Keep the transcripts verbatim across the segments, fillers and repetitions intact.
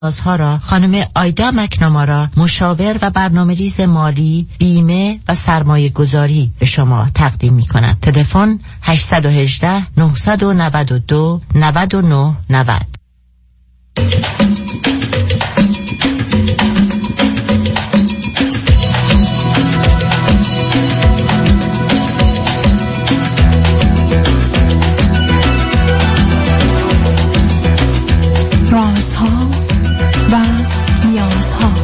ها را خانم آیدا مکنامارا مشاور و برنامه‌ریز مالی، بیمه و سرمایه گذاری به شما تقدیم می کند. تلفن هشت یک هشت نه نه دو نه نه نه صفر. رازها و نیازها.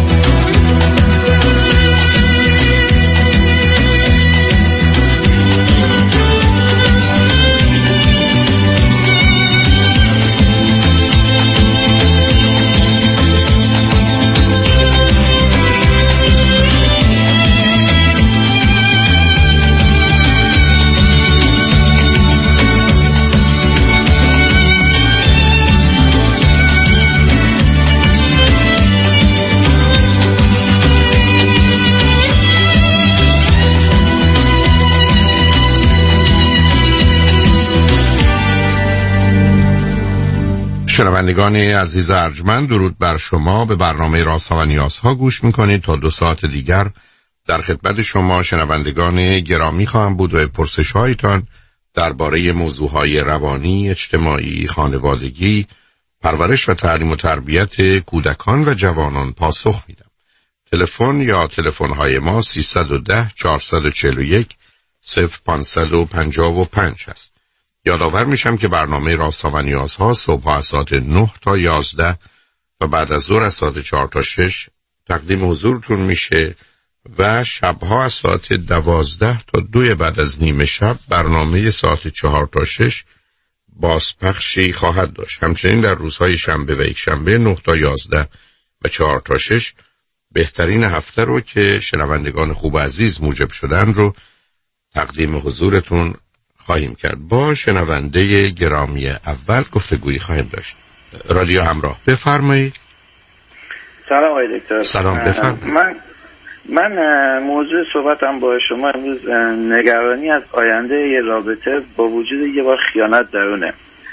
شنوندگان عزیز ارجمند، درود بر شما. به برنامه رازها و نیازها گوش میکنید. تا دو ساعت دیگر در خدمت شما شنوندگان گرامی خواهم بود و پرسش هایتان درباره موضوعهای روانی، اجتماعی، خانوادگی، پرورش و تعلیم و تربیت کودکان و جوانان پاسخ میدم. تلفن یا تلفن های ما سیصد و ده چهارصد و چهل و یک صفر پانصد و پنجاه و پنج است. یادآور میشم که برنامه رازها و نیازها صبح از ساعت نه تا یازده و بعد از ظهر از ساعت چهار تا شش تقدیم حضورتون میشه و شبها از ساعت دوازده تا دو بعد از نیمه شب برنامه ساعت چهار تا شش بازپخشی خواهد داشت. همچنین در روزهای شنبه و یک شنبه نه تا یازده و چهار تا شش بهترین هفته رو که شنوندگان خوب عزیز موجب شدن رو تقدیم حضورتون خواهیم کرد. با شنونده گرامی اول گفتگویی خواهیم داشت. رادیو همراه، بفرمایید. سلام آقای دکتر. سلام، بفرمایید. من من موضوع صحبتم با شما امروز نگرانی از آینده یه رابطه با وجود یه بار خیانت درونه.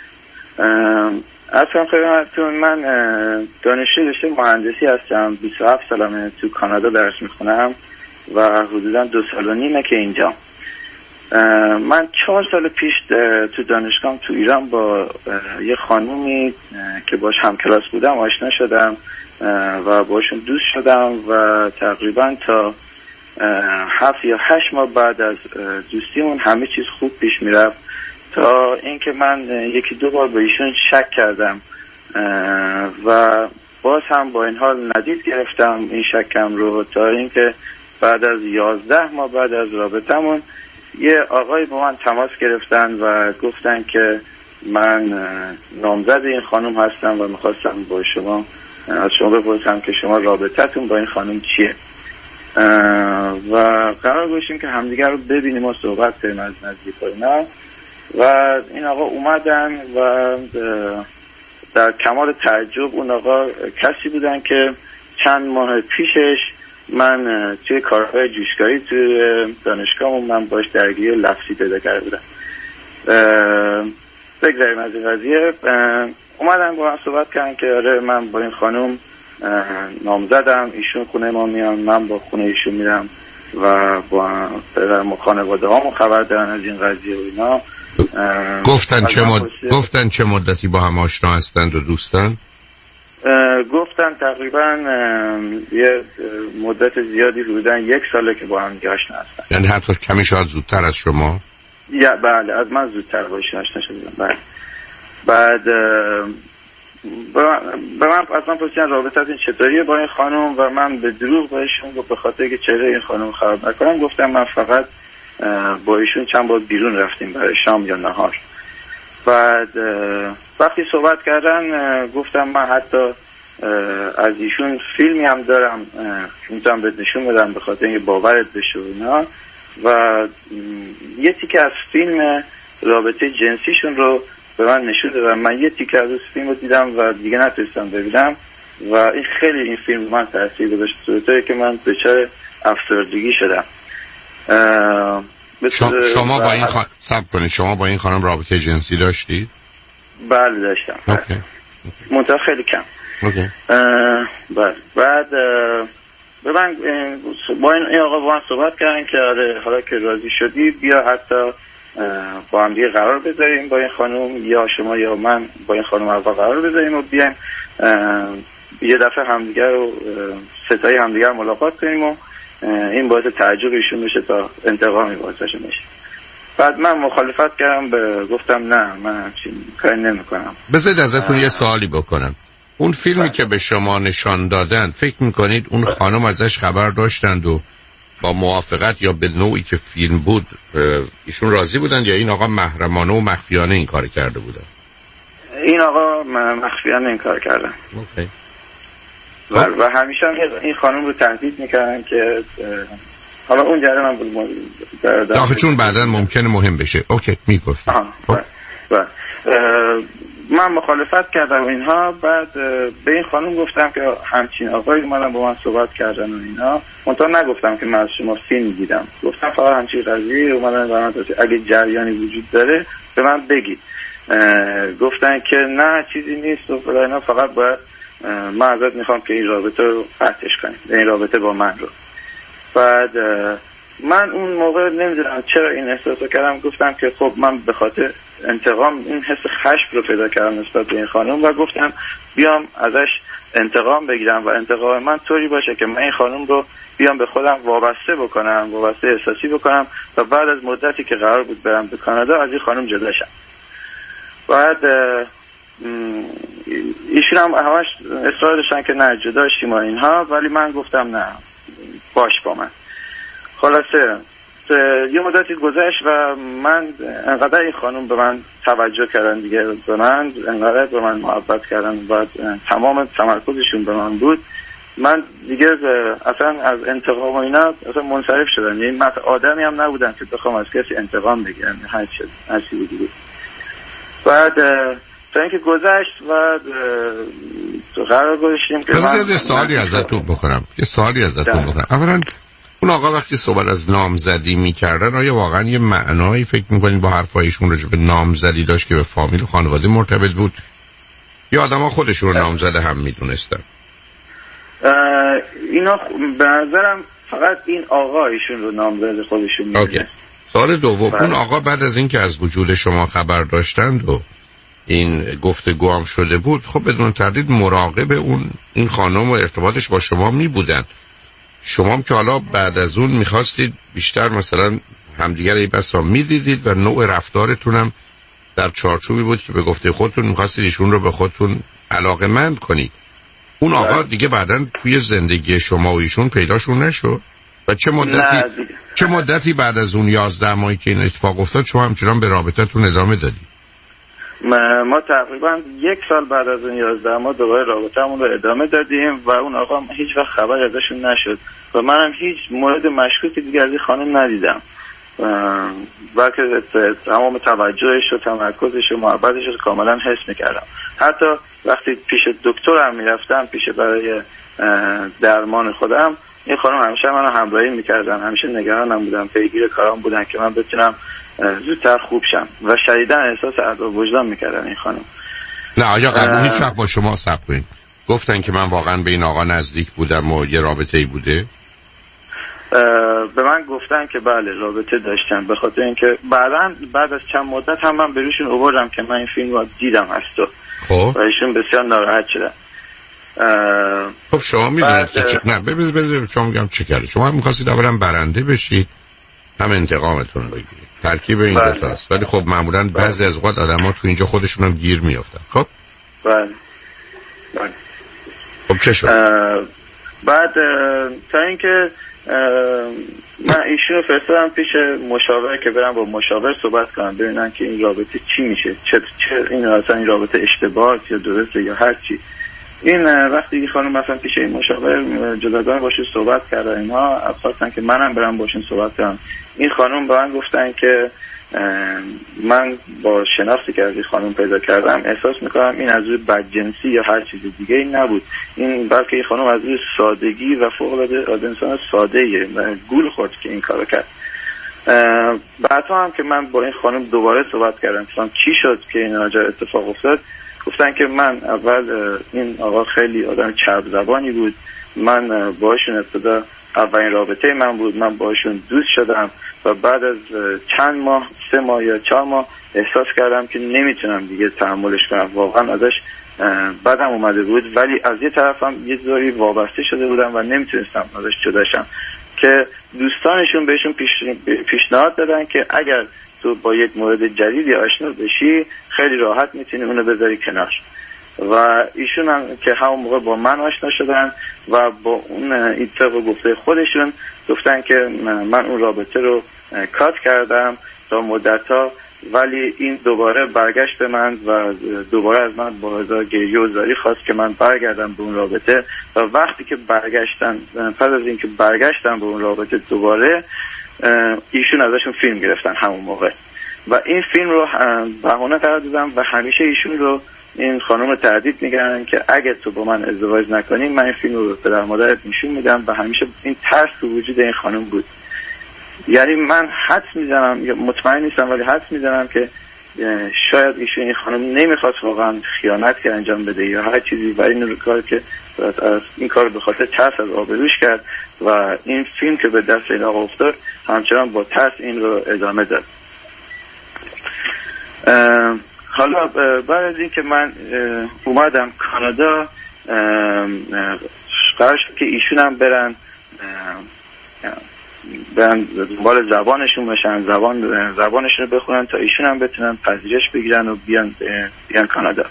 اصلا خدمتتون من دانشجو رشته مهندسی هستم. بیست و هفت سالمه تو کانادا درس میخونم و حدودا دو سال و نیمه که اینجا. من چهار سال پیش تو دانشگاه تو ایران با یه خانومی که باش هم کلاس بودم آشنا شدم و باشون دوست شدم و تقریبا تا هفت یا هشت ماه بعد از دوستیمون همه چیز خوب پیش میرفت تا اینکه من یکی دو بار به ایشون شک کردم و باز هم با این حال ندید گرفتم این شکم رو تا اینکه بعد از یازده ماه بعد از رابطمون یه آقای با من تماس گرفتن و گفتن که من نامزد این خانم هستم و میخواستم با شما از شما بپرسم که شما رابطتون با این خانم چیه و قرار گذاشتیم که همدیگر رو ببینیم و صحبت کنیم از نزدیک و اینا. و این آقا اومدن و در کمال تعجب اون آقا کسی بودن که چند ماه پیشش من توی کارهای جوشکاری توی دانشگاهمون من باش درگیری لفظی پیدا کرده بودم. بگذاریم از این قضیه. اومدن با من صحبت کردن که آره من با این خانم نامزدم، ایشون خونه ما میان، من با خونه ایشون میرم و با پدر و خانواده هامو خبر دارن از این قضیه و اینا. گفتن چه مد... گفتن چه مدتی با هم آشنا هستند و دوستن؟ گفتن تقریبا یه مدت زیادی بودن، یک ساله که با هم آشنا هستن. یعنی حتی کمی شاید زودتر از شما؟ یا بله، از من زودتر باشون آشنا شدم. بله. بعد به من اصلا پرسیدن رابطتون چطوریه با این خانم و من به دروغ بهشون به خاطر که چهره این خانم خراب نکنم گفتم من فقط با ایشون چند بار بیرون رفتیم برای شام یا نهار. بعد وقتی صحبت کردن گفتم من حتی از ایشون فیلمی هم دارم میتونم بهت نشون بدم به خاطر اینکه باورت بشه اینا. و یه تیکه از فیلم رابطه جنسیشون رو به من نشون دادم. من یه تیکه از فیلم رو دیدم و دیگه نتونستم ببینم و این خیلی این فیلم من تاثیر گذاشت طوری که من دچار افسردگی شدم. شما با این خانم صبر کنید، شما با این خانم رابطه جنسی داشتید؟ بله داشتم. اوکی. منتها خیلی کم. اوکی. بعد بعد به من با این آقا با من صحبت کردن که آره حالا که راضی شدی بیا حتی با هم دیگه قرار بذاریم با این خانم، یا شما یا من با این خانم اول قرار بذاریم و بیایم یه دفعه همدیگه رو ستایی همدیگه رو ملاقات کنیم و این باعث تعجب ایشون بشه تا انتقامی باعثش میشه. بعد من مخالفت کردم، به گفتم نه من همچین کاری نمی‌کنم. بذارید ازتون یه سوالی بکنم. اون فیلمی بله. که به شما نشان دادن فکر میکنید اون خانم ازش خبر داشتند و با موافقت یا به نوعی که فیلم بود ایشون راضی بودن یا این آقا محرمانه و مخفیانه این کار کرده بودن؟ این آقا مخفیانه این کار کردن. اوکی. و, و همیشه این خانم رو تهدید میکردن که حالا اون جریان بود آخه چون بعداً ممکنه مهم بشه. اوکی میگفتم. من مخالفت کردم اینها. بعد به این خانم گفتم که همچین آقایی اومدن با من صحبت کردن و اینا، منتها نگفتم که من از شما فیلم دیدم، گفتم فقط همچین قضیه اومدن با من، اگه جریانی وجود داره به من بگید. گفتن که نه چیزی نیست و فلان، فقط باید من ازت میخوام که این رابطه رو قطعش کنیم، این رابطه با من رو. بعد من اون موقع نمیدونم چرا این احساس رو کردم، گفتم که خب من به خاطر انتقام این حس خشم رو پیدا کردم نسبت به این خانم و گفتم بیام ازش انتقام بگیرم و انتقام من طوری باشه که من این خانم رو بیام به خودم وابسته بکنم، وابسته احساسی بکنم و بعد از مدتی که قرار بود برم به کانادا از این خانم جدا شم. بعد ایشون هم همش اصرار داشتن که نه جدا شیم و اینها، ولی من گفتم نه باش با من. خلاصه یه مدتی گذشت و من انقدر این خانم به من توجه کردن دیگه، به من انقدر به من محبت کردن و تمام تمرکزشون به من بود، من دیگه اصلا از انتقام و اینا اصلا منصرف شدم. یعنی من آدمی هم نبودم که بخوام از کسی انتقام بگیرم، هر چیز هر چیزی دیگه. بعد تا اینکه گذشت و قرار گذاشتیم که من یه سوالی ازتون بکنم یه سوالی ازتون بکنم اولا اون آقا وقتی صحبت از نامزدی میکردن آیا واقعا یه معنایی فکر میکنین با حرفایشون راجع به نامزدی داشت که به فامیل و خانواده مرتبط بود یا آدم ها خودشون رو نامزده هم میدونستن؟ اینا به نظرم فقط این آقا ایشون رو نامزد خودشون میدونست. سوال دوم، اون آقا بعد از اینکه از وجود شما خبر داشتند و این گفتگو هم شده بود، خب بدون تردید مراقب اون این خانم و ارتباطش با شما می بودن. شما هم که حالا بعد از اون میخواستید بیشتر مثلا همدیگر ای بسا میدیدید و نوع رفتارتون هم در چارچوبی بود که به گفته خودتون میخواستید ایشون رو به خودتون علاقه‌مند کنید. اون آقا دیگه بعداً توی زندگی شما و ایشون پیداشون نشد و چه مدتی چه مدتی بعد از اون یازده ماهی که این اتفاق افتاد شما همچنان به رابطتون ادامه دادید؟ ما, ما تقریبا یک سال بعد از اون یازده ماه دوباره رابطه‌مون رو ادامه دادیم و اون آقا هیچ وقت خبری ازشون نشد و منم هیچ مورد مشکوکی دیگه از این خانم ندیدم، بلکه تمام توجهش و تمرکزش و محبتش رو کاملا حس میکردم. حتی وقتی پیش دکترم میرفتم پیش برای درمان خودم، این خانم همیشه منو همراهی میکردن، همیشه نگرانم بودن، پیگیر کارام بودن که من بتونم زودتر خوب شم و شدیداً احساس عذاب وجدان میکردن این خانم. نه آیا قبول هیچ وقت با شما صبر کنین گفتن که من واقعا به این آقا نزدیک بودم و یه رابطه‌ای بوده؟ به من گفتن که بله رابطه داشتن، به خاطر اینکه بعداً بعد از چند مدت هم من بهشون آوردم که من این فیلم رو دیدم هستو. خب و ایشون بسیار ناراحت شدن. خب شما میدونید که چه... نه ببینید ببینید شما میگم چه کردید. شما هم می‌خواستید اولا برنده بشید هم انتقامتون رو بگیرید، ترکیب این دو تاست. ولی خب معمولاً بعضی از اوقات آدم‌ها تو اینجا خودشون هم گیر میافتن. خب بله بله خب چه شد؟ بعد تا اینکه من ایشونو فرستادم پیش مشاور که برم با مشاور صحبت کنم ببینن که این رابطه چی میشه، چه چه این اصلا این رابطه اشتباهه یا درسته یا هر چی. این وقتی این خانم مثلا پیش این مشاور جداگانه باشون صحبت کردن، اینها خواستن که منم برم باشون صحبت کنم. این خانم به من گفتن که من با شناختی که از این خانم پیدا کردم احساس میکنم این از روی بدجنسی یا هر چیز دیگه این نبود، این بلکه این خانم از روی سادگی و فوق العاده انسان ساده‌ایه و گول خورد که این کارو کرد. بعدا هم که من با این خانم دوباره صحبت کردم گفتم چی شد که این آجا اتفاق افتاد، گفتن که من اول این آقا خیلی آدم چرب زبانی بود، من باشون ابتدا اولین رابطه من بود، من باشون دوست شدم و بعد از چند ماه سه ماه یا چهار ماه احساس کردم که نمیتونم دیگه تحملش کنم، واقعا ازش بدم اومده بود، ولی از یه طرفم یه ذره وابسته شده بودم و نمیتونستم ازش جدا شم که دوستانشون بهشون پیش... پیشنهاد دادن که اگر تو با یک مورد جدیدی آشنا بشی خیلی راحت میتونی اونو بذاری کنار و ایشون هم که همون موقع با من آشنا شدن و با اون اتفاق گفته خودشون گفتن که من اون رابطه رو کات کردم تا مدت‌ها، ولی این دوباره برگشت به من و دوباره از من با هزار گریه و زاری خواست که من برگردم به اون رابطه و وقتی که برگشتن پس از اینکه برگشتم به اون رابطه دوباره ایشون ازشون فیلم گرفتن همون موقع و این فیلم رو بهانه قرار دادم و همیشه ایشون رو این خانم تهدید میگن که اگه تو با من ازدواج نکنی من این فیلم رو به پدر مادرت نشون میدم و همیشه این ترس تو وجود این خانم بود. یعنی من حدس میزنم، مطمئن نیستم ولی حدس میزنم که شاید ایشون این خانم نمیخواست واقعا خیانت که انجام بده یا هر چیزی و این کار که از این کار به خاطر ترس از آبروش کرد و این فیلم که به دست این آقا افتاد همچنان با ترس این رو ادامه داد. حالا بعد از این که من اومدم کانادا قرار شد که ایشون هم برن برن دنبال زبانشون باشن، زبان زبانشون رو بخونن تا ایشون هم بتونن پذیرش بگیرن و بیان بیان کانادا.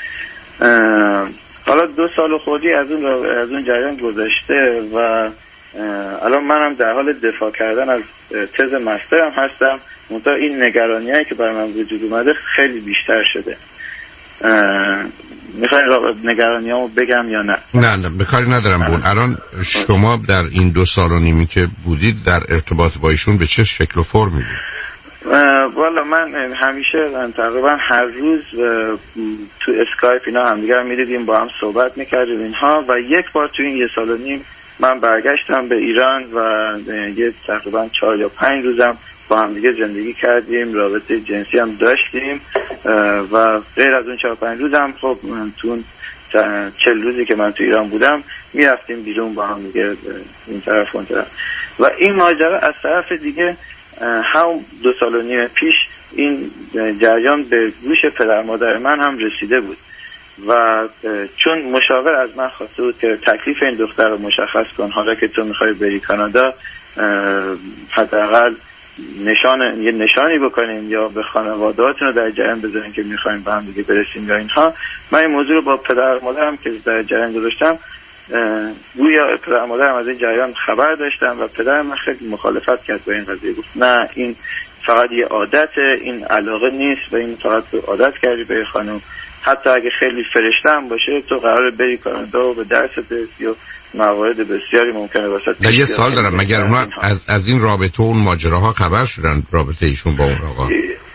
حالا دو سال خودی از اون از اون جریان گذشته و الان منم در حال دفاع کردن از تز مسترم هستم، منتها این نگرانیایی که برای من وجود اومده خیلی بیشتر شده. میخواین نگرانیامو بگم یا نه؟ نه نه به کاری ندارم بون. الان شما در این دو سال و نیمی که بودید در ارتباط با ایشون به چه شکل و فرمی بود؟ والا من همیشه من تقریبا هر روز تو اسکایپ اینا همدیگر میدیدیم، با هم صحبت میکردیم اینها و یک بار تو این یه سال و نیم من برگشتم به ایران و یه تقریبا چهار یا پنج روزم با هم دیگه زندگی کردیم، رابطه جنسی هم داشتیم و غیر از اون چهار پنج روزم خب تو چهل روزی که من تو ایران بودم میرفتیم بیرون با هم دیگه این طرف اون طرف و این ماجرا از طرف دیگه هم دو سال و نیم پیش این جریان به گوش پدر مادر من هم رسیده بود و چون مشاور از من خواسته بود که تکلیف این دختر رو مشخص کن، حالا که تو میخوای بری کانادا حداقل نشان یه نشانی بکنیم یا به خانواده‌هاتون رو در جریان بذارین که میخوایم با هم دیگه برسیم یا اینها. من این موضوع رو با پدر مادرم که در جریان گذاشتم گویا پدر مادرم از این جریان خبر داشتم و پدرم من خیلی مخالفت کرد با این قضیه، گفت نه این فقط یه عادته، این علاقه نیست و این فقط تو عادت کردی به خانم، حتی اگه خیلی فرشته هم باشه تو قراره بری کانادا و به درست برسی و موارد بسیاری ممکنه واسه. نه یه سال دارم، مگر اونا از از این رابطه و اون ماجراها خبر شدن، رابطه ایشون با اون آقا؟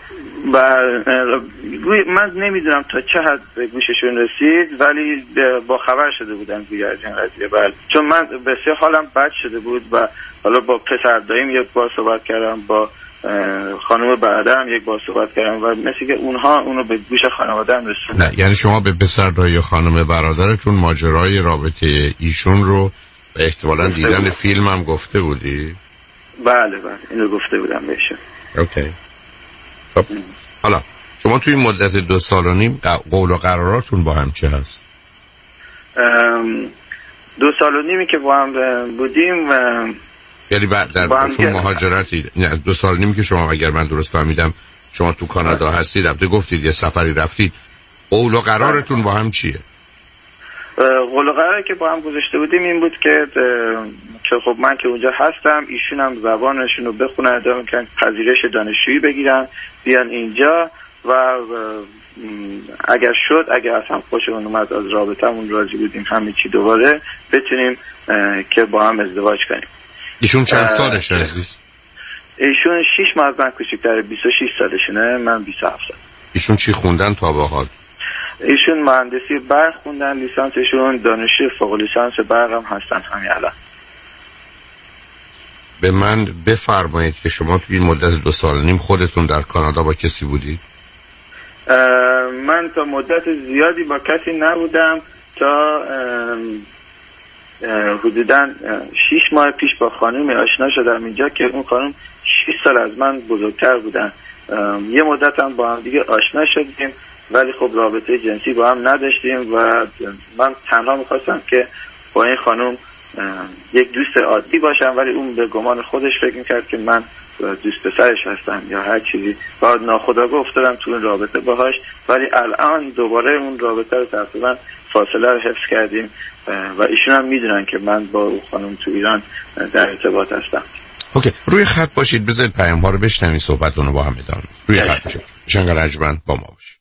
من نمیدونم تا چه حد به گوششون رسید ولی با خبر شده بودن دیگه از این قضیه. بله چون من بسیار حالم بد شده بود و حالا با پسر داییم یک بار صحبت کردم، با خانم برادرم یک بار صحبت کردم و مثل که اونها اونو به گوش خانواده‌ام رسوندن. نه یعنی شما به پسر دایی خانم برادرتون ماجرای رابطه ایشون رو به احتمالاً دیدن فیلم هم گفته بودی؟ بله بله اینو گفته بودم بهشون. اوکی. خب حالا شما توی این مدت دو سال و نیم قول و قراراتون با هم چه هست؟ دو سال و نیمی که با هم بودیم یعنی بعد در شما مهاجرتی دو سال و نیمی که شما اگر من درست فهمیدم شما تو کانادا هستید، البته گفتید یه سفری رفتید، قول و قرارتون با هم چیه؟ قول و قراری که با هم گذاشته بودیم این بود که که خب من که اونجا هستم ایشون هم زبانشون رو بخونن، ادامه کنن، پذیرش دانشجویی بگیرن بیان اینجا و اگر شد اگر اصلا خوشمون اومد از رابطمون راضی بودیم همه چی دوباره بتونیم که با هم ازدواج کنیم. ایشون چند سالش عزیز؟ ایشون شش ماه از من کوچیک‌تره، بیست و شش سالشونه، من بیست و هفت سال. ایشون چی خوندن تا به حال؟ ایشون مهندسی برق خوندن، لیسانسشون دانشجوی فوق لیسانس برق هم هستن همین الان. به من بفرمایید که شما توی این مدت دو سال و نیم خودتون در کانادا با کسی بودید؟ من تا مدت زیادی با کسی نبودم تا حدوداً شیش ماه پیش با خانومی آشنا شدم اینجا که اون خانم شش سال از من بزرگتر بودن. یه مدت هم با هم دیگه آشنا شدیم ولی خب رابطه جنسی با هم نداشتیم و من تنها میخواستم که با این خانم یک دوست عادی باشم، ولی اون به گمان خودش فکر میکرد که من دوست پسرش هستم یا هر چیزی. بعد ناخودآگاه افتادم تو این رابطه باهاش، ولی الان دوباره اون رابطه رو تقریبا فاصله رو حفظ کردیم و ایشون هم میدونن که من با اون خانم تو ایران در ارتباط هستم. اوکی، روی خط باشید، بذارید پیام ها رو بشنوید، صحبتون رو با هم ادامه. روی خط باشید. شنگ رجمن با ما باشید.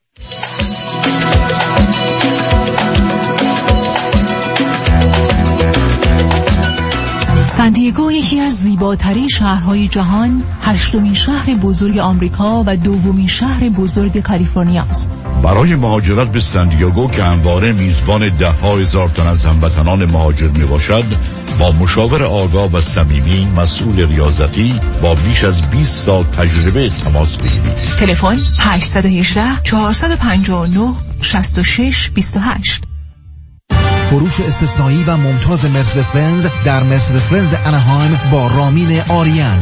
سانتیاگو یکی از زیباترین شهرهای جهان، هشتمین شهر بزرگ آمریکا و دومین شهر بزرگ کالیفرنیا است. برای مهاجرت به سانتیاگو که همواره میزبان ده ها هزار تن از هموطنان مهاجر می باشد، با مشاور آگاه و صمیمی مسئول ریاضتی با بیش از بیست سال تجربه تماس بگیرید. تلفن هشت یک هشت چهار پنج نه شش شش دو هشت. فروش استثنایی و ممتاز مرسدس بنز در مرسدس بنز انهایم با رامین آریان.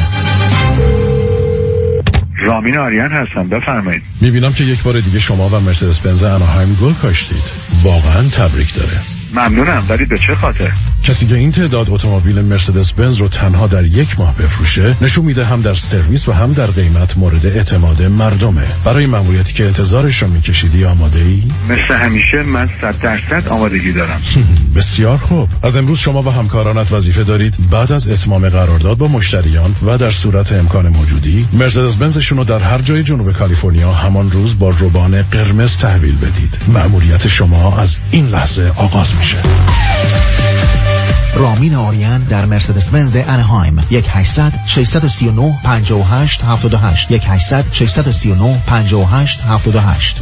رامین آریان هستم، بفرمایید. میبینم که یک بار دیگه شما و مرسدس بنز انهایم گل کاشتید. واقعا تبریک داره. ممنونم، ولی به چه خاطر؟ کسی که این تعداد اتومبیل مرسدس بنز رو تنها در یک ماه بفروشه نشون میده هم در سرویس و هم در قیمت مورد اعتماد مردمه. برای مأموریتی که انتظارش رو میکشیدی آماده ای؟ مثل همیشه من صد درصد آمادگی دارم. بسیار خوب. از امروز شما و همکارانت وظیفه دارید بعد از اتمام قرارداد با مشتریان و در صورت امکان موجودی مرسدس بنزشون رو در هر جای جنوب کالیفرنیا همان روز با روبان قرمز تحویل بدید. مأموریت شما از این لحظه آغاز میشه. رامین آریان در مرسدس بنز انهایم. یک هشتصد ششصد و سی و نه پنجاه و هشت هفتاد و هشت یک هشتصد ششصد و سی و نه پنجاه و هشت هفتاد و هشت.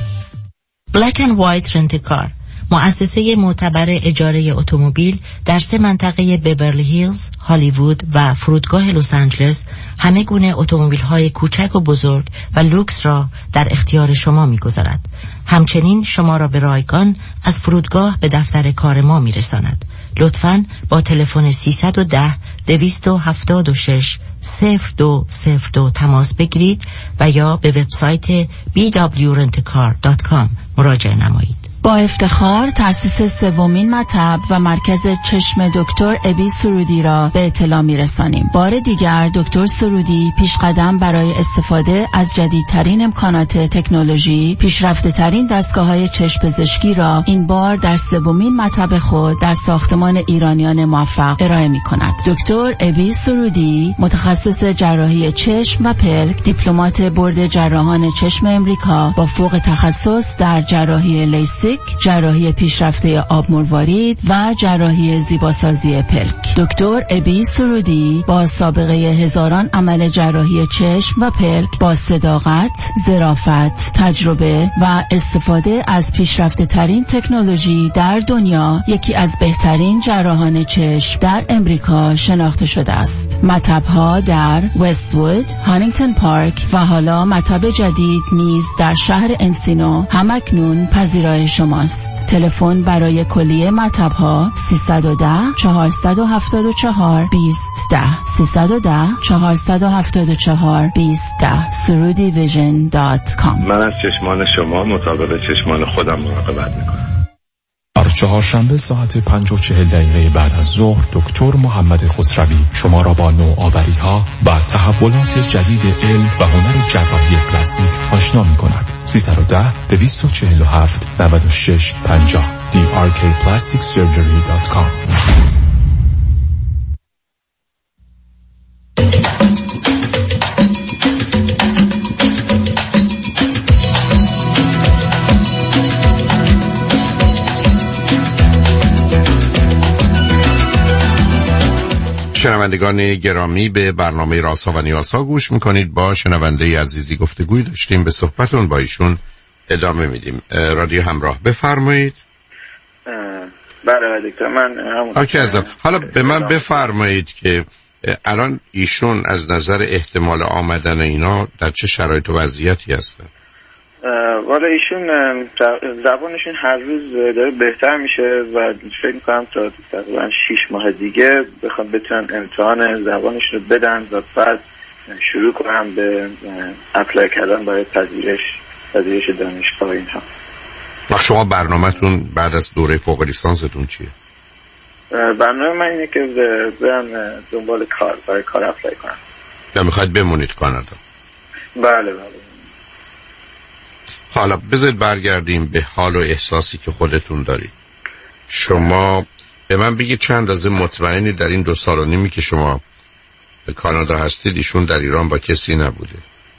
Black and White Rent-A-Car، مؤسسه معتبر اجاره اتومبیل در سه منطقه بیورلی هیلز، هالیوود و فرودگاه لس آنجلس، همه گونه اتومبیل‌های کوچک و بزرگ و لوکس را در اختیار شما می‌گذارد. همچنین شما را به رایگان از فرودگاه به دفتر کار ما می‌رساند. لطفاً با تلفن سیصد و ده دویست و هفتاد و شش صفر دو صفر دو تماس بگیرید و یا به وبسایت بی دبلیو رنت کار دات کام مراجعه نمایید. با افتخار تأسیس سومین مطب و مرکز چشم دکتر ابی سرودی را به اطلاع می‌رسانیم. بار دیگر دکتر سرودی پیشقدم برای استفاده از جدیدترین امکانات تکنولوژی، پیشرفته‌ترین دستگاه‌های چشم پزشکی را این بار در سومین مطب خود در ساختمان ایرانیان موفق ارائه می‌کند. دکتر ابی سرودی متخصص جراحی چشم و پلک، دیپلمات بورد جراحان چشم امریکا با فوق تخصص در جراحی لیزر، جراحی پیشرفته آب مروارید و جراحی زیباسازی پلک. دکتر ابی سرودی با سابقه هزاران عمل جراحی چشم و پلک با صداقت، ظرافت، تجربه و استفاده از پیشرفته ترین تکنولوژی در دنیا یکی از بهترین جراحان چشم در امریکا شناخته شده است. مطب‌ها در وست‌وود، هانینگتون پارک و حالا مطب جدید نیز در شهر انسینو همکنون پذیرای شماست. تلفن برای کلیه مطب‌ها سیصد و ده چهارصد و هفتاد و چهار بیست ده سیصد و ده چهارصد و هفتاد و چهار بیست ده سرودی ویژن دات کام. من از چشمان شما مطابق چشمان خودم مراقبت میکنم. هر چهارشنبه ساعت پنج و چهل دقیقه بعد از ظهر دکتر محمد خسروی شما را با نوآوری ها و تحولات جدید علم و هنر جراحی پلاستیک آشنا می کند. سیصد و ده دویست و چهل و هفت نود و شش پنجاه دی آر کی پلاستیک سرجری دات کام. شنوندگان گرامی، به برنامه رازها و نیازها گوش میکنید. با شنونده عزیزی گفتگوی داشتیم، به صحبتون با ایشون ادامه میدیم. رادیو همراه، بفرمایید. بله دکتر، من آکی عزیزم، حالا به من بفرمایید که الان ایشون از نظر احتمال آمدن اینا در چه شرایط و وضعیتی هستن؟ والا ایشون زبانشون هر روز داره بهتر میشه و فکر میکنم تا تقریبا شیش ماه دیگه بخوام بتونن امتحان زبانشون رو بدن و بعد شروع کنم به اپلای کردن برای پذیرش پذیرش دانشگاه اینها. و شما برنامه‌تون بعد از دوره فوق لیسانستون چیه؟ برنامه من اینه که برم دنبال کار برای کار اپلای کنم. یا میخواید بمونید کانادا؟ بله بله. حالا بذارید برگردیم به حال و احساسی که خودتون دارید. شما به من بگید چند اندازه مطمئنی در این دو سال و نیمی که شما به کانادا هستید ایشون در ایران با کسی نبوده؟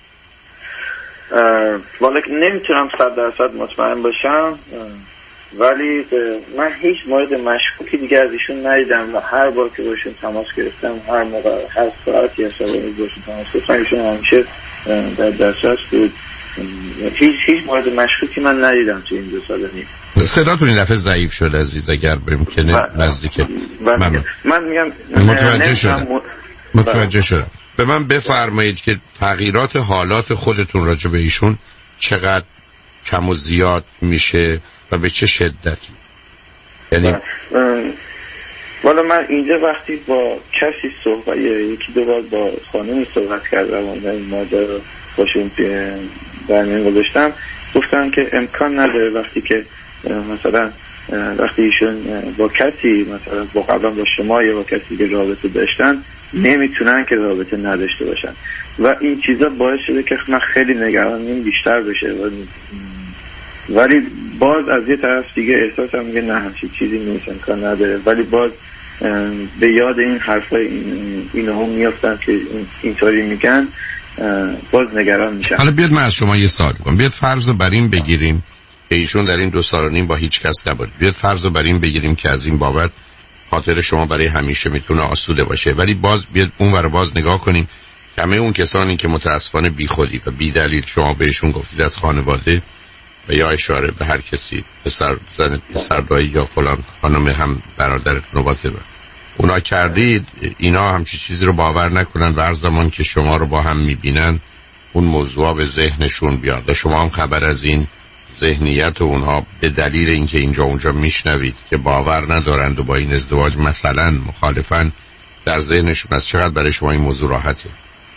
والا نمیتونم صد درصد مطمئن باشم، ولی من هیچ مورد مشکوکی دیگه از ایشون ندیدم و هر بار که باشون تماس گرفتم، هر موقع هر ساعتی یا شبانه باشون تماس گرفتم، ایشون همیشه در دسترس بود. هیچ هیچ مورد مشکوکی من ندیدم تو این دو سال و نیم. صداتون این دفعه ضعیف شده عزیز، اگر بمکنه نزدیک. من من میگم متوجه شدم متوجه شدم به من بفرمایید که تغییرات حالات خودتون راجع به ایشون چقدر کم و زیاد میشه و به چه شدتی؟ یعنی والا من اینجا وقتی با کسی صحبت یکی دو بار با خانمی صحبت کردم و این ماجرا باشون در میان گذاشتم، گفتن که امکان نداره وقتی که مثلا وقتی ایشون با کسی مثلا با قبلا با شما یا با کسی که رابطه داشتن نمیتونن که رابطه نداشته باشن و این چیزا باعث شده که من خیلی نگرانیم بیشتر بشه و ولی باز از یه طرف دیگه احساسم میگه نه همچین چیزی نیست، امکان نداره، ولی باز به یاد این حرفای این اینها میافتن که اینطوری میگن، باز نگران میشم. حالا بیاد من از شما یه سوال کنم. بیاد فرض رو بر این بگیریم که ایشون در این دو سال و نیم با هیچ کس نبود. بیاد فرض رو بر این بگیریم که از این بابت خاطر شما برای همیشه میتونه آسوده باشه، ولی باز بیاد اون ور باز نگاه کنیم که همه اون کسانی که متاسفانه بی خودی و بی دلیل شما بهشون گفتید از خانواده و یا اشاره به هر کسی پسر زن پسر دایی یا فلان خانم هم برادرتون واتر اونا کردید، اینا همچی چیزی رو باور نکنن و هر زمان که شما رو با هم میبینن اون موضوع به ذهنشون بیاد و شما هم خبر از این ذهنیت اونها به دلیل اینکه اینجا اونجا میشنوید که باور ندارند و با این ازدواج مثلا مخالفن در ذهنشون، از چقدر برای شما این موضوع راحته؟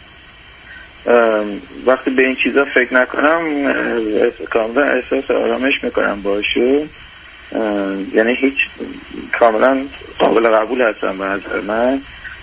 وقتی به این چیزا فکر نکنم کاملا احساس آرامش میکنم باشون، یعنی هیچ کاملا قابل قبول هستم به نظر من،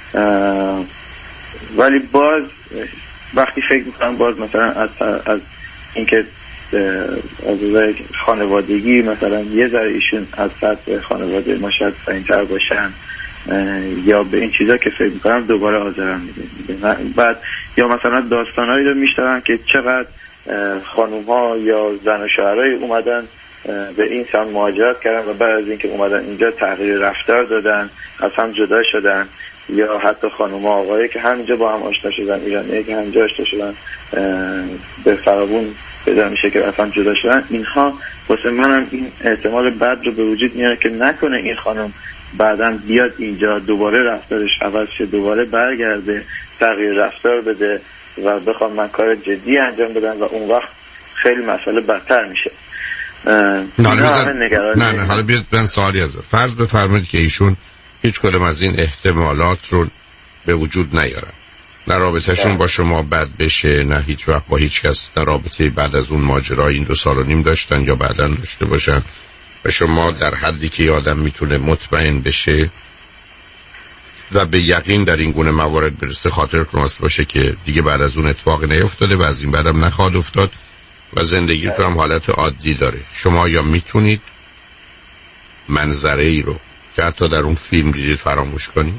ولی باز وقتی فکر میکنم باز مثلا از, از اینکه از خانوادگی مثلا یه ذره ایشون از سطح خانواده ما شاید پایین‌تر باشن یا به این چیزا که فکر میکنم دوباره آزارم میده. بعد یا مثلا داستانهایی رو میشنوم که چقدر خانوم ها یا زن و شوهرای اومدن به این سمت مهاجرت کردن و بعد از اینکه اومدن اینجا تغییر رفتار دادن، از هم جدا شدن، یا حتی خانوم ها آقایی که همینجا با هم آشنا شدن، ایرانیایی که همینجا آشنا شدن به فراوون پیدا میشه که اصلا جدا شدن. اینها واسه منم این احتمال بد رو به وجود میاره که نکنه این خانم بعداً بیاد اینجا دوباره رفتارش عوض شه، دوباره برگرده تغییر رفتار بده و بخوام من کار جدی انجام بدم و اون وقت خیلی مسئله بدتر میشه. نه نه نه, نه. حالا بیاد من سوالی از فرض بفرمایید که ایشون هیچ کدوم از این احتمالات رو به وجود نیارن، نه رابطهشون با شما بد بشه، نه هیچ وقت با هیچ کس در رابطه بعد از اون ماجرا این دو سال و نیم داشتن یا بعداً داشته باشن و شما در حدی که آدم میتونه مطمئن بشه و به یقین در این گونه موارد برسه خاطرتون واسه باشه که دیگه بعد از اون اتفاق نیفتاده و از این بعدم نخواهد افتاد و زندگیتون هم حالت عادی داره. شما یا میتونید منظره ای رو که حتی در اون فیلم دیدید فراموش کنید؟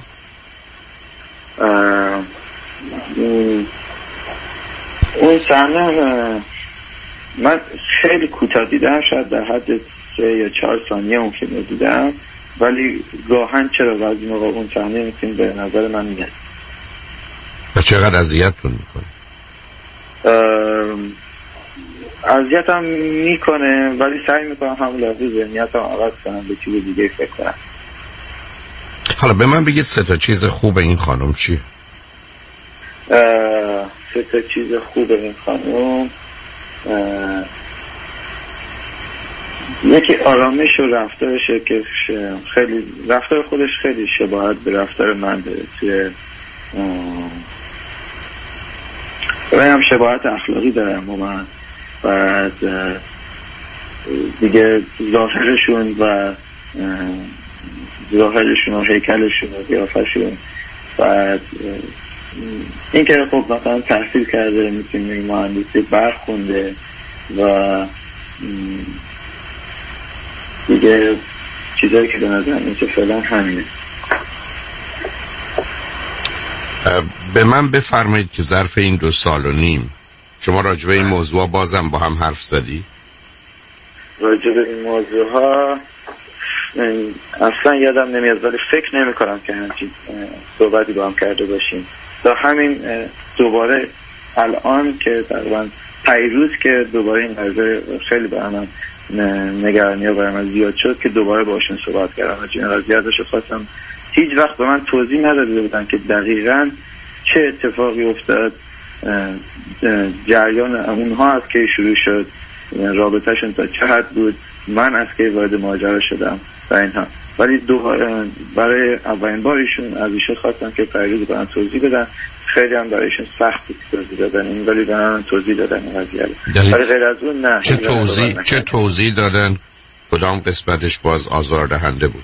اون صحنه من خیلی کوتاه دیدم، شاید در حد سه یا چهار ثانیه اون فیلم دیدم، ولی گاهن چرا بعضی موقع اون صحنه میتونیم به نظر من میاد. و چقدر اذیتتون میکنه؟ اذیتم میکنه ولی سعی میکنم همون لحظه ذهنیتم عوض کنم، به چیز دیگه فکر کنم. حالا به من بگید سه تا چیز خوب این خانم چیه؟ سه تا چیز خوب این خانم یکی آرامش و رفتارشه که خیلی رفتار خودش خیلی شباهت به رفتار من داره، توی و هم شباهت اخلاقی دارم با من. بعد دیگه ظاهرشون و ظاهرشون و هیکلشون و قیافشون، بعد این که خب مثلا تحصیل کرده، میتونیم مهندسی برخونده و دیگه چیزایی که به نظر میشه فعلا همینه. به من بفرمایید که ظرف این دو سال و نیم شما راجع به این موضوع بازم با هم حرف زدی؟ راجع به این موضوع ها اصلا یادم نمیاد، ولی فکر نمی کنم که همچین صحبتی با هم کرده باشیم. تا همین دوباره الان که تقریبا پیروز که دوباره این قضیه خیلی به من نگرانی ها برای من زیاد شد که دوباره باشون صحبت کردم. این قضیه ازش خواستم، هیچ وقت به من توضیح نداده بودن که دقیقاً چه اتفاقی افتاد، جریان اونها از که شروع شد، رابطهشون تا چه حد بود، من از که وارد ماجرا شدم و اینها. ولی دو برای اولین بار ایشون از ایشون خواستم که پیروز به من توضیح بدن. خیلی هم برایشون سخت بود توضیح دادن این، ولی به من توضیح دادن این قضیه. ولی غیر از اون نه. چه توضیح چه توضیح دادن؟ کدام قسمتش باز آزاردهنده بود؟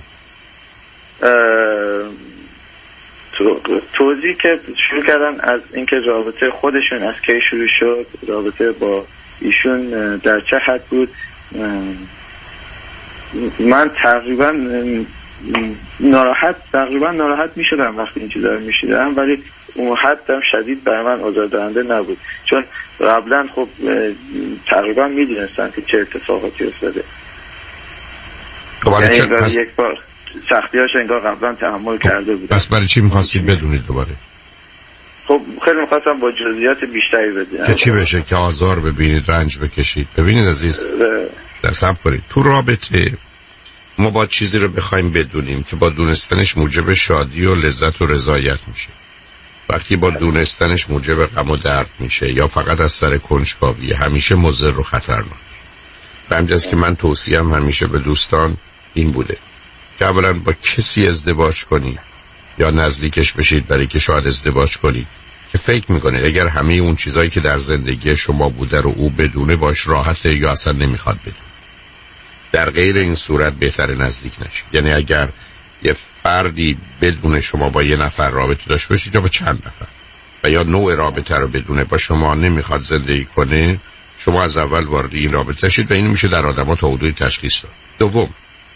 توضیح که شروع کردن از اینکه رابطه خودشون از کی شروع شد، رابطه با ایشون در چه حد بود. من تقریبا ناراحت تقریبا ناراحت می شدم وقتی این چیزا رو می شدم، ولی اون حد هم شدید برای من آزاردهنده نبود، چون قبلا خب تقریبا می دونستن که چه اتفاقاتی افتاده. یعنی چه... پس... یک بار سختیاش انگار قبلا تحمل کرده بود. پس برای چی می‌خواستید بدونید دوباره؟ خب خیلی می‌خواستم با جزئیات بیشتری بدونم که چی بشه که آزار ببینید، رنج بکشید. ببینید عزیز، دستم کنید تو رابطه ما با چیزی رو بخوایم بدونیم که با دونستنش موجب شادی و لذت و رضایت میشه. وقتی با دونستنش موجب غم و درد میشه یا فقط از سر کنجکاوی، همیشه مضر و خطرناک. به همین جاست که من توصیه‌ام همیشه به دوستان این بوده که اولا با کسی ازدواج کنید یا نزدیکش بشید برای که شاید ازدواج کنید که فکر میکنید اگر همه اون چیزایی که در زندگی شما بوده رو او بدونه باش راحته یا اصلا نمیخواد بدونه. در غیر این صورت بهتره نزدیک نشید. یعنی اگر یه فردی بدون شما با یه نفر رابطه داشته باشید یا با چند نفر و یا نوع رابطه رو بدونه با شما نمیخواد زندگی کنه، شما از اول وارد این رابطه شید و این میشه در آدم‌ها تا حدودی تشخیص داد. دوم،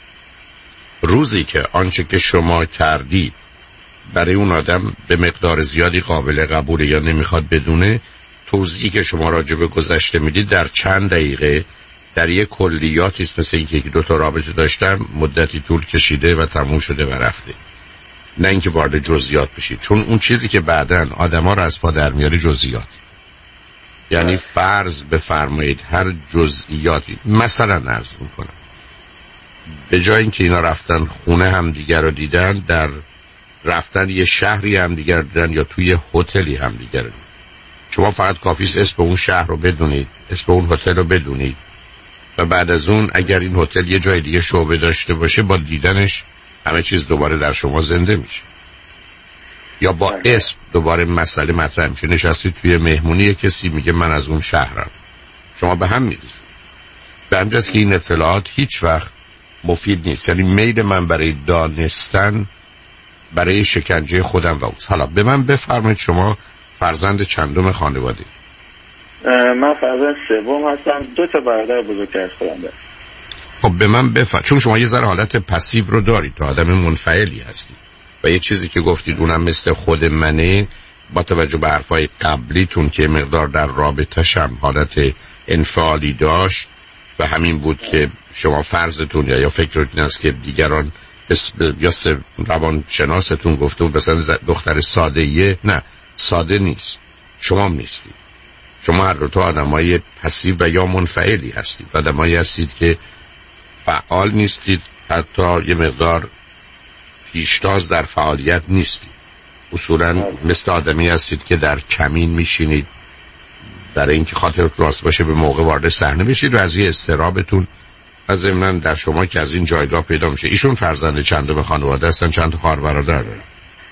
روزی که آنچه که شما کردید برای اون آدم به مقدار زیادی قابل قبوله یا نمیخواد بدونه، توضیحی که شما راجع به گذشته میدید در چند دقیقه در یک کلیاتی است، مثل اینکه یکی دو تا رابطه داشتن مدتی طول کشیده و تموم شده و رفته، نه اینکه وارد جزئیات بشید، چون اون چیزی که بعداً آدما رو از پا در میاره جزئیات. یعنی فرض بفرمایید هر جزئیاتی، مثلا عرض میکنم به جای اینکه اینا رفتن خونه هم دیگر رو دیدن، در رفتن یه شهری هم دیگر دیدن یا توی هتلی هم دیگر دیدن. شما فقط کافی است اسم اون شهر رو بدونید، اسم اون هتل رو بدونید و بعد از اون اگر این هتل یه جای دیگه شعبه داشته باشه، با دیدنش همه چیز دوباره در شما زنده میشه. یا با اسم دوباره مسئله مطرح میشه. نشستی توی مهمونی کسی میگه من از اون شهرم، شما به هم میریزید. به همین جاست که این اطلاعات هیچ وقت مفید نیست. یعنی میل من برای دانستن برای شکنجه خودم و اوست. حالا به من بفرمایید شما فرزند چندم خانواده؟ من فرزند سوم هستم، دو تا برادر بزرگتر از خودم دارم. خب به من بفرمایید، چون شما یه ذره حالت پسیو رو دارید، تو آدم منفعلی هستید و یه چیزی که گفتید اونم مثل خود منه، با توجه به حرفای قبلیتون که مقدار در رابطه‌ش هم حالت انفعالی داشت و همین بود که شما فرضتون یا یا فکرتون است که دیگران یا روان شناستون گفته بود مثلا دختر ساده‌ایه. نه، ساده نیست، شما نیستید. شما هر دو تا آدمای پسیو و یا منفعلی هستید، آدمایی هستید که فعال نیستید، حتی یه مقدار پیشتاز در فعالیت نیستید. اصولا مثل آدمی هستید که در کمین میشینید برای اینکه خاطرت راست باشه به موقع وارد صحنه بشید و از یه استرابتون از ضمن در شما که از این جایگاه پیدا میشه. ایشون فرزند چندم خانواده هستن؟ چند تا خواهر برادر دارن؟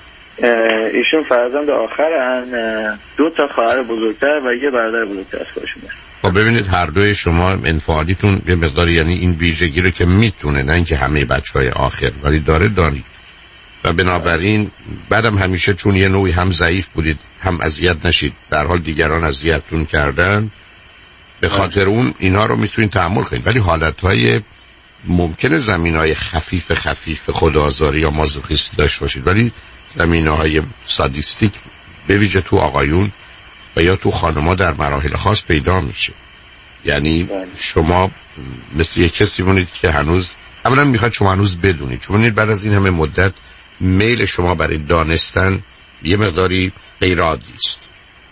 ایشون فرزند آخرن، دو تا خواهر بزرگتر و یه برادر بزرگتر از خودشون. خب ببینید هر دوی شما انفعالیتون یه مقدار، یعنی این ویژگی رو که میتونه، نه اینکه همه بچهای آخر ولی داره دارید و بنابراین بعدم همیشه چون یه نوعی هم ضعیف بودید هم اذیت نشید، در حال دیگران اذیتتون کردن، به خاطر اون اینا رو میتونید تحمل کنید. ولی حالتهای ممکنه زمینهای خفیف خفیف خودآزاری یا مازوخیستی داشت باشید، ولی زمینهای سادیستیک به ویژه تو آقایون و یا تو خانم‌ها در مراحل خاص پیدا میشه. یعنی شما مثل یک کسی بودید که هنوز اولا میخواد شما هنوز بدونید، چون بعد از این همه مدت میل شما برای دانستن یه مقداری غیر عادی است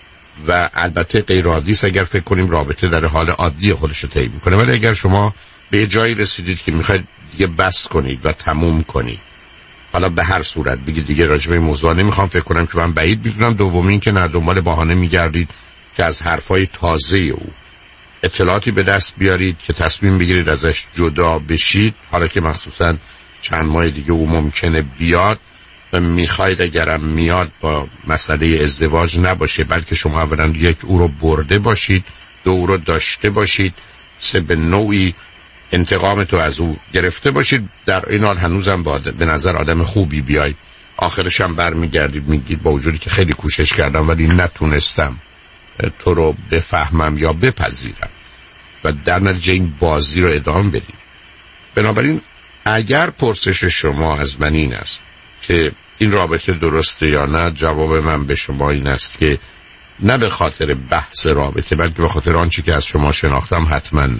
و البته غیر عادی است اگر فکر کنیم رابطه در حال عادی خودش رو طی میکنه، ولی اگر شما به جایی رسیدید که میخواید دیگه بس کنید و تموم کنید، حالا به هر صورت بگید دیگه راجع به این موضوع نمیخوام فکر کنم که من بعید میدونم، دومین که نه دنبال بهانه میگردید که از حرفای تازه او اطلاعاتی به دست بیارید که تصمیم بگیرید ازش جدا بشید، حالا که مخصوصا چند ماه دیگه او ممکنه بیاد و میخواید اگرم میاد با مسئله ازدواج نباشه، بلکه شما اولا یک او رو برده باشید، دو او رو داشته باشید، سه به نوعی انتقام تو از او گرفته باشید، در این حال هنوزم به نظر آدم خوبی بیاید، آخرش هم برمیگردید میگید با وجودی که خیلی کوشش کردم ولی نتونستم تو رو بفهمم یا بپذیرم و در نتیجه این بازی رو ادامه بدید. بنابراین اگر پرسش شما از من این است که این رابطه درسته یا نه، جواب من به شما این است که نه به خاطر بحث رابطه بلکه به خاطر آنچه که از شما شناختم حتما نه.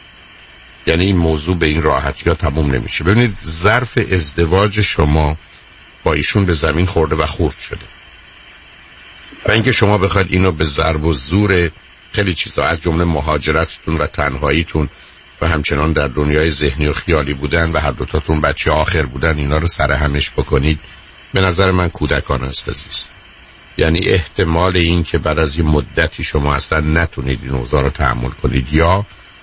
یعنی این موضوع به این راحتی ها تموم نمیشه. ببینید ظرف ازدواج شما با ایشون به زمین خورده و خورد شده و اینکه شما بخواید اینو به ضرب و زور خیلی چیزا از جمله مهاجرتتون و تنهاییتون و همچنان در دنیای ذهنی و خیالی بودن و هر دوتاتون بچه آخر بودن اینا رو سر همش بکنید، به نظر من کودکانه است عزیز. یعنی احتمال این که بعد از یه مدتی شما اصلا نتونید این اوضاع رو تحمل کنید یا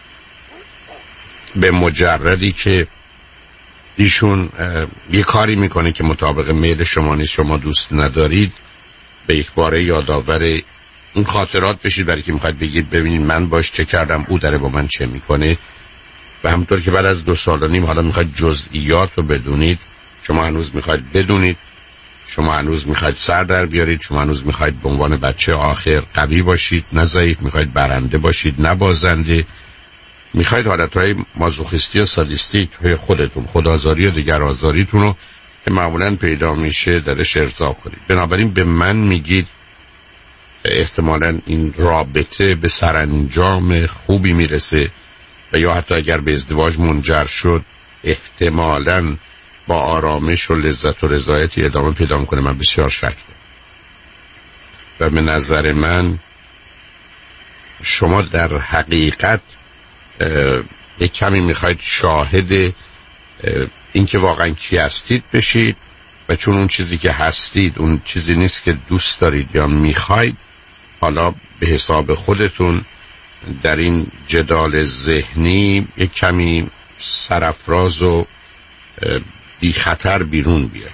به مجردی که ایشون یه کاری میکنه که مطابق میل شما نیست، شما دوست ندارید، به یک باره یادآور این خاطرات بشید، برای که میخواید بگید ببینید من باش چه کردم، او داره با من چه میکنه و همونطور که بعد از دو سال و نیم حالا میخواید جزئیات رو بدونید، شما هنوز میخواید بدونید، شما هنوز میخواید سر در بیارید، شما هنوز میخواید به عنوان بچه آخر قوی باشید نه ضعیف، میخواید برنده باشید نه بازنده، میخواید حالتهای مازوخیستی و سادیستی توی خودتون، خودآزاری و دیگر آزاریتون رو که معمولاً پیدا میشه درش ارضا کنید. بنابراین به من میگید احتمالاً این رابطه به سرانجام خوبی میرسه و یا حتی اگر به ازدواج منجر شد احتمالاً با آرامش و لذت و رضایتی ادامه پیدا میکنه. من بسیار شک دارم و به نظر من شما در حقیقت یک کمی میخواید شاهد این که واقعا کی هستید بشید و چون اون چیزی که هستید اون چیزی نیست که دوست دارید یا میخواید، حالا به حساب خودتون در این جدال ذهنی یک کمی سرافراز و بی خطر بیرون بیاید.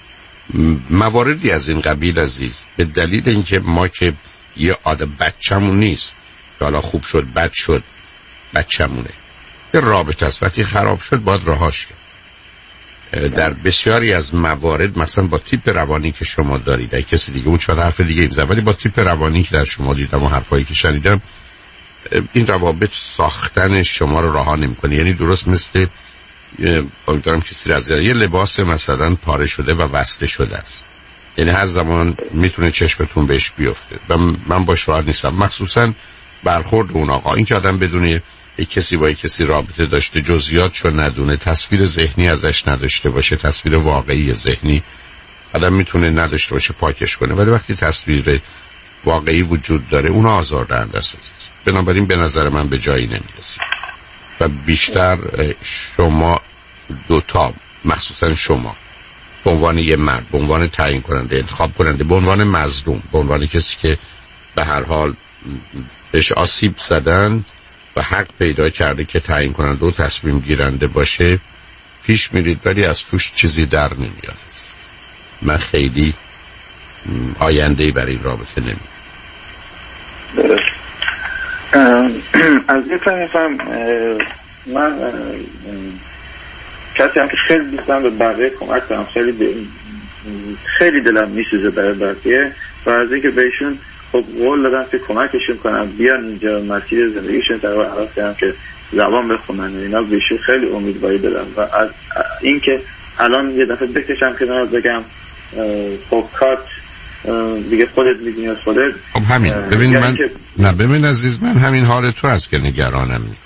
مواردی از این قبیل عزیز به دلیل اینکه ما که یه آدم بچه‌مون نیست که حالا خوب شد بد شد بچه‌مونه، یه رابطه است وقتی خراب شد باید رهاش کرد. در بسیاری از موارد مثلا با تیپ روانی که شما دارید، اگه کسی دیگه اون چهار حرف دیگه ایمزه، ولی با تیپ روانی که در شما دیدم و حرفایی که شنیدم این روابط ساختن شما رو رها نمی‌کنه. یعنی درست مثل امیدوارم کسی از یه لباس مثلا پاره شده و وسته شده است، یعنی هر زمان میتونه چشمتون بهش بیفته و من باش راحت نیستم، مخصوصا برخورد اون آقا. این که آدم بدونه یک کسی با یک کسی رابطه داشته جزئیاتشو ندونه، تصویر ذهنی ازش نداشته باشه، تصویر واقعی ذهنی آدم میتونه نداشته باشه پاکش کنه، ولی وقتی تصویر واقعی وجود داره اون آزاردهنده است. بنابراین به نظر من به جایی نمیرسید و بیشتر شما دوتا، مخصوصا شما به عنوان یه مرد، به عنوان تعیین کننده، انتخاب کننده، به عنوان مظلوم، به عنوان کسی که به هر حال بهش آسیب زدن و حق پیدا کرده که تعیین کننده و تصمیم گیرنده باشه پیش میرید، ولی از توش چیزی در نمیاد. من خیلی آینده‌ای برای این رابطه نمیدونم. درست. از یه طرفم من کسی هم که خیلی دوستم به بقیه کمک کنم، خیلی خیلی دلم میسوزه برای بقیه و از اینکه بهشون خب قول دادم که کمکشون کنم بیان اینجا مسیر زندگیشون تقریبا عوض کنم که زبان بخونن و اینا، بهشون خیلی امیدواری دادم و از اینکه الان یه دفعه بکشم کنار بگم خب کارت دیگه خودت میدونی از خودت. خب همین ببین من که... نه ببین عزیز، من همین حال تو هست که نگرانم میکنه.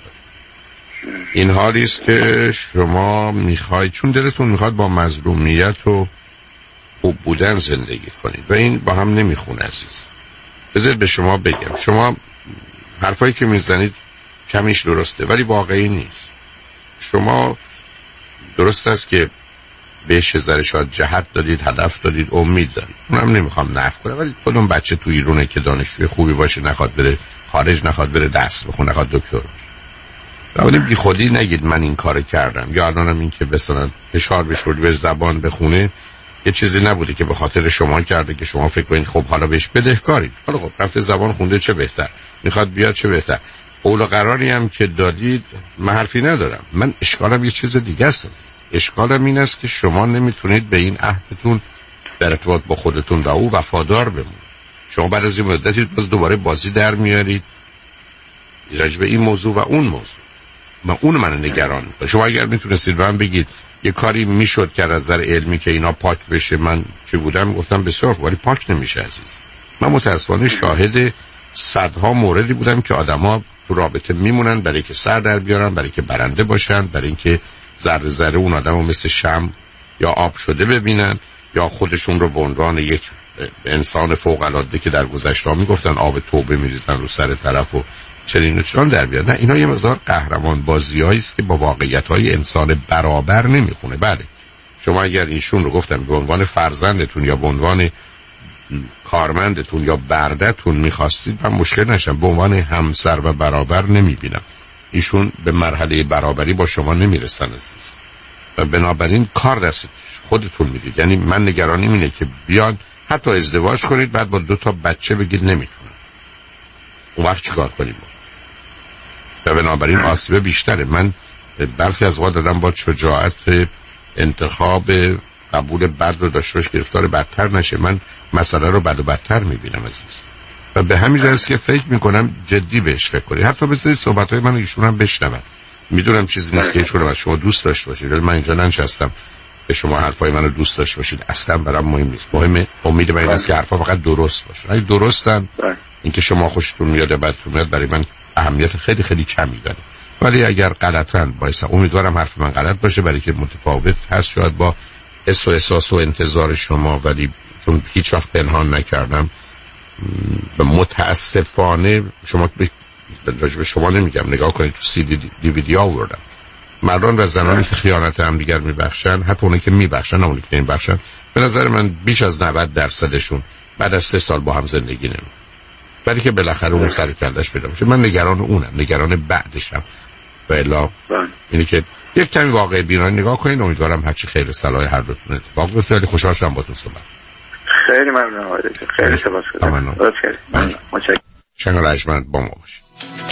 این حالی است که شما میخواید، چون دلتون میخواد با مظلومیت و خوب بودن زندگی کنید و این با هم نمیخونه عزیز. بذارید به شما بگم، شما حرفایی که میزنید کمیش درسته ولی واقعی نیست. شما درست است که بهش ذره شاید جهت دادید، هدف دادید، امید دارید، اونم نمیخوام نفی کنم، ولی کدوم بچه تو ایرونه که دانشجوی خوبی باشه نخواد بره خارج، نخواد بره درس بخونه، نخواد دکتر بشه؟ ولی بی خودی نگید من این کارو کردم. یا الانم این که مثلا فشار بشوری به زبان بخونه یه چیزی نبوده که به خاطر شما کرده که شما فکر کنید خب حالا بهش بدهکارید. حالا خب رفته زبان خونده، چه بهتر، میخواد بیاد چه بهتر. اول قراری هم که دادید من حرفی ندارم، من اشکالم یه چیز دیگه است. اشکالم این است که شما نمیتونید به این عهدتون در ارتباط با خودتون و او وفادار بمونید. شما بعد از این مدتی باز دوباره بازی در میارید راجع به این موضوع و اون موضوع. من اون من نگران میکنه. شما اگر میتونستید به من بگید یه کاری میشد که از نظر علمی که اینا پاک بشه، من چی بودم گفتم بسیار، ولی پاک نمیشه عزیز. من متاسفانه شاهد صدها موردی بودم که آدما تو رابطه میمونن برای که سر در بیارن، برای که برنده باشن، برای اینکه ذره ذره اون آدمو مثل شمع یا آب شده ببینن، یا خودشون رو به عنوان یک انسان فوق العاده که در گذشته میگفتن آب توبه میریزن رو سر طرف و چنین و چنان در بیاد. نه، اینا یه مقدار قهرمان بازیایی است که با واقعیت‌های انسان برابر نمیخونه. بله شما اگر ایشون رو گفتم به عنوان فرزندتون یا به عنوان کارمندتون یا برده‌تون می‌خواستید، من مشکل نشم، به عنوان همسر و برابر نمی‌بینم. ایشون به مرحله برابری با شما نمیرسن عزیز و بنابراین کار دست خودتون میدید. یعنی من نگرانیم اینه که بیان حتی ازدواج کنید بعد با دو تا بچه بگید نمیتونم، اون وقت چیکار کنیم؟ و بنابراین آسیب بیشتره. من برخی از وقت دادم با شجاعت انتخاب قبول بد رو داشته باش گرفتار بدتر نشه. من مسئله رو بد و بدتر میبینم عزیز و به همین جاست که فکر میکنم جدی بهش فکر کنید. حتی بذارید صحبتهای من ایشون هم بشنون. میدونم چیزی نیست که ایشون از شما دوست داشته باشید، ولی من اینجا ننشستم به شما حرفای منو دوست داشته باشید، اصلا برام مهم نیست. مهم امید من است که حرفا فقط درست باشه. اگه درستن اینکه شما خوشتون میاد بعدتون میاد برای من اهمیت خیلی خیلی کمی داره، ولی اگر غلطن باعث امیدوارم حرف من غلط باشه، برای که متفاوت هست شاید با حس و احساس و انتظار شما، ولی چون هیچ وقت پنهان نکردم متاسفانه شما به شما نمیگم، نگاه کنید تو سی دی دیویدی آوردم مردان و زنانی که خیانت هم دیگر میبخشن، حتی اونایی که میبخشن نه اونایی که نمیبخشن، به نظر من بیش از نود درصدشون بعد از سه سال با هم زندگی نمیکنن، ولی که بالاخره اون سر کلش پیدا میشه. من نگران اونم، نگران بعدشم. و الا اینی که یک کمی واقع بینانه نگاه کنید. امیدوارم هرچی خیر صلاح هر دوتون اتفاق بیفته. ولی خوشحال شدم باهاتون صحبت. خیلی ممنونم آقای دکتر، خیلی سپاسگزارم. ممنون. متشکرم. شنگ رجمند با ما باشید.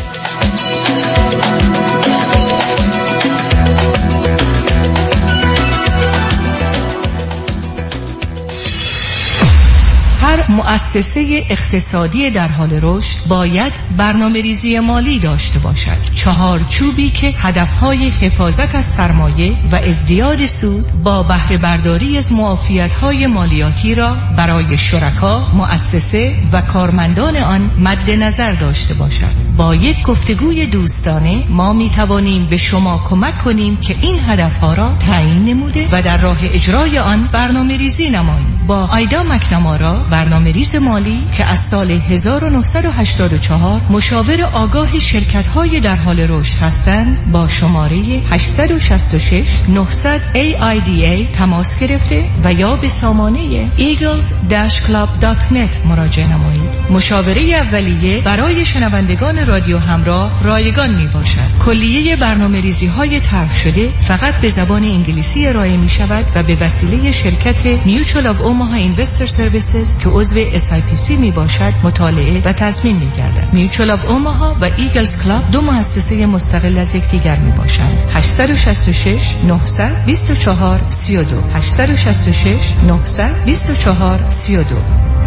هر مؤسسه اقتصادی در حال رشد باید برنامه‌ریزی مالی داشته باشد. چهارچوبی که هدفهای حفاظت از سرمایه و ازدیاد سود با بهره برداری از معافیت‌های مالیاتی را برای شرکا، مؤسسه و کارمندان آن مد نظر داشته باشد. با یک گفتگوی دوستانه ما می توانیم به شما کمک کنیم که این هدفها را تعیین نموده و در راه اجرای آن برنامه‌ریزی نمایید. با آیدا مکنامارا، برنامه‌ریز مالی که از سال هزار و نهصد و هشتاد و چهار مشاور آگاه شرکت‌های در حال رشد هستند، با شماره هشت شش شش نه صفر صفر ای آی دی ای تماس گرفته و یا به سامانه ایگلز داش کلاب دات نت مراجعه نمایید. مشاوره اولیه برای شنوندگان رادیو همراه رایگان می باشد. کلیه برنامه‌ریزی های طرح شده فقط به زبان انگلیسی ارائه می شود و به وسیله شرکت Mutual of Omaha Investor Services که عضو اس آی پی سی می باشد مطالعه و تضمین می گردد. Mutual of Omaha و Eagles Club دو مؤسسه مستقل از یکدیگر می باشند. هشت شش شش نه دو چهار سه دو هشت شش شش نه دو چهار سه دو.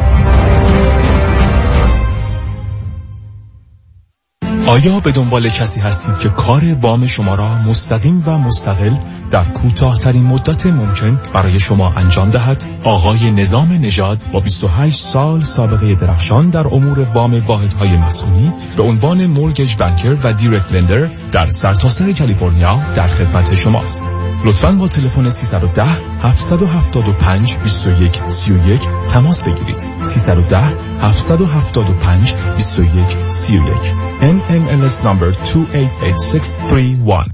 آیا به دنبال کسی هستید که کار وام شما را مستقیم و مستقل در کوتاه‌ترین مدت ممکن برای شما انجام دهد؟ آقای نظام نژاد با بیست و هشت سال سابقه درخشان در امور وام واحدهای مسکونی به عنوان مورگیج بانکر و دایرکت لندر در سرتاسر کالیفرنیا در خدمت شماست. لطفاً با تلفن سیصد و ده هفتصد و هفتاد و پنج بیست و یک سی و یک تماس بگیرید. سیصد و ده هفتصد و هفتاد و پنج بیست و یک سی و یک. ان ام ال اس number دو هشت هشت شش سه یک.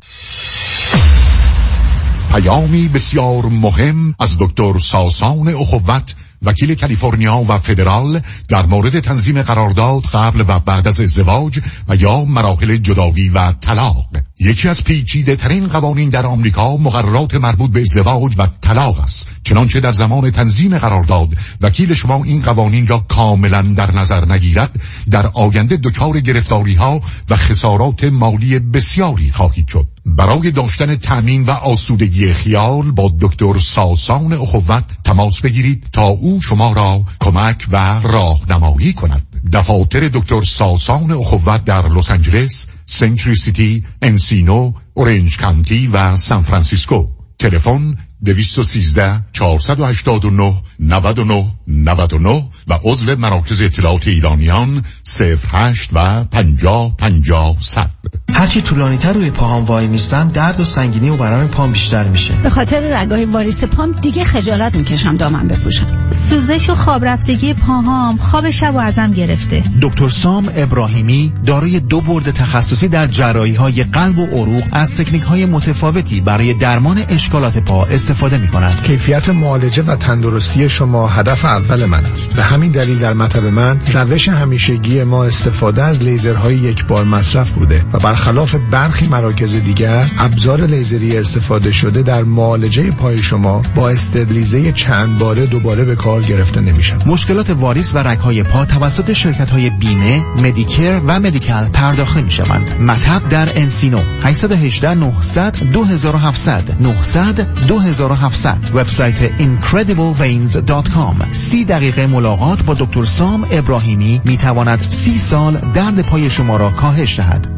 پیامی بسیار مهم از دکتر ساسان اخوت، وکیل کالیفرنیا و فدرال در مورد تنظیم قرارداد قبل و بعد از ازدواج و یا مراحل جدایی و طلاق. یکی از پیچیده ترین قوانین در آمریکا مقررات مربوط به ازدواج و طلاق است. چنانچه در زمان تنظیم قرارداد وکیل شما این قوانین را کاملا در نظر نگیرد، در آینده دچار گرفتاری ها و خسارات مالی بسیاری خواهید شد. برای داشتن تأمین و آسودگی خیال با دکتر ساسان اخوت تماس بگیرید تا او شما را کمک و راهنمایی کند. دفاتر دکتر ساسان اخوت در لس آنجلس، سنچری سیتی، انسینو، اورنج کانتی و سان فرانسیسکو. تلفن دویست و سیزده چهارصد و هشتاد و نه نود و نه نود و نه و عضو مراکز اطلاعات ایرانیان صفر هشت و پنجاه پنجاه صد. هرچی طولانی تر روی پاهام وای میستم درد و سنگینی و برام پام بیشتر میشه. به خاطر رگای واریس پام دیگه خجالت میکشم دامن بپوشم. سوزش و خواب رفتگی پاهام خواب شب و ازم گرفته. دکتر سام ابراهیمی دارای دو برد تخصصی در جراحی‌های قلب و عروق از تکنیک‌های متفاوتی برای درمان اشکالات پا استفاده می‌کند. کیفیت معالجه و تندرستی شما هدف اول من است. به همین دلیل در مطب من روش همیشگی ما استفاده از لیزرهای یک بار مصرف بوده و برخلاف برخی مراکز دیگر ابزار لیزری استفاده شده در معالجه پای شما با استبلیزه چند باره دوباره به کار گرفته نمیشن. مشکلات واریس و رگ‌های پا توسط شرکت‌های بیمه، مدیکر و مدیکال پرداخته می‌شوند. مطب در انسینو هشت یک هشت نه صفر صفر دو هفت صفر صفر نه صفر صفر دو هفت صفر صفر. وبسایت اینکردیبل وینز دات کام. سی دقیقه ملاقات با دکتر سام ابراهیمی میتواند سی سال درد پای شما را کاهش دهد.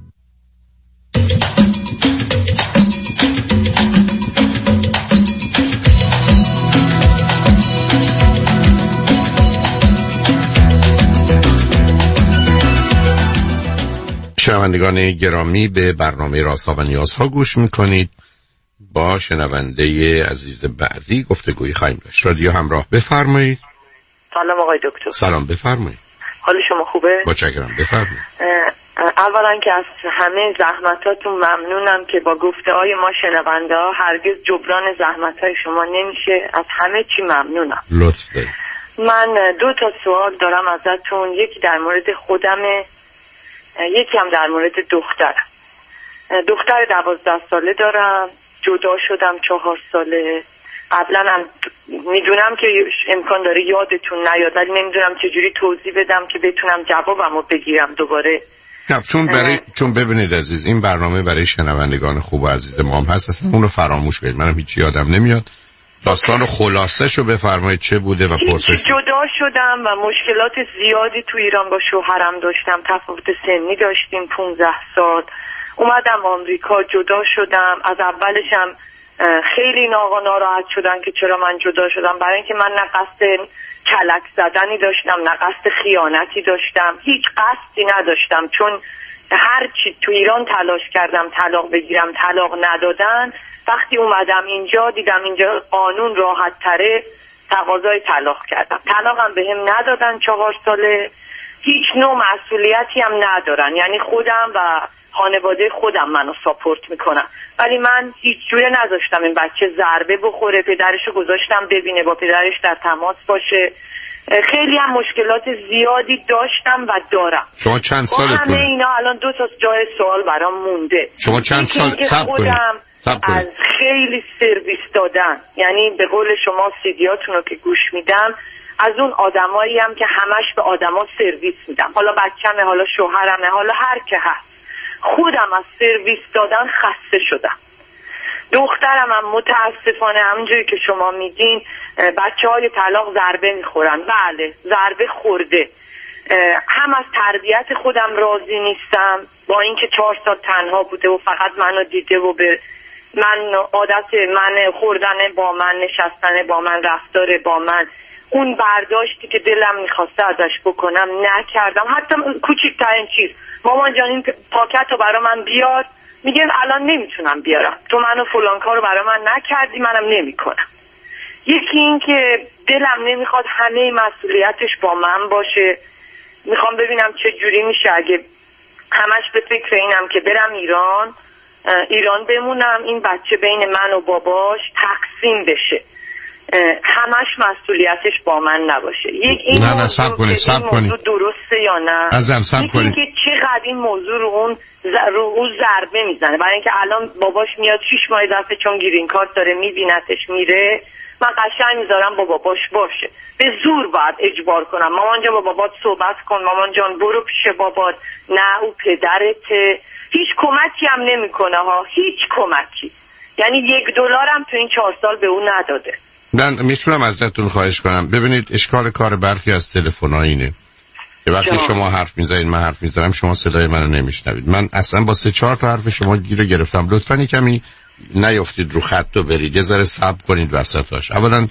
شنوندگان گرامی، به برنامه رازها و نیازها گوش میکنید. با شنونده عزیز بعدی گفتگویی خواهیم داشت. رادیو همراه، بفرمایید. سلام آقای دکتر. سلام، بفرمایید. حال شما خوبه؟ متشکرم، بفرمایید. اولا که از همه زحمتاتون ممنونم که با گفته های ما شنونده ها هرگز جبران زحمت های شما نمیشه. از همه چی ممنونم. لطف دارید. من دو تا سوال دارم ازتون، یکی در مورد خودمه، یکی هم در مورد دخترم. دختر دوازده ساله دارم، جدا شدم چهار ساله. قبلا هم میدونم که امکان داره یادتون نیاد، ولی نمیدونم چجوری توضیح بدم که بتونم جوابمو بگیرم دوباره. نه، چون برای چون ببینید عزیز، این برنامه برای شنوندگان خوب و عزیز ما هم هست، اصلا اون رو فراموش کنید. منم هیچ یادم نمیاد. داستان خلاصه‌شو بفرمایید چه بوده و پرسش. جدا شدم و مشکلات زیادی تو ایران با شوهرم داشتم، تفاوت سنی داشتیم پونزده سال. اومدم آمریکا، جدا شدم. از اولشم خیلی ناقا ناراحت شدن که چرا من جدا شدم، برای اینکه من نه قصد کلک زدنی داشتم نه قصد خیانتی داشتم، هیچ قصدی نداشتم. چون هر چی تو ایران تلاش کردم طلاق بگیرم، طلاق ندادن. وقتی اومدم اینجا دیدم اینجا قانون راحت تره، تقاضای طلاق کردم. طلاقم به هم ندادن چهار ساله. هیچ نوع مسئولیتی هم ندارن، یعنی خودم و خانواده خودم منو ساپورت میکنن. ولی من هیچ جوره نذاشتم این بچه ضربه بخوره. پدرشو گذاشتم ببینه، با پدرش در تماس باشه. خیلی هم مشکلات زیادی داشتم و دارم. شما چند سالتونه؟ همه اینا الان دو تا جای سوال برام مونده. شما چند سال صبر کنید؟ از خیلی سرویس دادن، یعنی به قول شما سیدیاتون رو که گوش میدم از اون آدمایی هم که همش به آدما سرویس میدم، حالا بچه‌مه، حالا شوهرمه، حالا هر که هست. خودم از سرویس دادن خسته شدم. دخترم هم متاسفانه همونجوری که شما میگین بچه های طلاق ضربه میخورن. بله ضربه خورده. هم از تربیت خودم راضی نیستم، با اینکه چهار سال تنها بوده و فقط منو دیده و به من عادت من خوردن با من، نشستن با من، رفتار با من، اون برداشتی که دلم میخواسته ازش بکنم نکردم. حتی کوچکترین چیز، مامان جان این پاکت رو برا من بیار، میگه الان نمیتونم بیارم، تو منو فلان کارو برا من نکردی، منم نمیکنم. یکی این که دلم نمیخواد همه مسئولیتش با من باشه. میخوام ببینم چه جوری میشه اگه همش به فکر اینم که برم ایران ایران بمونم، این بچه بین من و باباش تقسیم بشه، همش مسئولیتش با من نباشه. یک این نه نه سب کنید سب کنید درسته یا نه؟ ازم سب کنید که چقدر این موضوع رو اون رو اون ضربه میزنه، برای اینکه الان باباش میاد شش ماه دفعه چون گرین کارت داره میبینتش میره، من قشنگ میذارم با باباش باشه، به زور باید اجبار کنم مامان جان با بابات صحبت کن، مامان جان برو پیش بابات، نه او پدرته. هیچ کمکی هم نمیکنه ها، هیچ کمکی، یعنی یک دلارم تو این چهار سال به اون نداده. من میتونم ازتون خواهش کنم ببینید اشکال کار برخی از تلفن‌ها اینه که وقتی جا. شما حرف میزنید من حرف میزنم شما صدای منو نمیشنوید. من اصلا با سه چهار تا حرف شما گیر گرفتم. لطفاً کمی نیافتید رو خط و برید، یه ذره صبر کنید وسطاش. اولا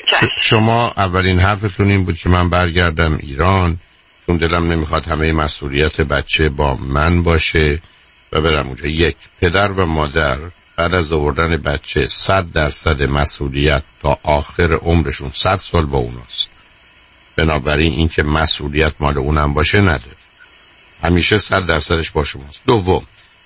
شما اولین حرفتون این بود که من برگردم ایران چون دلم نمیخواد همه مسئولیت بچه با من باشه و برم اونجا. یک، پدر و مادر بعد از آوردن بچه صد درصد مسئولیت تا آخر عمرشون صد سال با اوناست، بنابراین این که مسئولیت مال اونم باشه نداره، همیشه صد درصدش با شماست. دوم،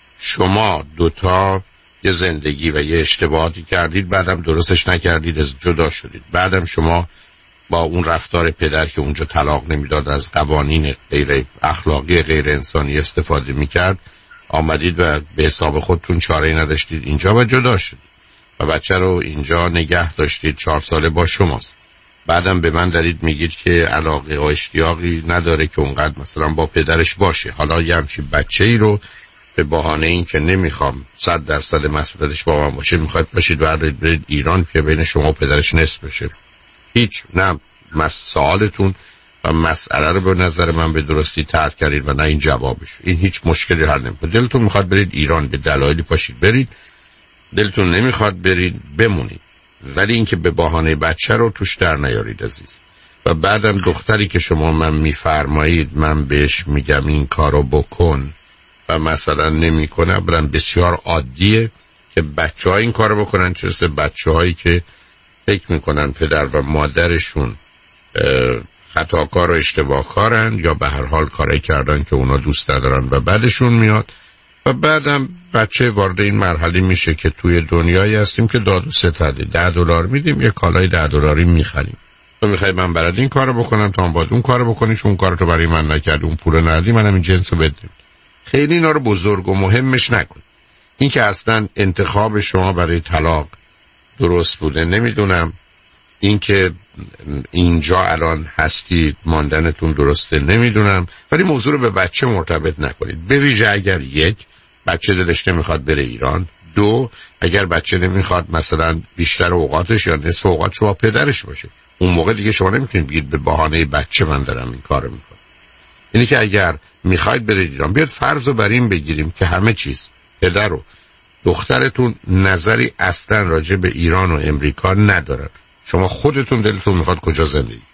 شما دوتا یه زندگی و یه اشتباهاتی کردید، بعدم درستش نکردید، از جدا شدید، بعدم شما با اون رفتار پدر که اونجا طلاق نمیداد، از قوانین غیر اخلاقی غیر انسانی استفاده میکرد، آمدید و به حساب خودتون چاره‌ای نداشتید اینجا و جدا شدید و بچه رو اینجا نگه داشتید، چهار ساله با شماست. بعدم به من دارید میگید که علاقه و اشتیاقی نداره که اونقدر مثلا با پدرش باشه. حالا یه همچین بچه ای رو به بهانه این که نمیخوام صد درصد مسئولیتش با من باشه میخواید باشید برید برید ایران که بین شما و پدرش نصف بشه. هیچ نه مسائلتون و مسئله رو به نظر من به درستی طرح کردید و نه این جوابش. این هیچ مشکلی حل نمیکنه. دلتون میخواد برید ایران به دلایلی پاشید برید، دلتون نمیخواد برید بمونید، ولی اینکه به بهانه بچه رو توش در نیارید عزیز. و بعدم دختری که شما من میفرمایید من بهش میگم این کارو بکن و مثلا نمیکنه، برام بسیار عادیه که بچه‌ها این کارو بکنن، چه بچه‌هایی که فکر میکنن پدر و مادرشون خطاکار و اشتباه کارن یا به هر حال کاری کردن که اونا دوست ندارن و بعدشون میاد و بعدم بچه وارد این مرحله میشه که توی دنیایی هستیم که داد و ستده، ده دلار میدیم یه کالای ده دلاری میخریم. تو میخوای من برات این کارو بکنم تا من باید اون کارو بکنی، چون اون کارو تو برای من نکردی، اون پولو ندی، منم این جنسو بدم. خیلی اینا رو بزرگ و مهمش نکن. این که اصلا انتخاب شما برای طلاق درست بوده نمیدونم، این که اینجا الان هستید ماندنتون درسته نمیدونم، ولی موضوع رو به بچه مرتبط نکنید. به ویژه اگر یک بچه دلش نمیخواد بره ایران، دو اگر بچه نمیخواد مثلا بیشتر اوقاتش یا نصف اوقاتش با پدرش باشه، اون موقع دیگه شما نمیتونید بگید به بهانه بچه من دارم این کارو میکنم. اینی که اگر میخواید برید ایران، بیاد فرض رو بر این بگیریم که همه چیز پدر و دخترتون نظری اصلا راجع به ایران و امریکا ندارن، شما خودتون دلتون میخواد کجا زندگی؟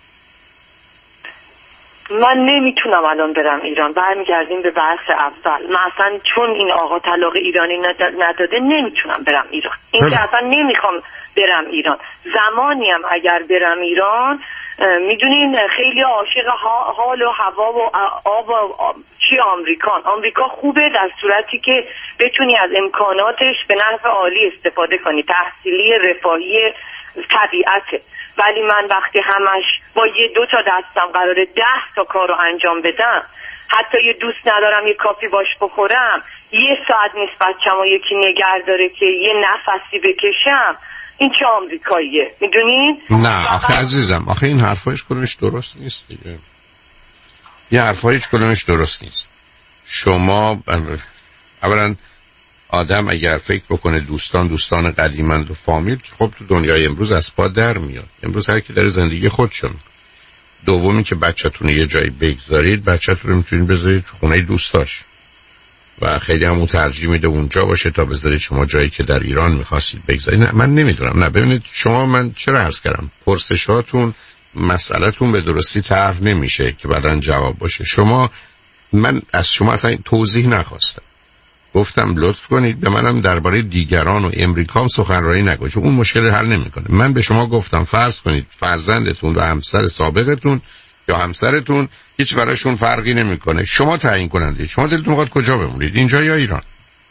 من نمیتونم الان برم ایران. برمیگردیم به بحث اول. من اصلا چون این آقا طلاق ایرانی نداده نمیتونم برم ایران. این که اصلا نمیخوام برم ایران. زمانی هم اگر برم ایران میدونین خیلی عاشق حال و هوا و آب و آب. چی آمریکان؟ آمریکا خوبه در صورتی که بتونی از امکاناتش به نحو عالی استفاده کنی، تحصیلی، رفاهی، طبیعته. ولی من وقتی همش با یه دو تا دستم قراره ده تا کار رو انجام بدم، حتی یه دوست ندارم یه کافی باش بخورم، یه ساعت نیست بچه‌مو یکی نگه داره که یه نفسی بکشم، این چه آمریکاییه؟ میدونین؟ نه آخه عزیزم، آخه این حرفایش کلمش درست نیست دیگه. یه حرفایش کلمش درست نیست. شما اولا آدم اگر فکر بکنه دوستان دوستان قدیمند و فامیل، خب تو دنیای امروز از پا در میاد. امروز هر کی داره زندگی خودشون. دومی که بچه‌تون یه جایی بگذارید، بچه‌تون رو میتونید بذارید خونه دوستاش و خیلی هم اون ترجیح میده اونجا باشه تا بذارید شما جایی که در ایران میخواستید بگذارید. نه من نمیدونم. نه ببینید شما، من چرا عرض کردم پرسشاتون مسئله‌تون به درستی طرح نمیشه که بعداً جواب باشه. شما، من از شما اصلا توضیح نخواستم، گفتم لطف کنید به منم درباره دیگران و امریکا هم سخنرانی نکنید چون اون مشکل حل نمیکنه. من به شما گفتم فرض کنید فرزندتون و همسر سابقتون یا همسرتون هیچ براشون فرقی نمیکنه، شما تعیین کننده، شما دلتون میخواد کجا بمونید، اینجا یا ایران؟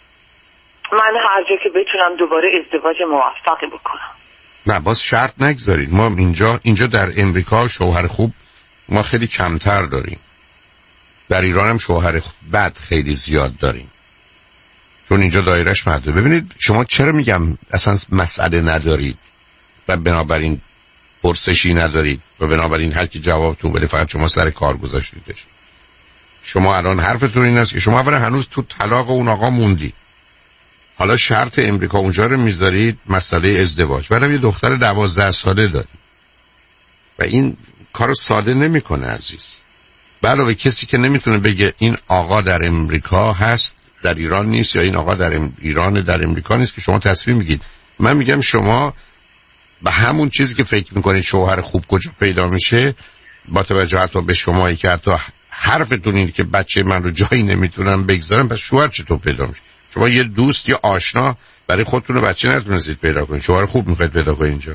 من هر جا که بتونم دوباره ازدواج موفقی بکنم. نه باز شرط نگذارید. ما اینجا اینجا در امریکا شوهر خوب ما خیلی کمتر داریم، در ایران هم شوهر بد خیلی زیاد داریم چون اینجا دایرش محدود. ببینید شما چرا میگم اصلا مسئله ندارید و بنابراین پرسشی ندارید و بنابراین هر کی جوابتون بده فقط شما سر کار گذاشتیدش. شما الان حرفتون این است که شما اولا هنوز تو طلاق اون آقا موندی، حالا شرط امریکا اونجا رو میذارید مسئله ازدواج، بعدم یه دختر دوازده ساله دارید و این کارو ساده نمیکنه عزیز. علاوه کسی که نمیتونه بگه این آقا در امریکا هست در ایران نیست یا این آقا در ایران در امریکا نیست که شما تصمیم میگید. من میگم شما به همون چیزی که فکر میکنید شوهر خوب کجا پیدا میشه، با توجه حتی به شمایی که حتی حرفتون اینه که بچه من رو جایی نمیتونم بگذارم، پس شوهر چطور پیدا میشه؟ شما یه دوست یا آشنا برای خودتون بچه نتونستید پیدا کنید، شوهر خوب میخواید پیدا کنید اینجا.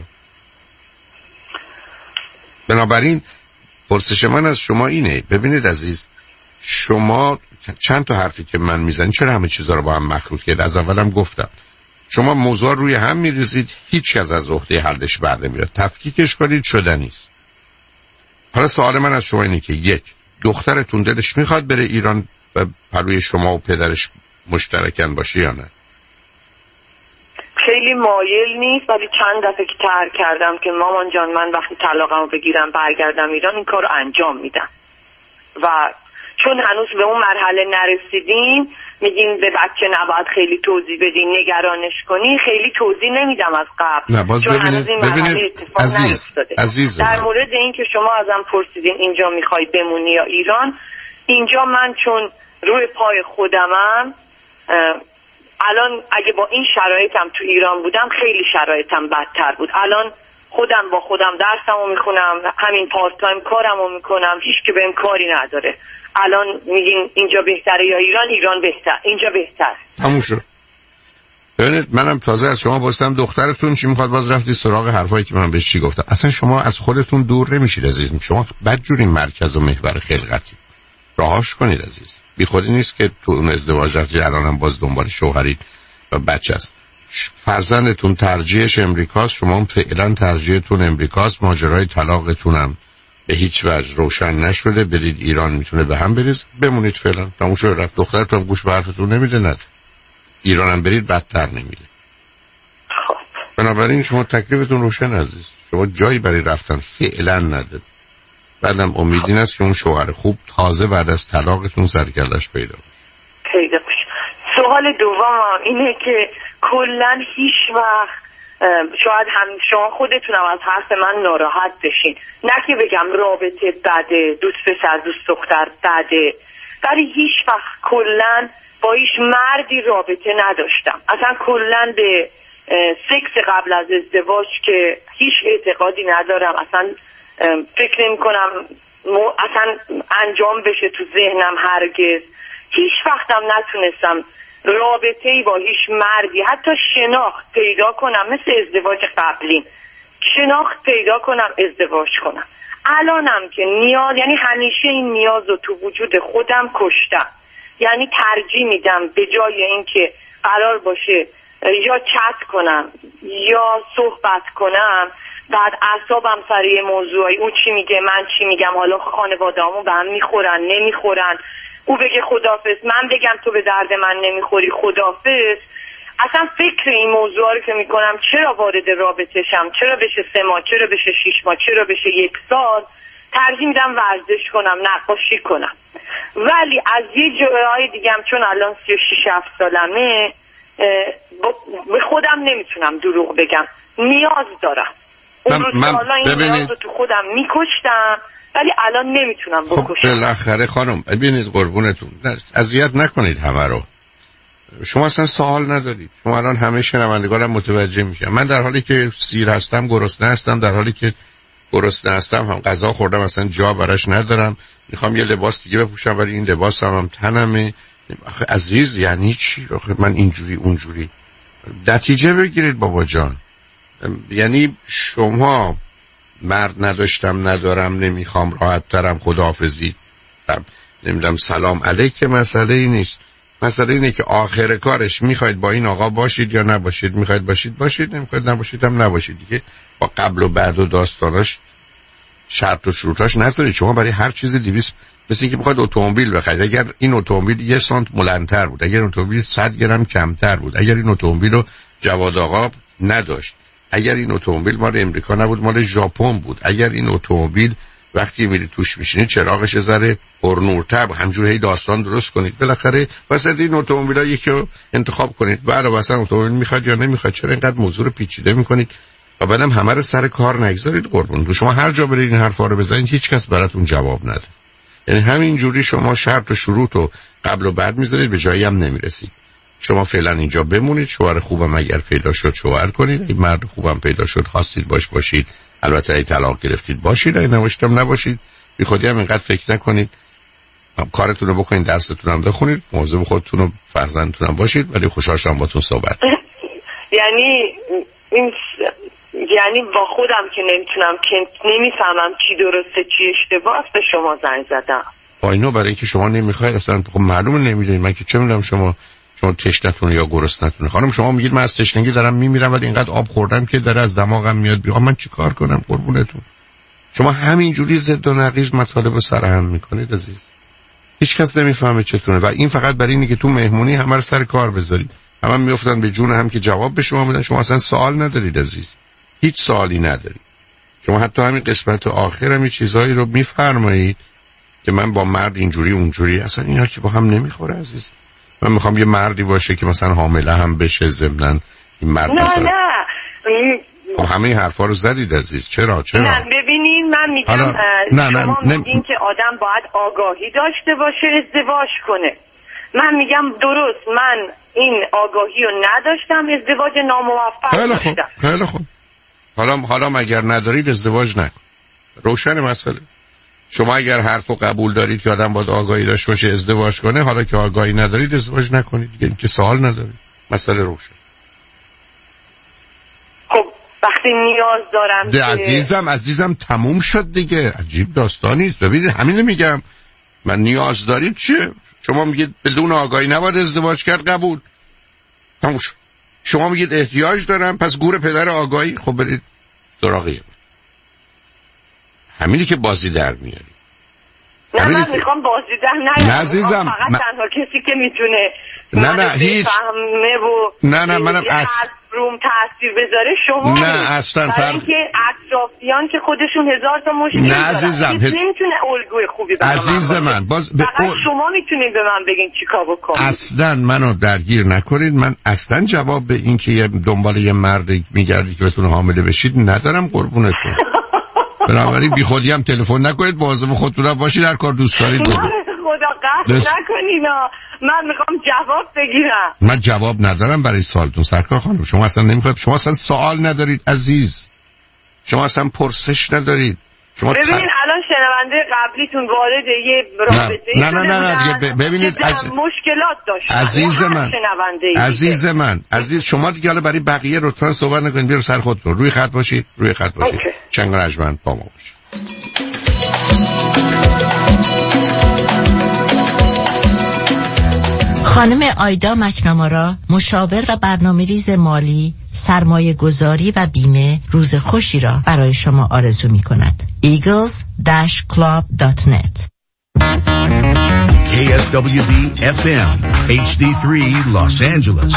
بنابراین پرسش من از شما اینه، ببینید عزیز، شما چند تا حرفی که من میزنید چرا همه چیزا رو با هم مخلوط کرد؟ از اولم گفتم شما موضوع روی هم میریزید، هیچ کس از عهده حلش بر نمیاد، تفکیکش کنید شدنی است. حالا سوال من از شما اینه که یک، دخترتون دلش میخواد بره ایران و پروی شما و پدرش مشترکن باشه یا نه؟ خیلی مایل نیست، ولی چند دفعه که ترک کردم که مامان جان من وقتی طلاقمو بگیرم برگردم ایران این کارو انجام میدم و چون هنوز به اون مرحله نرسیدیم میگین به بچه نباید خیلی توضیح بدین نگرانش کنی، خیلی توضیح نمیدم از قبل نه باز چون ببینید هنوز این مرحله اتفاق عزیز نیفتاده. عزیز در مورد این که شما ازم پرسیدین اینجا میخوای بمونی یا ایران، اینجا من چون روی پای خودمم الان اگه با این شرایطم تو ایران بودم خیلی شرایطم بدتر بود. الان خودم با خودم درسمو میخونم، همین پارت تایم کارمو میکنم، هیچ که بهم کاری نداره. الان میگین اینجا بهتره یا ایران؟ ایران بهتر، اینجا بهتر. تموم شد. ببینید منم تازه از شما پرسیدم دخترتون چی میخواد، باز رفتی سراغ حرفایی که من بهش چی گفتم. اصلا شما از خودتون دور نمیشید عزیز، شما بدجوری مرکز و محور خلقتی. راهاش کنید عزیز. بی خودی نیست که تو اون ازدواج رفتی الانم باز دنبال شوهرید و بچه است. فرزندتون ترجیحش امریکاست، شما هم فعلا ترجیحتون امریکاست، ماجرای طلاقتونم به هیچ وجه روشن نشده، برید ایران میتونه به هم بریز، بمونید فعلا. تموم شد رفت. دخترتون گوش به حرفتون نمیده، نه ایران هم برید بدتر نمیده. بنابراین شما تکلیفتون روشن عزیز، شما جایی برای رفتن فعلا ندارید. بعدم امید این است که اون شوهر خوب تازه بعد از طلاقتون سرکلش پیدا بشه. پیدا بشه. سوال دوم اینه که کلا هیچ وقت شاید هم شما خودتونم از حرف من ناراحت بشین، نه که بگم رابطه بده، دوست پسر دوست دختر بده، ولی هیچ وقت کلا با هیچ مردی رابطه نداشتم. اصلا کلا به سکس قبل از ازدواج که هیچ اعتقادی ندارم، اصلا فکر نمی کنم اصلا انجام بشه تو ذهنم هرگز. هیچ وقتم نتونستم رابطه‌ای با هیچ مردی، حتی شناخت پیدا کنم مثل ازدواج قبلیم، شناخت پیدا کنم ازدواج کنم. الانم که نیاز، یعنی همیشه این نیاز رو تو وجود خودم کشتم، یعنی ترجیح میدم به جای اینکه قرار باشه یا چت کنم یا صحبت کنم بعد اعصابم سر یه موضوعی، اون چی میگه من چی میگم، حالا خانواده‌امون به هم میخورن نمیخورن، او بگه خداحافظ من بگم تو به درد من نمیخوری خداحافظ. اصلا فکر این موضوع رو که میکنم چرا وارد رابطه شم، چرا بشه سه ماه، چرا بشه شیش ماه، چرا بشه یک سال، ترجیح میدم ورزش کنم، نقاشی کنم. ولی از یه جای دیگه هم چون الان سی و شیش هفت سالمه به خودم نمیتونم دروغ بگم، نیاز دارم. اون روز حالا این نیاز رو تو خودم میکشتم ولی الان نمیتونم بکشم. خب بالاخره خانم ببینید قربونتون اذیت نکنید همه رو. شما اصلا سوال ندارید. شما الان همه شنوندگانم متوجه میشن. من در حالی که سیر هستم گرسنه هستم، در حالی که گرسنه هستم هم غذا خوردم اصلا جا براش ندارم، میخوام یه لباس دیگه بپوشم ولی این لباس هم, هم تنمه. آخه عزیز یعنی چی؟ آخه من اینجوری اونجوری. نتیجه بگیرید بابا جان. یعنی شما مرد نداشتم ندارم نمیخوام راحت ترم خداحافظی نمیدونم سلام علیک، مسئله ای نیست. مسئله اینه که آخر کارش میخواید با این آقا باشید یا نباشید، میخواید باشید باشید، نمیخواید نباشید هم نباشید دیگه. با قبل و بعد و داستاناش شرط و شروطاش نذارید. شما برای هر چیز دویست مثل اینکه میخواید اتومبیل بخرید، اگر این اتومبیل یه سانت بلندتر بود، اگر اتومبیل صد گرم کمتر بود، اگر این اتومبیل رو جواد آقا نداشت، اگر این اتومبیل مال امریکا نبود مال ژاپن بود، اگر این اتومبیل وقتی میری توش میشینی چراغش ذره پرنورتر، همجوری هی داستان درست کنید. بالاخره واسه این اتومبیلا یکی رو انتخاب کنید. بعد واسه اتومبیل میخواد یا نمیخواد، چرا اینقدر موضوع رو پیچیده میکنید و بعدم همه رو سر کار نگذارید قربون. تو شما هر جا برید این حرفا رو بزنید هیچ کس براتون جواب نده. یعنی همین جوری شما شرط و شروط و قبل و بعد میذارید به جایی هم نمیرسید. شما فعلا اینجا بمونید، شوهر خوبم اگر پیدا شد شوهر کنید، اگه مرد خوبم پیدا شد خواستید باش باشید، البته اگه طلاق گرفتید باشید، اگه نباشیدم نباشید. بی خودی هم اینقدر فکر نکنید، کارتون رو بکنید، درستون هم بخونید، مواظب خودتون و فرزندتون هم باشید. ولی خوشحال شدم باهاتون صحبت. یعنی این یعنی با خودم که نمیتونم که نمیفهمم چی درسته چی اشتباهه به شما زنگ زدم. با اینو برای اینکه شما نمیخواید اصلا خب معلومه نمیدونید، من که چه میدونم شما شما تشنتون یا گرسنتون. خانم شما میگید من از تشنگی دارم میمیرم ولی اینقدر آب خوردم که داره از دماغم میاد بیرون، من چیکار کنم قربونتون؟ شما همینجوری ضد و نقیض مطالب سرهم میکنید عزیز. هیچ کس نمیفهمه چتونه و این فقط برای اینه که تو مهمونی همه رو سر کار بذارید. همه میافتن به جون هم که جواب به شما میدن، شما اصلا سوال ندارید عزیز. هیچ سوالی ندارید. شما حتی همین قسمت آخر هم چیزایی رو میفرمایید که من با مرد اینجوری اونجوری، اصلا اینا که با هم نمیخوره عزیز. من میخوام یه مردی باشه که مثلا حامله هم بشه ضمناً این مرد نه مثلا نه خب همه این حرفا رو زدید عزیز. چرا چرا نه ببینین من میگم حالا... نه نه شما نه میگین که آدم باید آگاهی داشته باشه ازدواج کنه. من میگم درست من این آگاهی رو نداشتم، ازدواج ناموفق خیلی خوب داشتم. خیلی خوب حالا حالا مگر ندارید ازدواج نکن. روشن مسئله. شما اگر حرفو قبول دارید که آدم باید آگاهی داشته باشه ازدواج کنه، حالا که آگاهی ندارید ازدواج نکنید دیگه، این که سوال ندارید. مسئله روشن. خب وقتی نیاز دارم ده که عزیزم عزیزم تموم شد دیگه، عجیب داستانی است. ببینید همین میگم، من نیاز دارید چیه؟ شما میگید بدون آگاهی نباید ازدواج کرد، قبول تموم شد. شما میگید احتیاج دارم، پس گور پدر آگاهی، خب برید سراغی. همینی که بازی در میاری. نه من میخوام بازی در نیارم. نه عزیزم فقط من... تنها کسی که میتونه نه نه هیچ و نه نه منم اصلا روم تاثیر بذاره شما. نه اصلا برای اینکه اطرافیان که خودشون هزار تا مشکل نه دارن، عزیزم هیچ نمیتونه الگوی خوبی به عزیز من, من. باز به فقط شما میتونید به من بگین چیکار بکنم. اصلا منو درگیر نکنید. من اصلا جواب به این که دنبال یه مرد میگردی که بتونه حامله بشید ندارم قربونتون. بنابراین بی خودی هم تلفن نکنید، مواظب خودتون باشید، هر کار دوست دارید بگید. خدا قهر نکنید، من میخوام جواب بگیرم. من جواب ندارم برای سوالتون سرکار خانم. شما اصلا نمیخواید، شما اصلا سوال ندارید عزیز، شما اصلا پرسش ندارید. شما ببینین ت... الان شنونده قبلیتون وارد یه رابطه نه نه نه نه دیگه ببینید از... مشکلات داشت. عزیز من عزیز من عزیز شما دیگه حالا برای بقیه لطفا صحبت نکنید، بیرو سر خودتون. روی خط باشید، روی خط باشید. چنگ رجمن با ما باشید. خانم آیدا مکنامارا، مشاور و برنامه‌ریز مالی، سرمایه گذاری و بیمه روز خوشی را برای شما آرزو می کند. ایگلز داش کلاب دات نت. کی اس دبلیو دی اف ام اچ دی سه Los Angeles.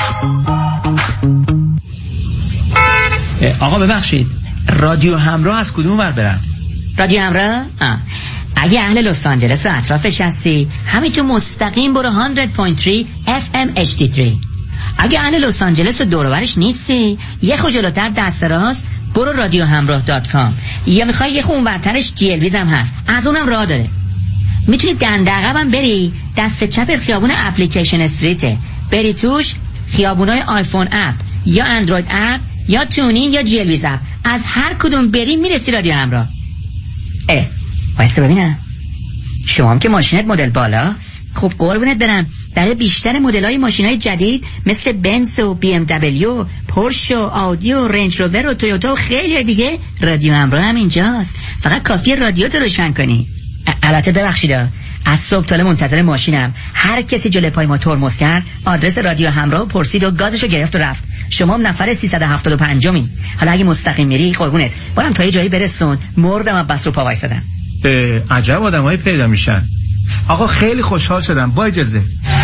آقا ببخشید، رادیو همراه از کدوم ور برم؟ رادیو همراه؟ آه. اگه اهل لس آنجلس و اطرافش هستی، همین تو مستقیم برو صد و سه اف ام اچ دی سه. اگه اهل لس آنجلس و دور و برش نیستی، یه خو جلوتر دست راست برو رادیو همراه دات کام. یا میخوای یه خو اونورترش جی ال ویز هم هست، از اونم راه داره. میتونی دندقبم بری دست چپ خیابون اپلیکیشن استریته، بری توش خیابونای آیفون اپ یا اندروید اپ یا تونین یا جی ال ویز اپ، از هر کدوم بری میرسی رادیو همراه. اه واسه ببینم، شما هم که ماشینت مدل بالاست. خب قربونت برم، برای بیشتر مدل‌های ماشین‌های جدید مثل بنز و بی ام دبلیو، پورش و آودی و رنج روور و تویوتا و خیلی دیگه، رادیو همراه هم اینجاست. فقط کافیه رادیوت رو روشن کنی. البته ببخشید، از صبح تا منتظر ماشینم. هر کسی جلوی پای ما ترمز کرد، آدرس رادیو همراه پرسید و گازشو گرفت و رفت. شما هم نفر سیصد و هفتاد و پنج مین. حالا اگه مستقیم میری قربونت برام تا یه جایی برسون، مردم از بس رو پا وایسادم. عجب آدمایی پیدا میشن. آقا خیلی خوشحال شدم، با اجازه.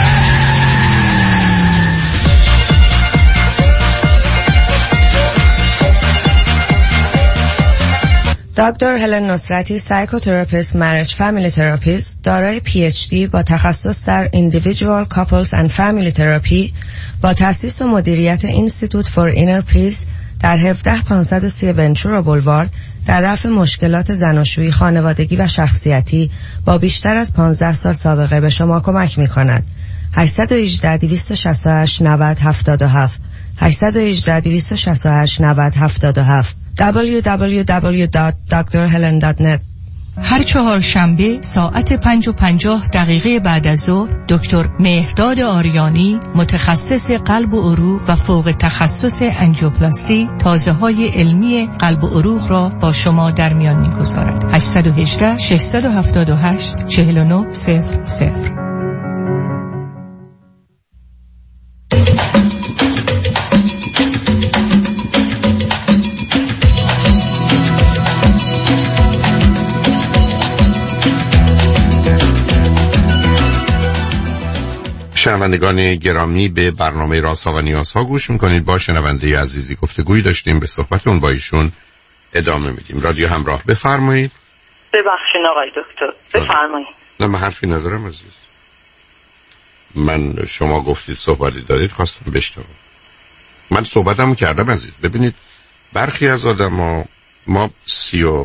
دکتر هلن نصرتی، سایکوتراپیست، مریج فامیلی تراپیست، دارای پی اچ دی با تخصص در Individual Couples and Family Therapy با تأسیس و مدیریت اینستیتوت فور اینر پیس در هفده پانصد و سی ونچورا بولوارد در رفع مشکلات زناشویی، خانوادگی و شخصیتی با بیشتر از پانزده سال سابقه به شما کمک می کند. هشت یک هشت، دویست و شصت و هشت، نود هفتاد و هفت هشت یک هشت، دویست و شصت و هشت، نود هفتاد و هفت دبلیو دبلیو دبلیو دات دکتر هلن دات نت. هر چهارشنبه ساعت پنج و پنجاه دقیقه بعد از ظهر دکتر مهرداد آریانی، متخصص قلب و عروق و فوق تخصص انژیوپلاستی، تازه‌های علمی قلب و عروق را با شما در میان می‌گذارد. هشت یک هشت، شش هفت هشت، چهار نه صفر صفر. شنوندگان گرامی، به برنامه رازها و نیازها گوش میکنید. با شنونده عزیزی گفتگویی داشتیم، به صحبتون با ایشون ادامه میدیم. رادیو همراه، بفرمایید. ببخشید آقای دکتر، بفرمایید. نه من حرفی ندارم عزیز، من شما گفتید صحبتی دارید خواستم بشنوم. من صحبتمو کردم عزیز. ببینید برخی از آدم ها، ما سی و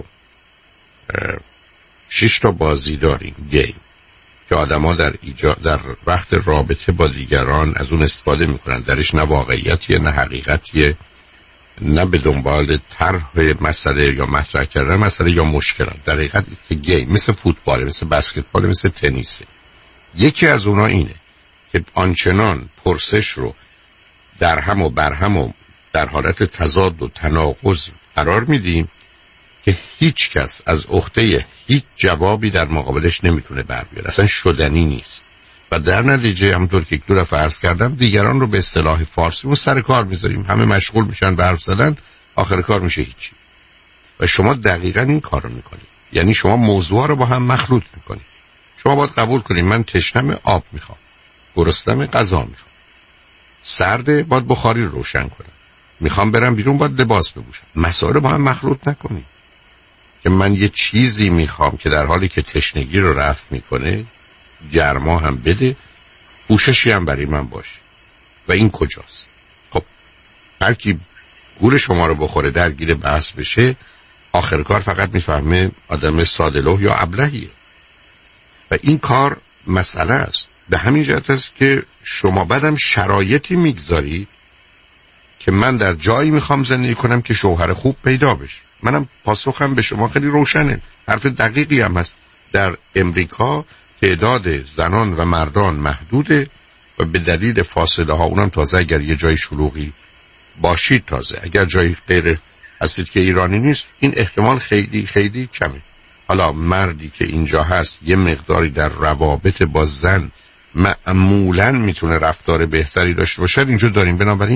شش تا بازی داریم گیم که آدم ها در, ایجا... در وقت رابطه با دیگران از اون استفاده میکنن. درش نه واقعیتیه نه حقیقتیه، نه به دنبال طرح مسئله یا مطرح کردن مسئله یا مشکلات. در حقیقت ایتس گیم، مثل فوتبال، مثل بسکتبال، مثل تنیسه. یکی از اونا اینه که آنچنان پرسش رو در هم و بر هم و در حالت تضاد و تناقض قرار میدیم که هیچ کس از عهده هیچ جوابی در مقابلش نمیتونه بر بیاره، اصلا شدنی نیست. و در نتیجه همونطور که یک دو دفعه عرض کردم، دیگران رو به اصطلاح فارسی ما سر کار میذاریم، همه مشغول میشن به حرف زدن، آخر کار میشه هیچی. و شما دقیقاً این کار رو میکنید، یعنی شما موضوع رو با هم مخلوط میکنید. شما باید قبول کنید من تشنم آب میخوام، گرسنم غذا میخوام، سرده باید بخاری رو روشن کنم، میخوام برم بیرون باید لباس بپوشم. مسائل با هم مخلوط نکنید که من یه چیزی میخوام که در حالی که تشنگی رو رفع میکنه گرما هم بده، پوششی هم برای من باشه. و این کجاست؟ خب هر کی گول شما رو بخوره درگیر بحث بشه، آخر کار فقط میفهمه آدم ساده‌لوح یا ابلهیه. و این کار مسئله است. به همین جهت است که شما بعدم شرایطی میگذاری که من در جایی میخوام زندگی کنم که شوهر خوب پیدا بشه. منم پاسخم به شما خیلی روشنه، حرف دقیقی هم هست. در امریکا تعداد زنان و مردان محدوده و به دلیل فاصله ها، اونم تازه اگر یه جای شلوغی باشید، تازه اگر جایی غیر هستید که ایرانی نیست، این احتمال خیلی خیلی کمه. حالا مردی که اینجا هست یه مقداری در روابط با زن معمولاً میتونه رفتار بهتری داشته باشه، اینجا داریم. بنابراین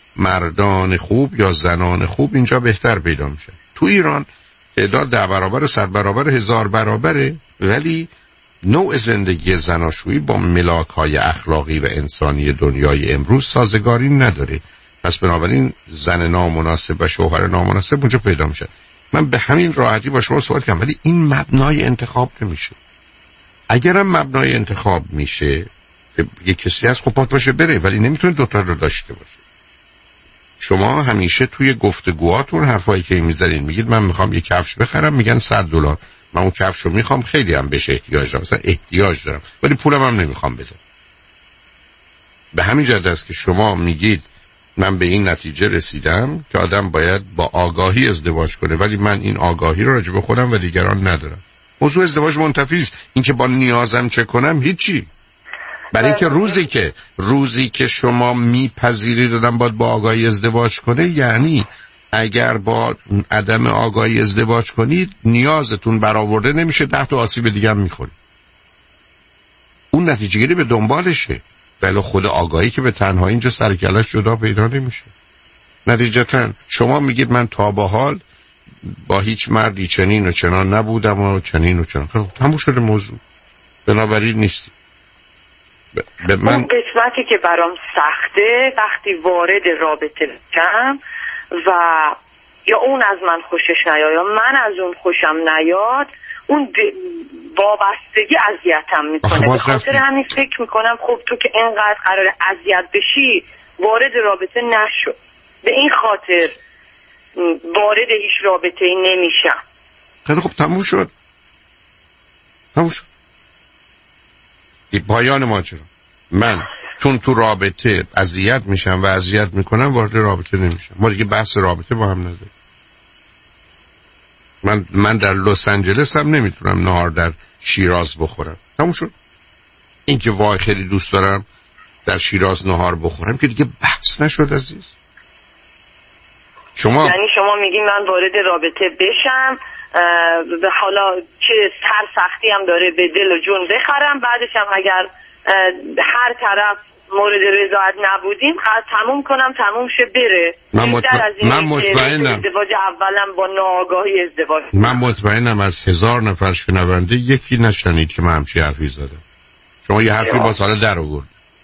مردان خوب یا زنان خوب اینجا بهتر پیدا میشه. تو ایران تعداد ده برابر، صد برابر، هزار برابره، ولی نوع زندگی زناشویی با ملاک‌های اخلاقی و انسانی دنیای امروز سازگاری نداره. پس بنابراین زن نامناسب و شوهر نامناسب اونجا پیدا میشه. من به همین راحتی با شما صحبت کردم، ولی این مبنای انتخاب نمیشه. اگرم مبنای انتخاب میشه که یک کسی هست خب پاک باشه بره، ولی نمیتونه دوتا رو داشته باشه. شما همیشه توی گفتگوهاتون حرفایی که میزنین میگید من میخوام یک کفش بخرم، میگن صد دلار. من اون کفش رو میخوام، خیلی هم بهش احتیاج دارم، مثلا احتیاج دارم، ولی پولم هم نمیخوام بدم. به همین جهت است که شما میگید من به این نتیجه رسیدم که آدم باید با آگاهی ازدواج کنه، ولی من این آگاهی رو راجع به خودم و دیگران ندارم. موضوع ازدواج منتفی است. این که با نیازم چه کنم هیچی. برای اینکه روزی که روزی که شما میپذیرید آدم باید با آگاهی ازدواج کنه، یعنی اگر با عدم آگاهی ازدواج کنید نیازتون برآورده نمیشه، ده تا آسیب دیگه هم میخورید. اون نتیجه گیری به دنبالشه، ولی خود آگاهی که به تنهایی اینجا سر کلش جدا پیدا نمیشه. نتیجتاً شما میگید من تا به حال با هیچ مردی چنین و چنان نبودم و چنین و چنان، خب تموم شده موضوع، بنابراین نیستی. به من اون قسمتی که برام سخته وقتی وارد رابطه بشم و یا اون از من خوشش نیاد یا من از اون خوشم نیاد، اون وابستگی اذیتم میکنه. به خاطر همین فکر میکنم خب تو که اینقدر قرار اذیت بشی وارد رابطه نشو. به این خاطر وارد هیچ رابطه ای نمیشم. خیلی خب تموم شد تموم شد پایان ماجرا. من چون تو رابطه اذیت میشم و اذیت میکنم وارد رابطه نمیشم. ما دیگه بحث رابطه با هم نداریم. من من در لس آنجلس هم نمیتونم نهار در شیراز بخورم. تموم شد. این که وای خیلی دوست دارم در شیراز نهار بخورم که دیگه بحث نشد عزیز. شما یعنی شما میگین من وارد رابطه بشم، حالا چه هر سختی هم داره به دل و جون بخرم، بعدش هم اگر هر طرف مورد رضایت نبودیم تموم کنم تموم شه بره. من, مطمئن... من مطمئنم ازدواج اولم با ناآگاهی ازدواج. من مطمئنم از هزار نفر شنونده یکی نشنید که من همچی حرفی زدم. شما یه حرفی با ساله در آورد.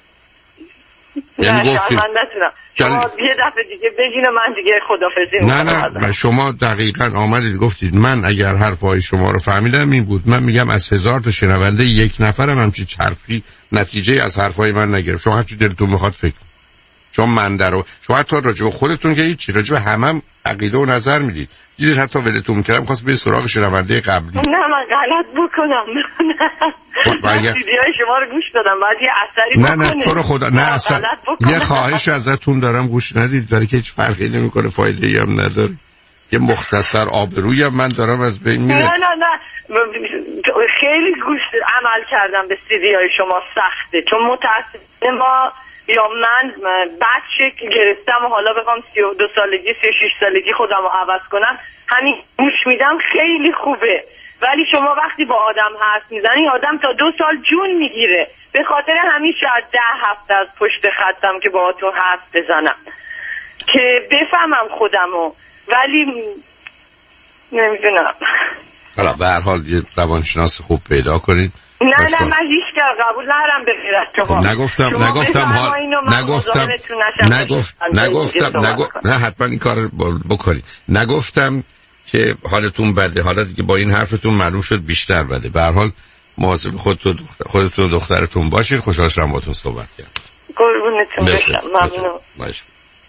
یعنی گفتید من نتونم شما یه دفعه دیگه بگین و من دیگه خدافظی نه نه شما دقیقاً آمدید گفتید من اگر حرفای شما رو فهمیدم این بود. من میگم از هزار تا شنونده یک نفرم همچی حرفی نتیجه از حرفای من نگرفت. شما هرچی دلتون بخواد فکر. شما من درو شما حتی راجع به خودتون که هیچ راجع به همم عقیده و نظر میدید. دیدید حتی ولتون میکردم خواست به سراغ شنونده قبلی. نه من غلط بکنم. من ویدیوهای شما رو گوش دادم بعد یه اثری نه نه تو رو خدا نه اصلا یه خواهش ازتون دارم گوش ندید. داره که هیچ فرقی نمیکنه، فایده ای هم نداره. یه مختصر آبرویی هم من دارم از بین میره. نه نه نه خیلی گوش عمل کردم به سیدیای شما سخته، چون متاسفانه ما یا من بعد شکل گرفتم و حالا بخوام سی و دو سالگی سی و شش سالگی خودم رو عوض کنم همین گوش میدم خیلی خوبه، ولی شما وقتی با آدم حرف میزنی آدم تا دو سال جون میگیره. به خاطر همین شاید ده هفته از پشت خطم که با تو حرف بزنم که بفهمم خودمو، ولی نمیدونم. حالا به هر حال یه روانشناس خوب پیدا کنید. نه نه من هیچ کار قبول ندارم به غیر از شما. نگفتم نگفتم حال نگفتم نگفت نگفتم نگفتم نه حتما این کار بکنید. نگفتم که حالتون بده، حالا دیگه با این حرفتون معلوم شد بیشتر بده. به هر حال مواظب خودتون خودتون و دخترتون باشید. خوشحال شدم باهاتون صحبت کردم. قربونتون بشم. ممنون. باشه.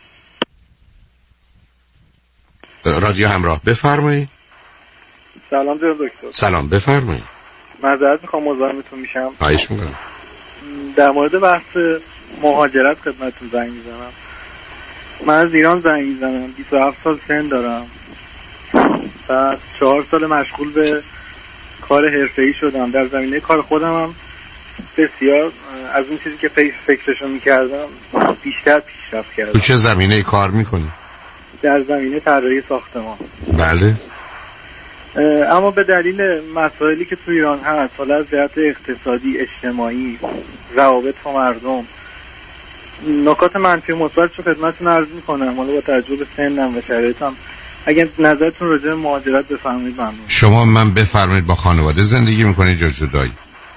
رادیو همراه بفرمایید. سلام دکتر. سلام بفرمایید. معذرت میخوام مزاحمتون میشم. خواهش میکنم. در مورد بحث مهاجرت خدمتتون زنگ میزنم. من از ایران زنگ میزنم. بیست و هفت سال سن دارم. بعد چهار سال مشغول به کار حرفه‌ای شدم. در زمینه کار خودم هم بسیار از اون چیزی که فکرشو میکردم بیشتر پیشرفت کردم. تو چه زمینه کار میکنی؟ در زمینه طراحی ساختمان. بله. اما به دلیل مسائلی که تو ایران هست، حالا از جهت اقتصادی، اجتماعی، روابط با مردم، نکات منفی و مثبتش رو خدمتتون عرض می‌کنم. حالا با توجه به سنم و شرایطم اگه نظرتون راجع به مهاجرت بفرمایید ممنون. شما من بفرمایید با خانواده زندگی میکنید یا جدایی؟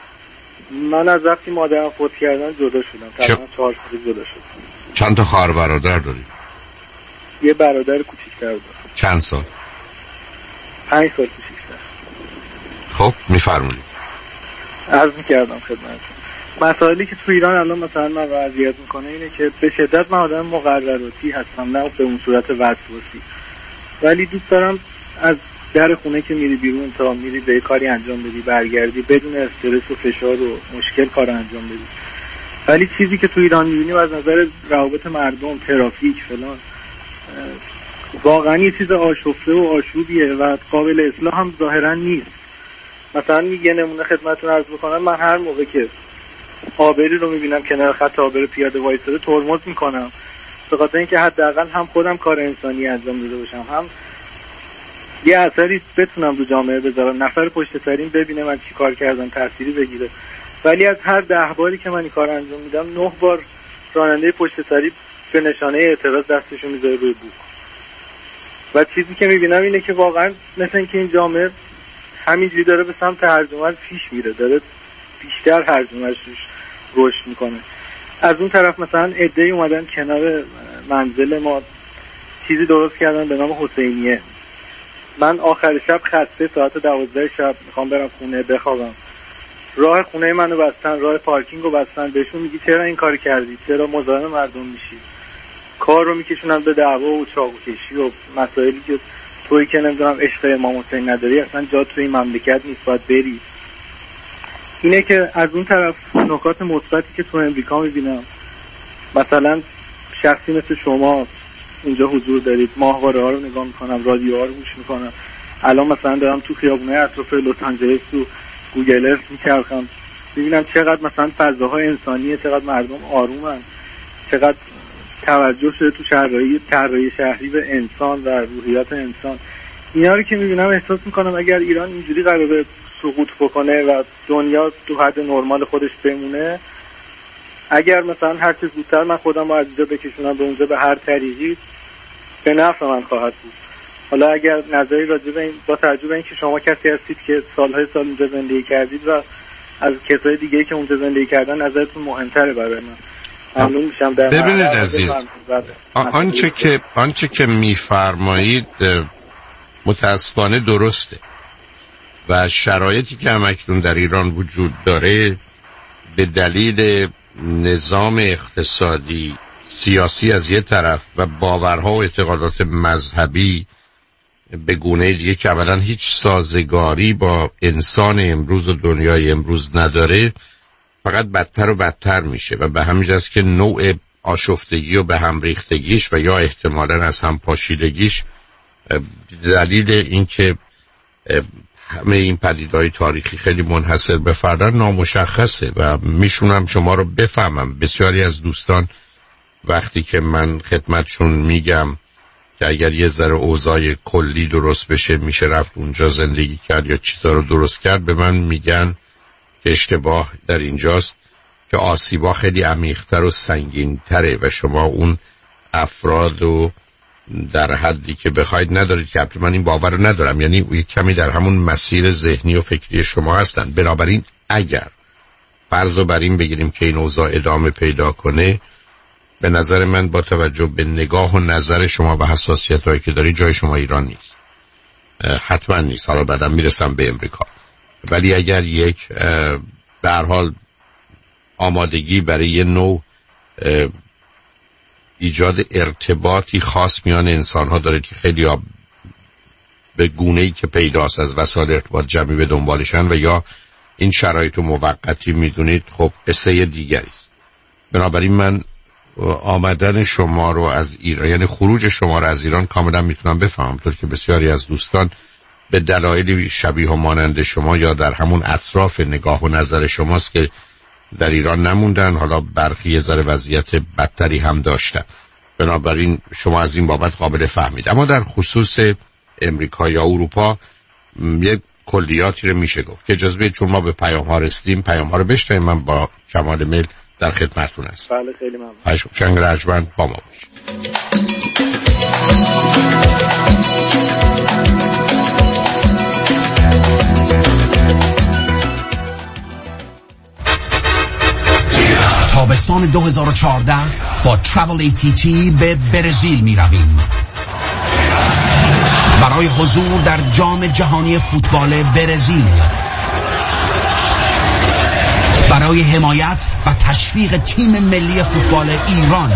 من از وقتی مادرم فوت کردن جدا شدم. تقریبا چهار سال جدا شدم. چند تا خواهر برادر دارید؟ یه برادر کوچیک‌تر دارم. چند سال؟ پنج سال کوچیک‌تر. خب میفرمایید. عرض می‌کردم خدمتتون. مسائلی که تو ایران الان مثلا من رو اذیت میکنه اینه که به شدت من آدم مقرراتی هستم، نه به اون صورت وسواسی، ولی دوست دارم از در خونه که میری بیرون تا میری به کاری انجام بدی برگردی بدون استرس و فشار و مشکل کار انجام بدی. ولی چیزی که تو ایران میبینیم از نظر روابط مردم، ترافیک فلان، واقعا یه چیز آشفته و آشوبیه و قابل اصلاح هم ظاهرا نیست. مثلا یه نمونه خدمتتون عرض بکنم، من هر موقع که آبری رو میبینم کنار خط آبر پیاده وایساده ترمز میکنم، به خاطر اینکه حداقل هم خودم کار انسانی انجام داده باشم، هم یه اثری بتونم رو جامعه بذارم، نفر پشت سریم ببینه من چی کار کردم تأثیری بگیره. ولی از هر ده باری که من این کار انجام میدم نه بار راننده پشت سری به نشانه اعتراض دستشو میذاره روی بوق. و چیزی که میبینم اینه که واقعا مثل اینکه این جامعه همینجوری داره به سمت هرج‌ومرج پیش میره، داره بیشتر هرج‌ومرج رشد میکنه. از اون طرف مثلا عده‌ای اومدن کنار منزل ما چیزی درست کردن به نام حسینیه. من آخر شب خسته ساعت دوازده شب میخوام برم خونه بخوابم، راه خونه منو بستن، راه پارکینگ رو بستن. بهشون میگی چرا این کار کردی، چرا مزاحم مردم میشی؟ کار رو میکشونن به دعوا و چاقوکشی و مسائلی که توی که نمیدونم عشق امام حسین نداری اصلا جا توی این مملکت نیست، باید بری. اینه که از اون طرف نکات مثبتی که تو امریکا میبینم، مثلا شخصی مثل شما اینجا حضور دارید، ماهواره ها رو نگاه میکنم، رادیو ها رو گوش میکنم. الان مثلا دارم تو خیابونه اطراف لس آنجلس تو گوگل ارث میچرخم، میبینم چقدر مثلا فضاهای انسانیه، چقدر مردم آرومن، چقدر توجه شده تو شهرهای طراحی شهری به انسان و روحیات انسان. اینا رو که میبینم احساس میکنم اگر ایران اینجوری قراره سقوط بکنه و دنیا تو حد نرمال خودش بمونه، اگر مثلا هر چه زودتر من خودم رو از اینجا بکشونم به اونجا به هر طریقی، به نفع من خواهد بود. حالا اگر نظری راجع به این با توجه به اینکه شما کسی هستید که سالهای سال اونجا زندگی کردید و از کسای دیگه که اونجا زندگی کردن نظرتون مهمتره برای من. ممنون میشم. در ببینید عزیز، آنچه که آنچه که میفرمایید متاسفانه درسته و شرایطی که همکنون در ایران وجود داره به دلیل نظام اقتصادی سیاسی از یه طرف و باورها و اعتقادات مذهبی به گونه دیگه که اولا هیچ سازگاری با انسان امروز و دنیای امروز نداره، فقط بدتر و بدتر میشه و به همین جاست که نوع آشفتگی و به هم ریختگیش و یا احتمالاً از هم پاشیدگیش دلیل اینکه همه این پدیدهای تاریخی خیلی منحصر به فردن نامشخصه و میشونم شما رو بفهمم. بسیاری از دوستان وقتی که من خدمتشون میگم که اگر یه ذره اوضاع کلی درست بشه میشه رفت اونجا زندگی کرد یا چیزا رو درست کرد، به من میگن که اشتباه در اینجاست که آسیبا خیلی عمیق‌تر و سنگین‌تره و شما اون افراد و در حدی که بخواید ندارید که من این باور رو ندارم، یعنی یک کمی در همون مسیر ذهنی و فکری شما هستن. بنابراین اگر فرض رو بر این بگیریم که این اوضاع ادامه پیدا کنه، به نظر من با توجه به نگاه و نظر شما و حساسیت هایی که داری جای شما ایران نیست، حتما نیست. حالا بعدم میرسم به امریکا. ولی اگر یک به هر حال آمادگی برای یه نوع ایجاد ارتباطی خاص میان انسان ها داره که خیلی ها به گونه‌ای که پیداست از وسایل ارتباط جمعی به دنبالشن و یا این شرایط موقتی میدونید، خب قصه دیگری است. بنابراین من آمدن شما رو از ایران، یعنی خروج شما رو از ایران کاملا میتونم بفهمم، طور که بسیاری از دوستان به دلایلی شبیه و مانند شما یا در همون اطراف نگاه و نظر شماست که در ایران نموندن، حالا برخی یه ذره وضعیت بدتری هم داشتن. بنابراین شما از این بابت قابل فهمید. اما در خصوص امریکا یا اروپا یک کلیاتی رو میشه گفت که اجازه بدید چون ما به پیام ها رسیدیم پیام ها رو بشنویم. من با کمال میل در خدمتتون هست. بله خیلی ممنون. خواهش می‌کنم رجمن با ما باشید. تابستان دو هزار و چهارده با ترافل ای تی تی به برزیل می رویم برای حضور در جام جهانی فوتبال برزیل، برای حمایت و تشویق تیم ملی فوتبال ایران،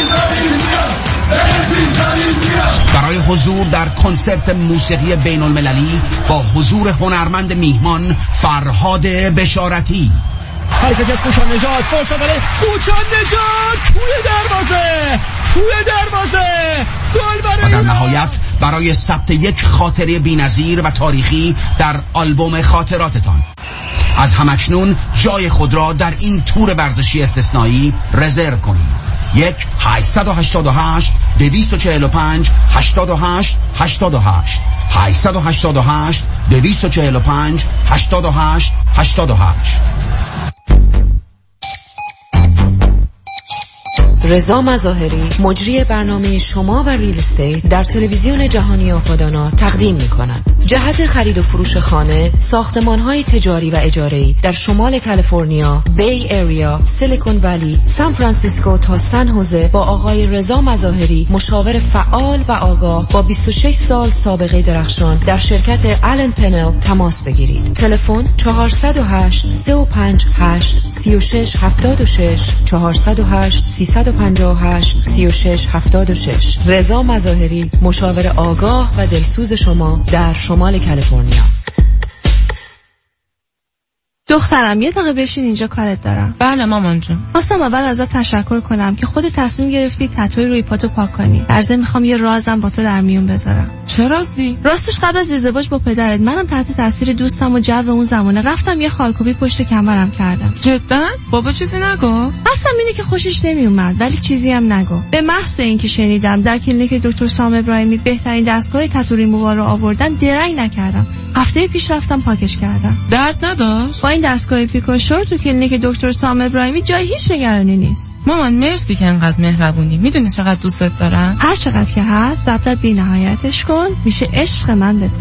برای حضور در کنسرت موسیقی بین المللی با حضور هنرمند میهمان فرهاد بشارتی. حرکت از کوچان نجات، فرصت برای کوچان نجات، توی دروازه توی دروازه گل برای و در نهایت برای ثبت یک خاطره بی‌نظیر و تاریخی در آلبوم خاطراتتان. از همکنون جای خود را در این تور ورزشی استثنایی رزرو کنید. یک هشت هشت هشت دویست و چهل و پنج هشتاد و هشت هشتاد و هشت هشت هشت هشت دویست و چهل و پنج هشتاد و هشت هشتاد و هشت. رضا مظاهری مجری برنامه شما و ریل استیت در تلویزیون جهانی آپادانا تقدیم می‌کند. جهت خرید و فروش خانه، ساختمان‌های تجاری و اجاره‌ای در شمال کالیفرنیا، بی ایریا، سیلیکون ولی، سان فرانسیسکو تا سن هوزه با آقای رضا مظاهری، مشاور فعال و آگاه با بیست و شش سال سابقه درخشان در شرکت آلن پنل تماس بگیرید. تلفن چهار صفر هشت سه و پنج هشت سه و شش هفت شش چهار صفر هشت سه پنج هشت سه و شش هفت شش. رضا مظاهری، مشاور آگاه و دلسوز شما در شمال کالیفرنیا. دخترم یه دقیقه بشین اینجا، کارت دارم. بله مامان جون. خواستم اول ازت تشکر کنم که خودت تصمیم گرفتی تتوی روی پاتو پاک کنی. در ضمن میخوام یه رازم با تو در میون بذارم. چه رازی؟ راستش قبل از ازدواج با پدرت منم تحت تاثیر دوستم و جو اون زمانه رفتم یه خالکوبی پشت کمرم کردم. جدا؟ بابا چیزی نگو؟ اصلا اینه که خوشش نمیومد، ولی چیزی هم نگو. به محض اینکه شنیدم در کلینیک دکتر سام ابراهیمی بهترین دستگاه تتو ریمووال رو آوردن، درنگ نکردم. هفته پیش رفتم پاکش کردم. درد نداشت؟ با این دستگاه پیکوشور تو کلینیک دکتر سام ابراهیمی جای هیچ نگرانی نیست. مامان مرسی که انقدر مهربونی. میدونی چقدر دوستت دارم. هر چقدر که هست ضبط بی‌نهایتش کن، میشه عشق من به تو.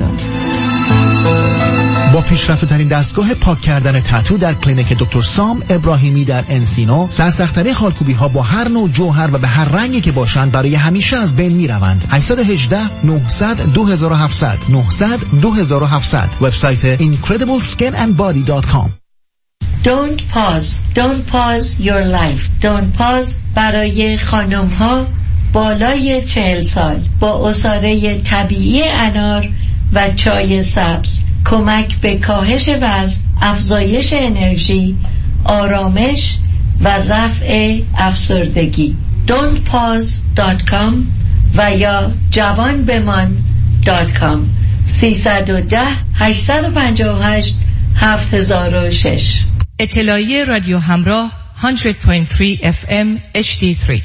با پیشرفته ترین دستگاه پاک کردن تتو در کلینیک دکتر سام ابراهیمی در انسینو، سرسخت‌ترین خالکوبی ها با هر نوع جوهر و به هر رنگی که باشند برای همیشه از بین میروند. هشت یک هشت نه صفر صفر دو هفت صفر صفر نه صفر صفر دو هفت صفر صفر. وبسایت incredible skin and body dot com. Don't pause. Don't pause your life. Don't pause برای خانم ها بالای چهل سال با عصاره طبیعی انار و چای سبز، کمک به کاهش وزن، افزایش انرژی، آرامش و رفع افسردگی. don't pause dot com و یا جوان بمان دات کام. سیصد و ده هشتصد و پنجاه و هشت هفت هزار و شش. اطلاعیه رادیو همراه صد و سه اف ام اچ دی سه.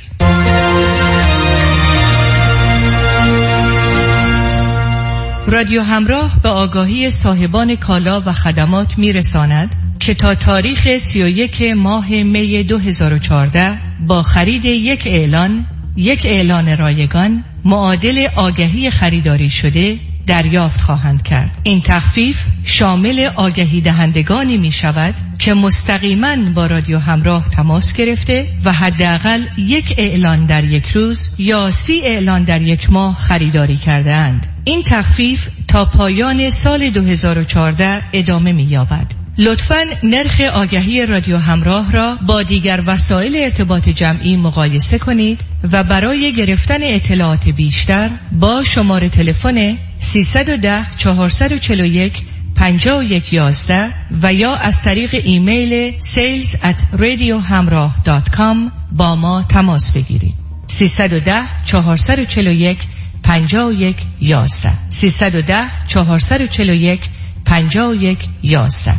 رادیو همراه به آگاهی صاحبان کالا و خدمات میرساند که تا تاریخ سی و یک ماه می دو هزار و چهارده با خرید یک اعلان، یک اعلان رایگان معادل آگهی خریداری شده دریافت خواهند کرد. این تخفیف شامل آگهی دهندگانی می شود که مستقیما با رادیو همراه تماس گرفته و حداقل یک اعلان در یک روز یا سی اعلان در یک ماه خریداری کرده اند. این تخفیف تا پایان سال دو هزار و چهارده ادامه می یابد. لطفاً نرخ آگهی رادیو همراه را با دیگر وسایل ارتباط جمعی مقایسه کنید و برای گرفتن اطلاعات بیشتر با شماره تلفن سیصد و ده چهارصد و چهل و یک پنجاه و یک یازده و یا از طریق ایمیل sales at radiohamrah dot com با ما تماس بگیرید. سیصد و ده چهارصد و چهل و یک پنجاه و یک یازده سیصد و ده چهارصد و چهل و یک پنجاه و یک یازده.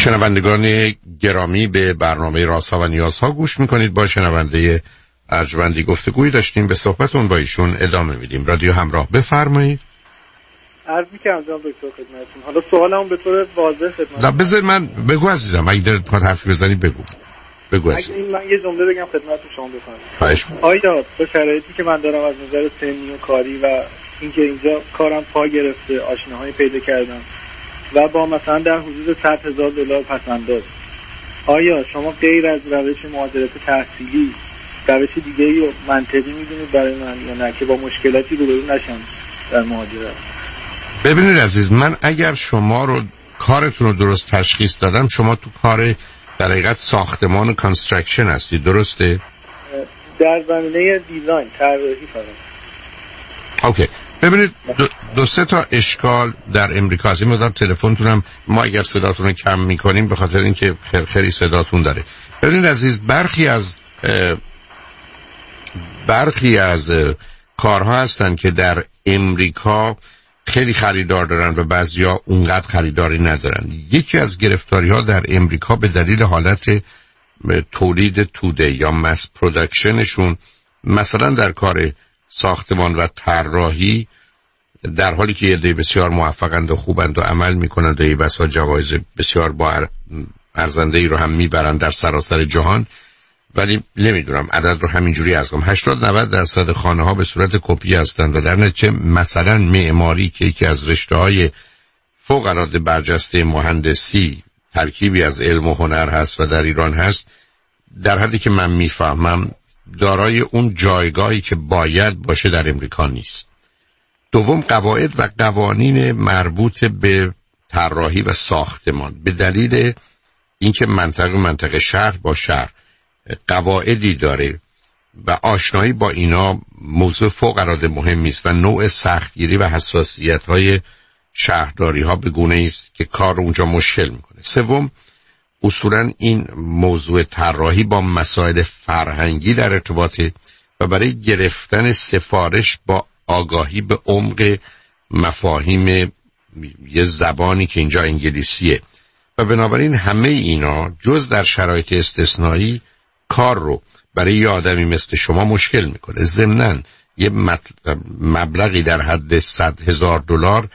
شنوندگان گرامی، به برنامه رازها و نیازها گوش میکنید. با شنونده ارجمندی گفتگویی داشتیم، به صحبتون با ایشون ادامه میدیم. رادیو همراه، بفرمایید. عرض می‌کردم جناب دکتر خدمتتون. حالا سوالمو به طور واضح خدمتتون. نه بذار من بگو عزیزم، اگه دلت می‌خواد حرفی بزنی بگو. بگو عزیزم. اگه من یه جمله بگم خدمتتون شما بفرمایید. خواهش آیا با شرایطی که من دارم از نظر سنی و کاری و اینکه اینجا کارم پا گرفته، آشناهایی پیدا کردم و با مثلا در حدود صد هزار دلار پس‌انداز، آیا شما غیر از روش مهاجرت تحصیلی روش دیگه‌ای و منطقی می‌دونید برای من یا نه که با مشکلاتی روبرو نشم در مهاجرت؟ ببینید عزیز، من اگر شما رو کارتون رو درست تشخیص دادم، شما تو کار در حقیقت ساختمان کانستراکشن هستی، درسته؟ در زمینه دیزاین طراحی فقط. اوکی. ببینید دو, دو سه تا اشکال در امریکا هست. این مقدار تلفنتونم ما اگر صداتون رو کم میکنیم به خاطر اینکه خیلی خیلی صداتون داره. ببینید عزیز، برخی از برخی از کارها هستن که در امریکا خیلی خریدار دارن و بعضیا اونقدر خریداری ندارن. یکی از گرفتاری ها در امریکا به دلیل حالت تولید توده یا مس پروداکشنشون، مثلا در کار ساختمان و طراحی، در حالی که یه عده بسیار موفقند و خوبند و عمل میکنند و یه بسا جوایز بسیار با ارزنده ای رو هم میبرند در سراسر جهان، ولی نمیدونم عدد رو همینجوری از کنم، هشتاد نود درصد خانه ها به صورت کپی هستند و در نتیجه مثلا معماری که یکی از رشته های فوق العاده برجسته مهندسی ترکیبی از علم و هنر هست و در ایران هست، در حدی که من میفهمم دارای اون جایگاهی که باید باشه در امریکا نیست. دوم، قواعد و قوانین مربوط به طراحی و ساختمان به دلیل اینکه منطقه منطقه شهر با شهر قواعدی داره و آشنایی با اینا موضوع فوق العاده مهمی است و نوع سختگیری و حساسیت های شهرداری ها به گونه است که کار اونجا مشکل میکنه. سوم، اصولا این موضوع طراحی با مسائل فرهنگی در ارتباطه و برای گرفتن سفارش با آگاهی به عمق مفاهیم یه زبانی که اینجا انگلیسیه و بنابراین همه اینا جز در شرایط استثنایی کار رو برای یه آدمی مثل شما مشکل میکنه. ضمناً یه مبلغی در حد صد هزار دلار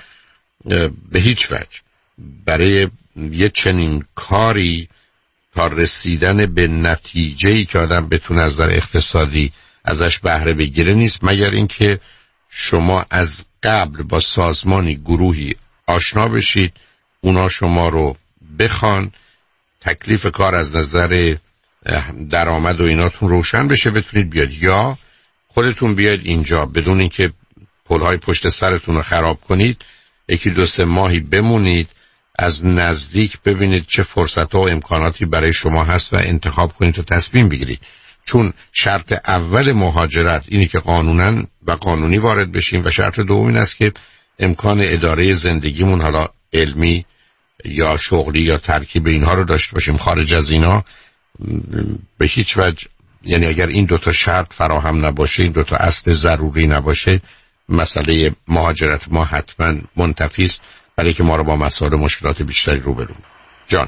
به هیچ وجه برای یه چنین کاری تا رسیدن به نتیجه‌ای که آدم بتونه از نظر اقتصادی ازش بهره بگیره نیست، مگر اینکه شما از قبل با سازمانی گروهی آشنا بشید، اونا شما رو بخوان، تکلیف کار از نظر درآمد و ایناتون روشن بشه، بتونید بیاد، یا خودتون بیاید اینجا بدون اینکه پلهای پشت سرتون رو خراب کنید، یکی دو سه ماهی بمونید، از نزدیک ببینید چه فرصت و امکاناتی برای شما هست و انتخاب کنید و تصمیم بگیرید. چون شرط اول مهاجرت اینه که قانونا و قانونی وارد بشیم و شرط دوم این است که امکان اداره زندگیمون، حالا علمی یا شغلی یا ترکیب اینها رو داشته باشیم. خارج از اینا به هیچ وجه، یعنی اگر این دوتا شرط فراهم نباشه، این دوتا اصل ضروری نباشه، مسئله مهاجرت ما حتما منتفی است، برای که ما رو با مسائل مشکلات بیشتری روبرو. جان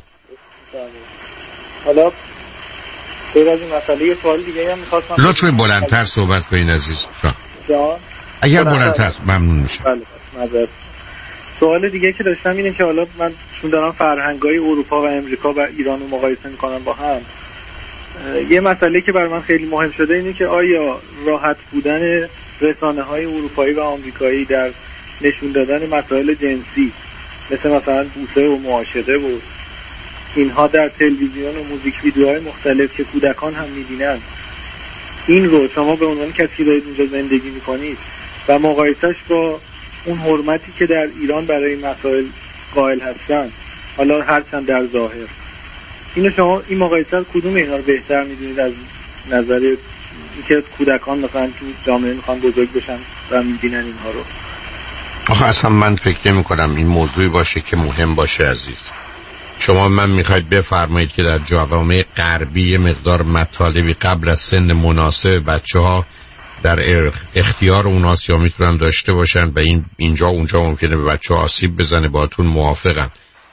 حالا غیر از این مسئله یه سوال دیگه هم می‌خواستم. لطفاً بلندتر صحبت کنین عزیز. جان جان اگر بلندتر ممنون میشم. بله معذرت. سوال دیگه که داشتم اینه که حالا من چون دارم فرهنگ‌های اروپا و امریکا و ایران رو مقایسه می‌کنم با هم، یه مسئله که برای من خیلی مهم شده اینه که آیا راحت بودن رسانه‌های اروپایی و آمریکایی در نشون دادن مسائل جنسی مثل مثلا بوسه و معاشقه و اینها در تلویزیون و موزیک ویدیوهای مختلف که کودکان هم می‌بینن، این رو شما به عنوان کسی که دارید اونجا زندگی می‌کنید و مقایسهش با اون حرمتی که در ایران برای این مسائل قائل هستن، حالا هرچند در ظاهر، اینو شما این مقایسه کدوم اینا رو بهتر می‌دونید از نظر اینکه کودکان مثلا تو جامعه میخوان بزرگ بشن و می‌بینن اینها رو؟ آخه اصلا من فکر نمی کنم این موضوعی باشه که مهم باشه عزیز. شما من میخواید بفرمایید که در جوامع غربی مقدار مطالبی قبل از سن مناسب بچه ها در اختیار اوناست یا میتونن داشته باشن و این اینجا اونجا ممکنه به بچه ها آسیب بزنه، باهاتون موافقم.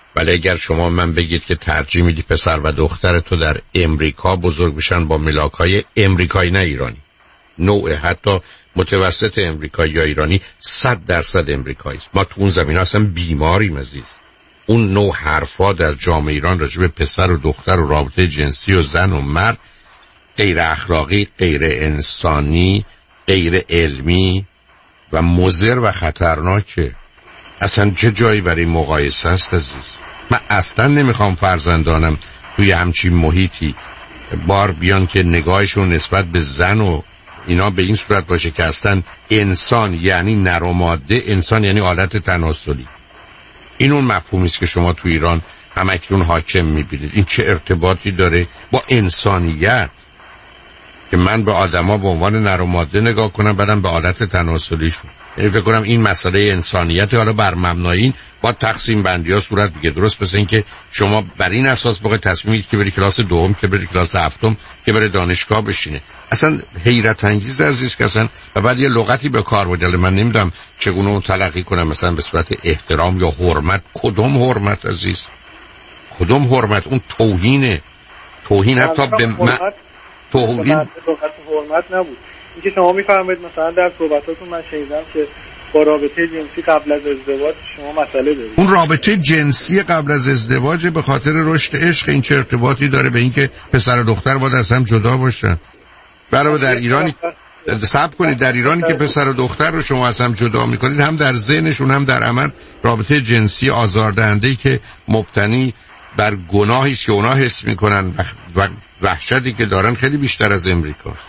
ولی اگر شما من بگید که ترجیح میدی پسر و دختر تو در امریکا بزرگ بشن با ملاکای امریکایی نه ایرانی، نوع حتی متوسط امریکایی یا ایرانی، صد درصد امریکایی است. ما تو اون زمین اصلا بیماریم عزیز. اون نوع حرفا در جامعه ایران راجع به پسر و دختر و رابطه جنسی و زن و مرد غیر اخلاقی، غیر انسانی، غیر علمی و مضر و خطرناکه. اصلا چه جایی برای مقایسه است عزیز؟ من اصلا نمیخوام فرزندانم توی همچین محیطی بار بیان که نگاهشون نسبت به زن و اینا به این صورت باشه که اصلا انسان یعنی نر و ماده، انسان یعنی آلت تناسلی. این اون مفهومی است که شما تو ایران همکنون حاکم میبینید. این چه ارتباطی داره با انسانیت که من به آدما به عنوان نر و ماده نگاه کنم بعدم به آلت تناسلیشون؟ یعنی فکر کنم این مسئله انسانیت حالا بر مبنای این با تقسیم بندی ها صورت بگیره. درست مثل این که شما بر این اساس بخواید تصمیم بگیرید که بری کلاس دوم، که بری کلاس هفتم، که بری دانشگاه بشینه. اصلا حیرت انگیز عزیز که اصلا و بعد یه لغتی به کار بردل. من نمیدونم چگونه اون تلقی کنم، مثلا به صورت احترام یا حرمت. کدوم حرمت عزیز؟ کدوم حرمت؟ اون توهینه. توهین حتی به من توهین حرمت نبود. اینکه شما میفرمایید مثلا در صحبتاتون من شنیدم که با رابطه جنسی قبل از ازدواج شما مسئله دارید. اون رابطه جنسی قبل از ازدواج به خاطر رشد عشق. این چه ارتباطی داره به اینکه پسر و دختر باید از هم جدا باشن؟ برای در ایرانی صبر کنید، در ایرانی که پسر و دختر رو شما از هم جدا میکنید، هم در ذهنشون هم در عمل رابطه جنسی آزاردهنده‌ای که مبتنی بر گناهی است که اونا حس میکنن و وحشتی که دارن خیلی بیشتر از امریکاست.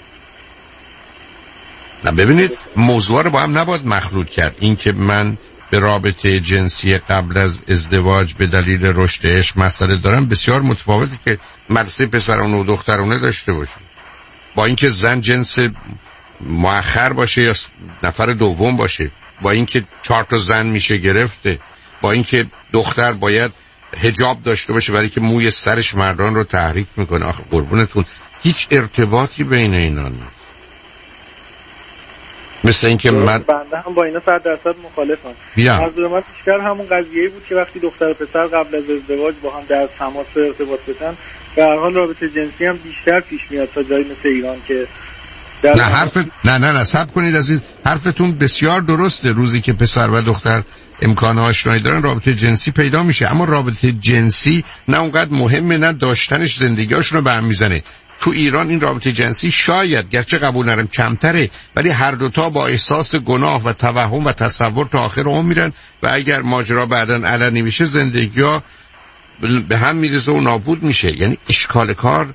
نه ببینید موضوع رو با هم نباید مخلوط کرد. این که من به رابطه جنسی قبل از ازدواج به دلیل رشد عشق مسئله دارم بسیار متفاوته که مدرسه پسرانه و دخترانه داشته باشیم. با اینکه زن جنس مؤخر باشه یا نفر دوم باشه، با اینکه چهار تا زن میشه گرفته، با اینکه دختر باید حجاب داشته باشه برای که موی سرش مردان رو تحریک میکنه. آخه قربونتون هیچ ارتباطی بین اینا نیست. مثل اینکه من بنده هم با اینا صد درصد مخالفم. منظور من بیشتر همون قضیه‌ای بود که وقتی دختر و پسر قبل از ازدواج با هم در تماس ارتباط بشن، به هر حال رابطه جنسی هم بیشتر پیش میاد تا جایی مثل ایران که نه حرف نه نه نه صبر کنید عزیز، حرفتون بسیار درسته. روزی که پسر و دختر امکان آشنایی دارن رابطه جنسی پیدا میشه، اما رابطه جنسی نه اونقدر مهمه نه داشتنش زندگیاشون رو به هم میزنه. تو ایران این رابطه جنسی شاید گرچه قبول نرم کمتره، ولی هر دوتا با احساس گناه و توهم و تصور تا آخر عمر میرن و اگر ماجرا بعداً علنی میشه زندگی‌ها به هم میرسه و نابود میشه. یعنی اشکال کار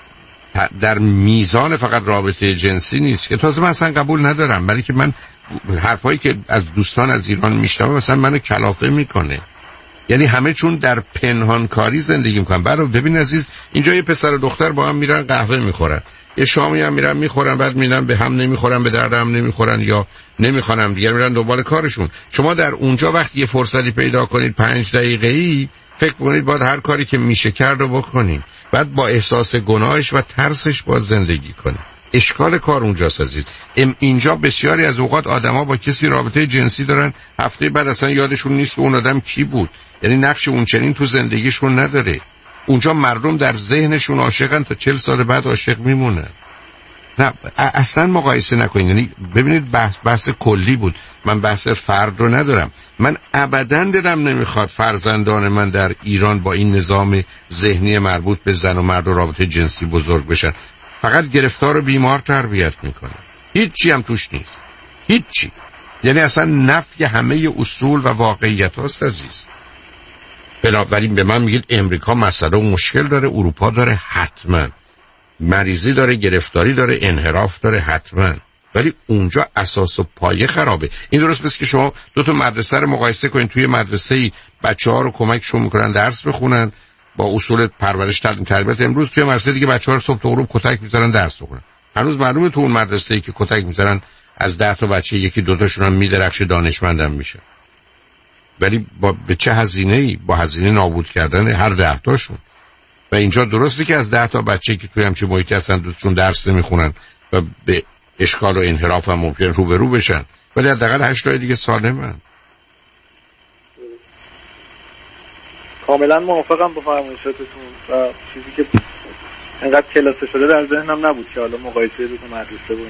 در میزان فقط رابطه جنسی نیست که تازه من اصلا قبول ندارم، ولی که من حرفایی که از دوستان از ایران میشنوم مثلا منو کلافه میکنه. یعنی همه چون در پنهانکاری زندگی میکنن. برای ببین عزیز، اینجا یه پسر و دختر با هم میرن قهوه میخورن، یه شامی هم میرن میخورن، بعد میرن به هم نمیخورن، به درد هم نمیخورن یا نمیخوانم دیگر میرن دنبال کارشون. شما در اونجا وقتی یه فرصتی پیدا کنید پنج دقیقه‌ای فکر کنید باید هر کاری که میشه کرد رو بکنید، بعد با احساس گناهش و ترسش باید زندگی کنید. اشکال کار اونجاست عزیز. اینجا بسیاری از اوقات آدما با کسی رابطه جنسی دارن، هفته بعد اصلا یادشون نیست که اون آدم کی بود. یعنی نقش اون چنین تو زندگیشون نداره. اونجا مردم در ذهنشون عاشقن تا چهل سال بعد عاشق میمونن. نه اصلا مقایسه نکنید. یعنی ببینید بحث بحث کلی بود، من بحث فرد رو ندارم. من ابداً دلم نمیخواد فرزندان من در ایران با این نظام ذهنی مربوط به زن و مرد و رابطه جنسی بزرگ بشن. فقط گرفتار و بیمار تربیت میکنه، هیچی هم توش نیست، هیچی. یعنی اصلا نفی همه اصول و واقعیت هاست عزیز. بنابراین به من میگید امریکا مسئله و مشکل داره، اروپا داره حتما، مریضی داره، گرفتاری داره، انحراف داره حتما، ولی اونجا اساس و پایه خرابه. این درست بس که شما دو تا مدرسه رو مقایسه کنید، توی مدرسه‌ای بچه‌ها رو کمکشون میکنن درس بخونن با اصول پرورش تعلیم تربیت، امروز توی مدرسه دیگه بچه‌ها رو صبح تا غروب کتک می‌زنن درس بخونن. هنوز معلومه تو اون مدرسه‌ای که کتک می‌زنن از ده تا بچه یکی دو تاشون هم میدرخشه دانشمندم میشه، ولی با به چه هزینه‌ای؟ با هزینه نابود کردن هر ده تاشون. و اینجا درسته که از ده تا بچه که توی همچین محیطی هستن دوستشون درس نمیخونن و به اشکال و انحراف هم ممکن روبرو بشن، ولی حداقل هشت تا دیگه سالمن. کاملا موافقم با فرمایشاتتون و چیزی که انقدر کلاسه شده در ذهنم نبود که حالا مقایسه بکنم مدرسه بود.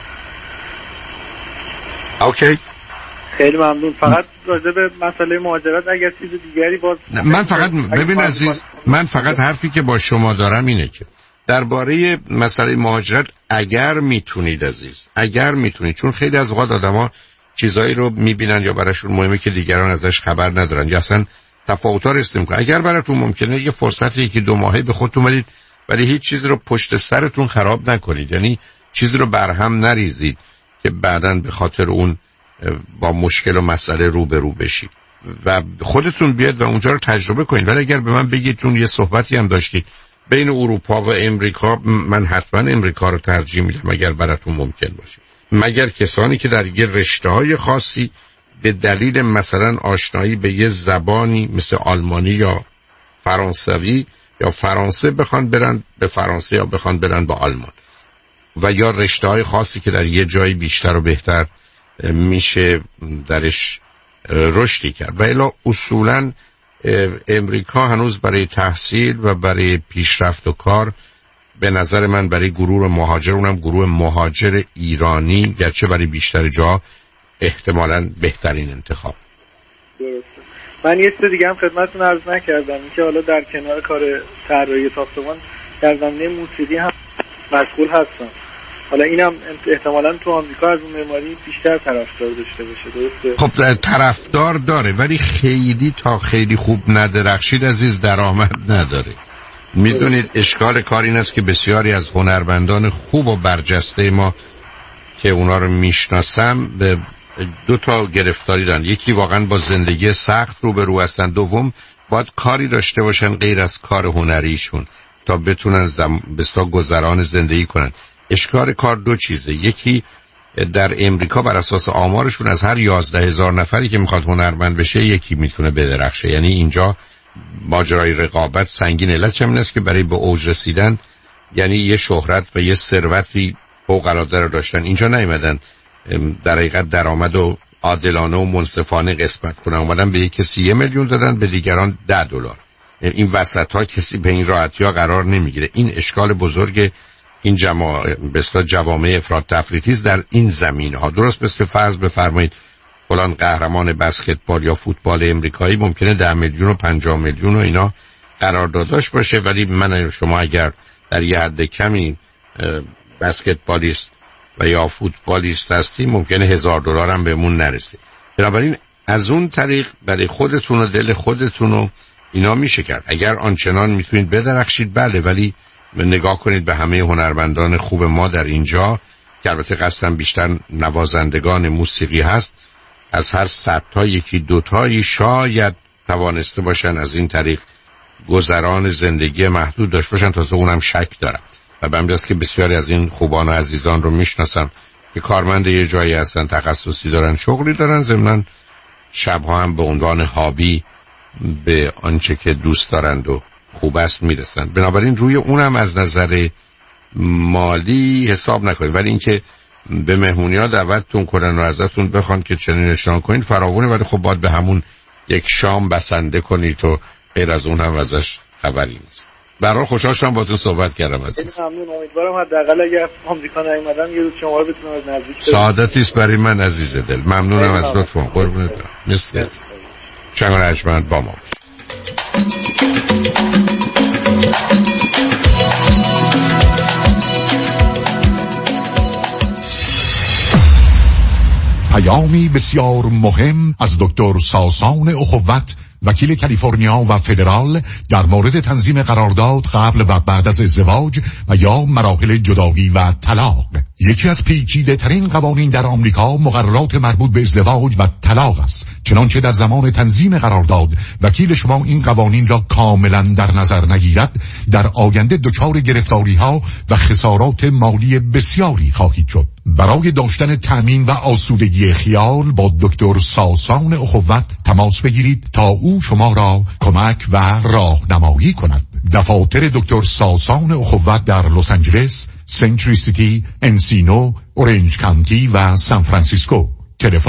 اوکی. خیلی ممنون. فقط راجع به مسئله مهاجرت اگر چیز دیگری باز من فقط ببین عزیز، من فقط حرفی که با شما دارم اینه که درباره مسئله مهاجرت اگر میتونید عزیز، اگر میتونید، چون خیلی از اوقات آدما چیزایی رو میبینن یا براشون مهمه که دیگران ازش خبر ندارن یا اصلا تفاوت‌ها رو استیم کنن. اگر براتون ممکنه یه فرصتی یکی دو ماهه به خودتون بدید ولی هیچ چیزی رو پشت سرتون خراب نکنید، یعنی چیزی رو برهم نریزید که بعداً به خاطر اون با مشکل و مسئله روبرو بشید و خودتون بیاد و اونجا رو تجربه کنید. ولی اگر به من بگید، چون یه صحبتی هم داشتید بین اروپا و امریکا، من حتما امریکا رو ترجیح میدم اگر براتون ممکن باشه، مگر کسانی که در یه رشته‌های خاصی به دلیل مثلا آشنایی به یه زبانی مثل آلمانی یا فرانسوی یا فرانسه بخوان برن به فرانسه یا بخوان برن به آلمان، و یا رشته‌های خاصی که در یه جایی بیشتر و بهتر میشه درش رشدی کرد. و الا اصولا امریکا هنوز برای تحصیل و برای پیشرفت و کار به نظر من برای گروه مهاجر، اونم گروه مهاجر ایرانی، گرچه برای بیشتر جا احتمالاً بهترین انتخاب. درسته. من یه چیز دیگه هم خدمتتون عرض نکردم، این که حالا در کنار کار طراحی ساختمان در زمینه موسیقی هم مشغول هستم. حالا اینم احتمالاً تو آمریکا از اون معماری بیشتر طرفدار داشته باشه. درسته؟ خب طرفدار داره ولی خیلی تا خیلی خوب ندرخشید عزیز، درآمد نداره. میدونید اشکال کار این است که بسیاری از هنرمندان خوب و برجسته ما که اونا رو میشناسم به دو تا گرفتاری دارن. یکی واقعا با زندگی سخت روبرو هستن، دوم باید کاری داشته باشن غیر از کار هنریشون تا بتونن زم... بستا گذران زندگی کنن. اشکال کار دو چیزه، یکی در امریکا بر اساس آمارشون از هر یازده هزار نفری که میخواد هنرمند بشه یکی میتونه بدرخشه، یعنی اینجا ماجرای رقابت سنگین. علت چه است که برای به اوج رسیدن یعنی یه شهرت و یه ثروتی فوق‌العاده رو داشتن، اینجا نیومدن در حقیقت درآمد و عادلانه و منصفانه قسمت کنن، اومدن به یک کسی یه میلیون دادن به دیگران ده دلار. این وسط ها کسی به این راحتی ها قرار نمیگیره. این اشکال بزرگ این جماع بسیار جوامع افراط تفریطی در این زمینه ها. درست مثل فرض بفرمایید فلان قهرمان بسکتبال یا فوتبال امریکایی ممکنه ده میلیون و پنجاه میلیون و اینا قراردادش باشه، ولی من شما اگر در یه حد کمی بسکتبالیست و یا فوتبالیست هستی ممکنه هزار دلار هم بهمون نرسه. بنابراین از اون طریق برای خودتون و دل خودتون و اینا میشه کرد. اگر آنچنان میتونید بدرخشید بله، ولی نگاه کنید به همه هنرمندان خوب ما در اینجا که البته قصدم بیشتر نوازندگان موسیقی هست، از هر صد تا یکی دوتایی شاید توانسته باشن از این طریق گذران زندگی محدود داشت باشن. تازه اونم شک دارم و به همین است که بسیاری از این خوبان و عزیزان رو میشناسم که کارمند یه جایی هستن، تخصصی دارن، شغلی دارن، ضمناً شبها هم به عنوان هابی به آنچه که دوست دارند و خوب است میرسن. بنابراین روی اونم از نظر مالی حساب نکنید، ولی اینکه به مهمونی‌ها دعوتتون کنن و ازتون بخوان که چنین نشان کنید فراوونه، ولی خب باید به همون یک شام بسنده کنید و غیر از اون هم ازش خبری نیست. برای خوشحال شدم باهاتون صحبت کردم عزیز. ممنون. امیدوارم حداقل اگر آمریکا نیومدم یه روز شما رو بتونم از نزدیک ببینم. سعادتی است برای من عزیز دل. ممنونم از لطفتون. قربونت برم. مرسی. چنگ رجمند با ما. پیامی بسیار مهم از دکتر ساسان اخوت، وکیل کالیفرنیا و فدرال، در مورد تنظیم قرارداد قبل و بعد از ازدواج و یا مراحل جدایی و طلاق. یکی از پیچیده ترین قوانین در آمریکا مقررات مربوط به ازدواج و طلاق است. چنانچه در زمان تنظیم قرارداد وکیل شما این قوانین را کاملا در نظر نگیرد، در آینده دچار گرفتاری ها و خسارات مالی بسیاری خواهید شد. برای داشتن تأمین و آسودگی خیال با دکتر ساسان اخوت تماس بگیرید تا او شما را کمک و راهنمایی کند. دفاتر دکتر ساسان اخوت در لس آنجلس، سنچری سیتی، انسینو، اورنج کانتی و سان فرانسیسکو. تلفن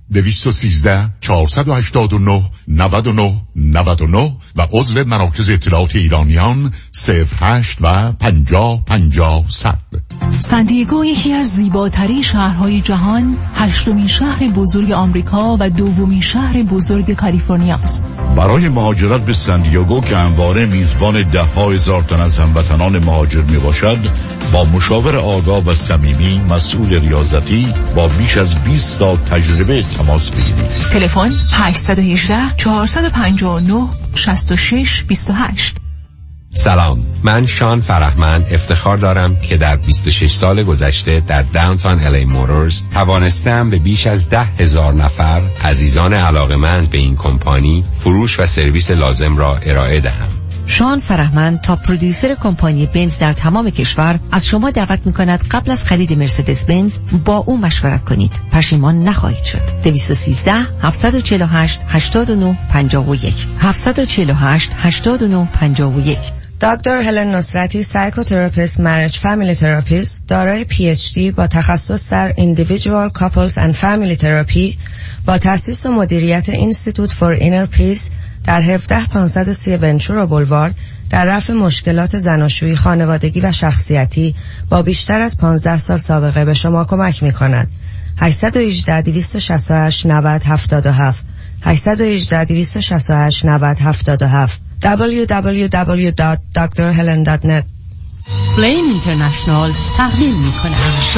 دویست و سیزده چهارصد و هشتاد و نه نود و نه نود و نه و عضو مراکز اطلاعات ایرانیان صفر هشت و پنجاه پنجاه صد. سانتیاگو یکی از زیباترین شهرهای جهان، هشتمین شهر بزرگ آمریکا و دومین شهر بزرگ کالیفرنیا است. برای مهاجرت به سانتیاگو که همواره میزبان ده ها هزار تن از هموطنان مهاجر می باشد، با مشاور آگاه و صمیمی مسئول ریاضتی با بیش از بیست سال تجربه تماس بگیرید. تلفن هشت یک هشت چهار پنج نه شش شش دو هشت. سلام، من شان فرهمند افتخار دارم که در بیست و شش سال گذشته در داونتاون الی موتورز توانستم به بیش از ده هزار نفر عزیزان علاقه‌مند به این کمپانی فروش و سرویس لازم را ارائه دهم. شان فرهمند تا پرودیوسر کمپانی بنز در تمام کشور از شما دعوت می‌کند قبل از خرید مرسدس بنز با او مشورت کنید. پشیمان نخواهید شد. دویست و سیزده هفتصد و چهل و هشت هشتاد و نه پنجاه و یک هفتصد و چهل و هشت هشتاد و نه پنجاه و یک. دکتر هلن نصرتی، سایکوتراپیست، مریج فامیلی تراپیست، دارای پی اچ دی با تخصص در Individual Couples and Family Therapy با تأسیس و مدیریت اینستیتوت فور اینر پیس در هفده پانصد و سی ونچورا بولوارد در رفع مشکلات زناشویی، خانوادگی و شخصیتی با بیشتر از پانزده سال سابقه به شما کمک می کند. هشت یک هشت دویست و شصت و هشت نود هفتاد و هفت هشت یک هشت دویست و شصت و هشت نود هفتاد و هفت دبلیو دبلیو دبلیو دات دکتر هلن دات نت. فلیم اینترنشنال تقدیم میکنه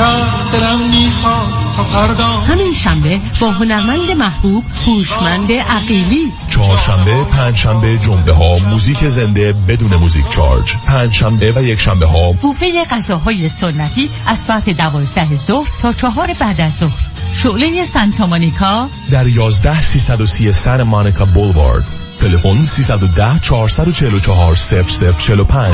همین شنبه با هنرمند محبوب هوشمند عقیلی. چهارشنبه، پنجشنبه، جمعه ها موزیک زنده بدون موزیک چارج. پنجشنبه و یک شنبه ها بوفه غذاهای سنتی از ساعت دوازده ظهر تا چهار بعد از ظهر. شعله سانتا مونیکا در یازده سیصد و سی سانتا مونیکا بولوارد. تلفن سیصد و ده چهارصد و چهل و چهار صفر صفر چهل و پنج.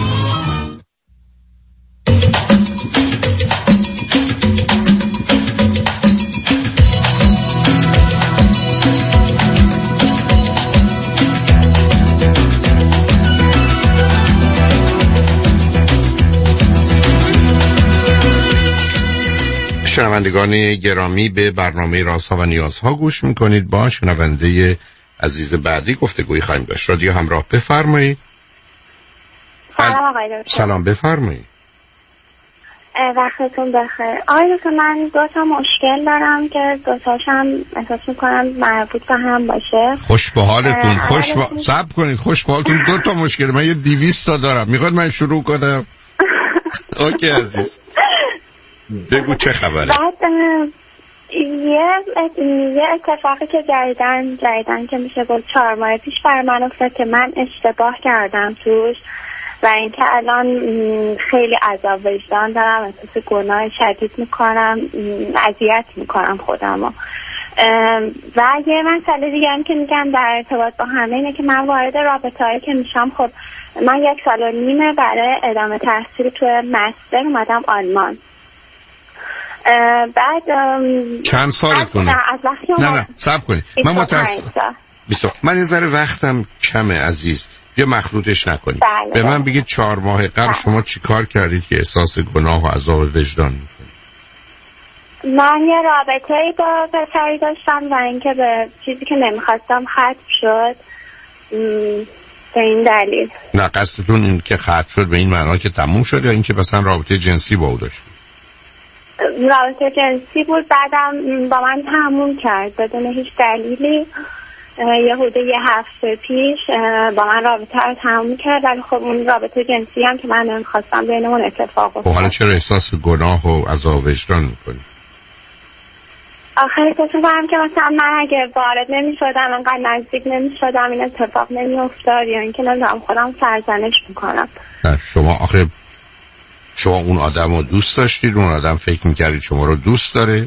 شنوندگان گرامی، به برنامه رازها و نیازها گوش میکنید. با شنونده عزیز بعدی گفتگوی خواهیم داشت. رادیو همراه، بفرمایید. سلام آقای دکتر. سلام، بفرمایید. وقتتون بخیر. آقای دکتر، من دو تا مشکل دارم که دو تاشم احساس میکنم مربوط به هم باشه. خوش به حالتون. خوش با... صبر کنید. خوش به حالتون. دو تا مشکل، من یه دیویست تا دارم. میخواد من شروع کنم؟ اوکی عزیز، بگو چه خبره. بعد یه یه اتفاقی که جدیدن جدیدن که میشه گفت چهار ماه پیش بر من افتاد که من اشتباه کردم توش و اینکه الان خیلی عذاب وجدان دارم، احساس گناه شدید میکنم، اذیت میکنم خودمو. و یه مسئله دیگه هم که میگم در ارتباط با همه اینه که من وارد رابطه‌ای که میشم، خب من یک سال و نیمه برای ادامه تحصیل توی مستر اومدم آلمان. بعد چند سالتونه؟ از وقتی نه نه صبر کنید، من متاسفم من یه ذره وقتم کمه عزیز، یه مخلوطش نکنید. بله. به من بگید چهار ماه قبل شما چی کار کردید که احساس گناه و عذاب وجدان میکنید؟ من یه رابطه‌ای با پسری داشتم و اینکه به چیزی که نمیخواستم ختم شد. به این دلیل. نه قصدتون این که ختم شد به این معنا که تموم شد یا اینکه مثلا رابطه جنسی با او داشتید؟ رابطه جنسی بود، بعدم با من تموم کرد بدون هیچ دلیلی. یه حدود یه هفته پیش با من رابطه رو تموم کرد، ولی خب اون رابطه جنسی هم که من نمیخواستم بینمون اتفاق افتاد. خب حالا چرا احساس گناه و عذاب وجدان میکنی؟ آخر احساس میکنم که مثلا من اگه وارد نمیشدم، انقدر نزدیک نمیشدم، این اتفاق نمیافتاد، یا اینکه نمیدونم خودم سرزنش میکنم. نه شما آخه شما اون آدم رو دوست داشتید؟ اون آدم فکر میکردید شما رو دوست داره؟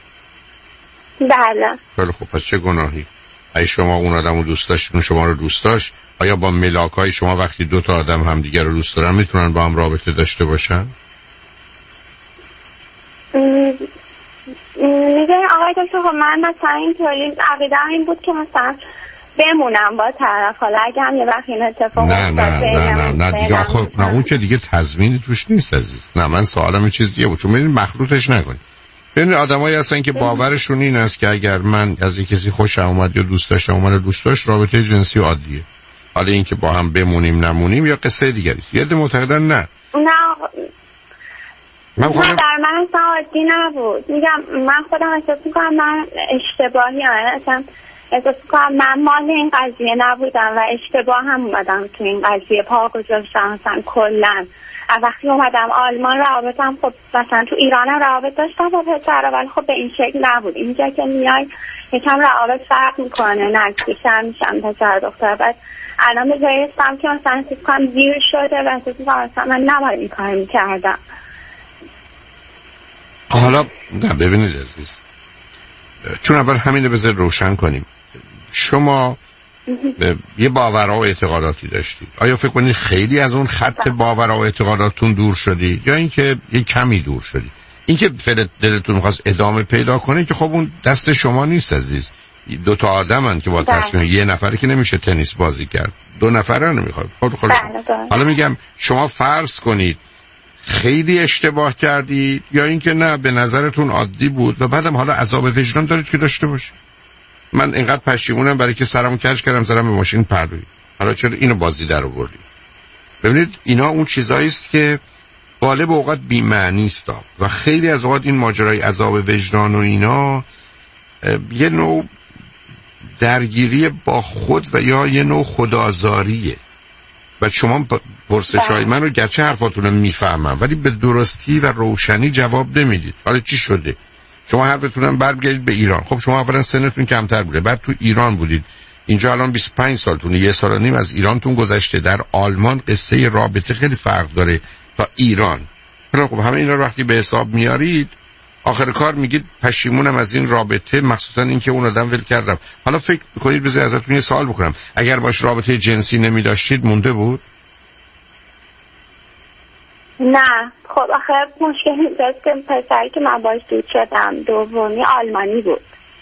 بله. خیلی خب، پس چه گناهی؟ اگه شما اون آدم رو دوست داشتید، اون شما رو دوست داشت، آیا با ملاک های شما وقتی دو تا آدم هم دیگر رو دوست دارن میتونن با هم رابطه داشته باشن؟ میدونی آقای دکتر، خب من مثلا اینطوری عقیده‌ام این بود که مثلا بمونم با طرف، حالا اگه هم یه وقت این اتفاق نه نه نه نه نه دیگه خب نه اون که دیگه تضمینی توش نیست عزیز. نه من سوالم یه چیز دیگه بود، چون میدونی مخلوطش نکنید. ببین آدمایی هستن که باورشون این است که اگر من از یک کسی خوشم اومد یا دوست داشتم اومد دوست داشت رابطه جنسی عادیه. حالا این که با هم بمونیم نمونیم یا قصه دیگری است. یه عده معتقدن نه. نه من نه در من اصلا عادی نبود. میگم من خودم احساس میکنم من اشتباهی هم اصلا احساس میکنم من مال این قضیه نبودم و اشتباه هم اومدم تو این قضیه پا گذاشتم. مثلا کلن وقتی اومدم آلمان روابطم خب مثلا تو ایران روابط داشتم با پسر ولی خب به این شکل نبود. اینجا که میای یکم روابط فرق میکنه نزدیک‌تر میشم پسر دختر. بعد الان به جایی هستم که مثلا احساس میکنم دیر شده و احساس میکنم مثلا من نباید این کار میکردم. حالا نه ببینید عزیز، چون اول همینه بذار روشن کنیم. شما یه باورها و اعتقاداتی داشتید. آیا فکر کنید خیلی از اون خط باورها و اعتقاداتتون دور شدید یا اینکه یه کمی دور شدید؟ اینکه دلتون می‌خواست ادامه پیدا کنه که خب اون دست شما نیست عزیز. دو تا آدمن که با تصمیم یه نفره که نمیشه تنیس بازی کرد. دو نفره نمیخواد. خود خود حالا میگم شما فرض کنید خیلی اشتباه کردید یا اینکه نه به نظرتون عادی بود و بعدم حالا عذاب وجدان دارید که داشته باشید. من اینقدر پشیمونم برای که سرمو کج کردم زدم به ماشین پردوی. حالا چرا اینو بازی در آوردید؟ ببینید اینا اون چیزایی است که غالب اوقات بی معنی است و خیلی از اوقات این ماجرای عذاب وجدان و اینا یه نوع درگیری با خود و یا یه نوع خودآزاریه. و شما پرسش‌های منو گرچه حرفاتون رو میفهمم ولی به درستی و روشنی جواب نمیدید. حالا چی شده؟ شما حرفتون هم برگردید به ایران. خب شما اولا سنتون کمتر بوده، بعد تو ایران بودید، اینجا الان بیست و پنج سالتونه، یه سال و نیم از ایرانتون گذشته. در آلمان قصه رابطه خیلی فرق داره تا ایران. خب همه اینا رو وقتی به حساب میارید آخر کار میگید پشیمونم از این رابطه، مخصوصا اینکه اون آدم ول کردم. حالا فکر میکنید بذار ازتون یه سوال بکنم، اگر باش رابطه جنسی نمی داشتید مونده بود؟ نه خب آخه مشکل اینجاست که پسری که من باش دوست شدم دومی آلمانی بود.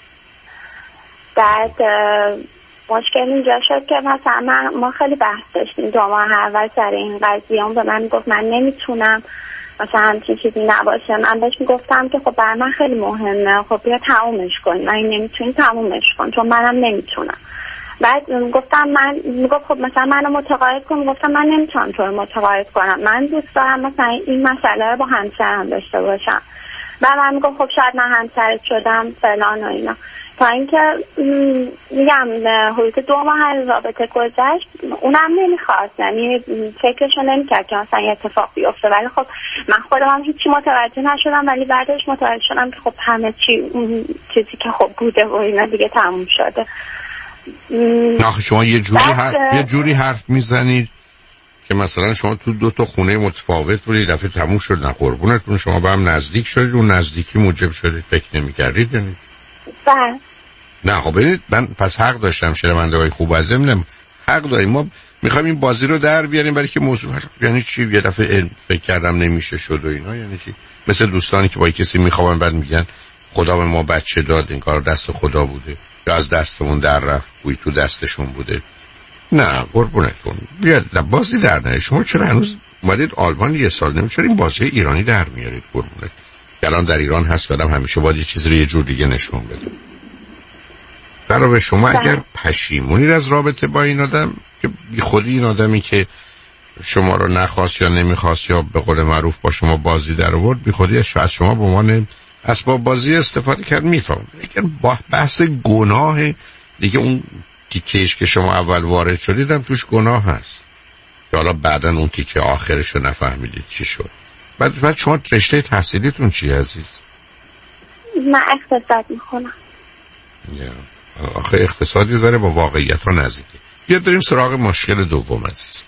بعد مشکل اینجا شد که مثلا من ما خیلی بحث داشتیم دو ماه اول سر این قضیه. اون به من گفت من نمیتونم مثلا همچین چیزی نباشه. من بهش میگفتم که خب برای من خیلی مهمه، خب بیا تمومش کن، من نمیتونی تمومش کن چون منم نمیتونم. بعد گفتم من میگفت خب مثلا منو متقاعد کن. گفتم من نمیتونم تو رو متقاعد کنم، من دوست دارم مثلا این مسئله رو با همسرم داشته باشم. بعد من میگفت خب شاید من همسرت شدم فلان و اینا. تا اینکه میگم حدود دو ماه از رابطه گذشت اونم نمیخواست، یعنی فکرشو نمیکرد که مثلا یه اتفاق بیفته. ولی خب من خودم هم هیچی متوجه نشدم ولی بعدش متوجه شدم که خب همه چی اون چیزی که خب بوده و اینا دیگه تموم شده. آخه شما یه جوری حرف یه جوری حرف میزنید که مثلا شما تو دو تا خونه متفاوت بودید، دفعه تموم شد، نه قربونتون شما به هم نزدیک شدید، اون نزدیکی موجب شده فکر نمی‌کردید یعنی؟ بله. نه خب ببینید من پس حق داشتم، شنونده‌های خوب از ضمن حق داریم، ما می‌خوایم این بازی رو در بیاریم برای که موضوع یعنی چی یه دفعه فکر کردم نمیشه شد و اینا یعنی چی؟ مثل دوستانی که با کسی می‌خوابن بعد میگن خدا به ما بچه داد، این کار دست خدا بوده یا از دستمون در رفت، گوی تو دستشون بوده. نه قربونتون بیاد بازی در نه. شما چرا هنوز اومدید آلمان یه سال نمی چرا این بازی ایرانی در میارید؟ قربونت الان در ایران هست دادم همیشه باید یه چیزی رو یه جور دیگه نشون بده. برای شما اگر پشیمونید از رابطه با این آدم که بی خودی این آدمی که شما رو نخواست یا نمیخواست یا به قول معروف با شما بازی در آورد بی خودی از شما به عنوان اسباب بازی استفاده کرد، میفهم. لیکن با بحث گناه دیگه اون تیکهش که شما اول وارد شدید هم توش گناه هست که حالا بعدا اون تیکه آخرش رو نفهمیدید چی شد. بعد بعد شما رشته تحصیلیتون چی عزیز؟ من اقتصاد میخونم. yeah. آخه اقتصادی ذره با واقعیت ها نزدیکه. بیاد بریم سراغ مشکل دوم عزیز.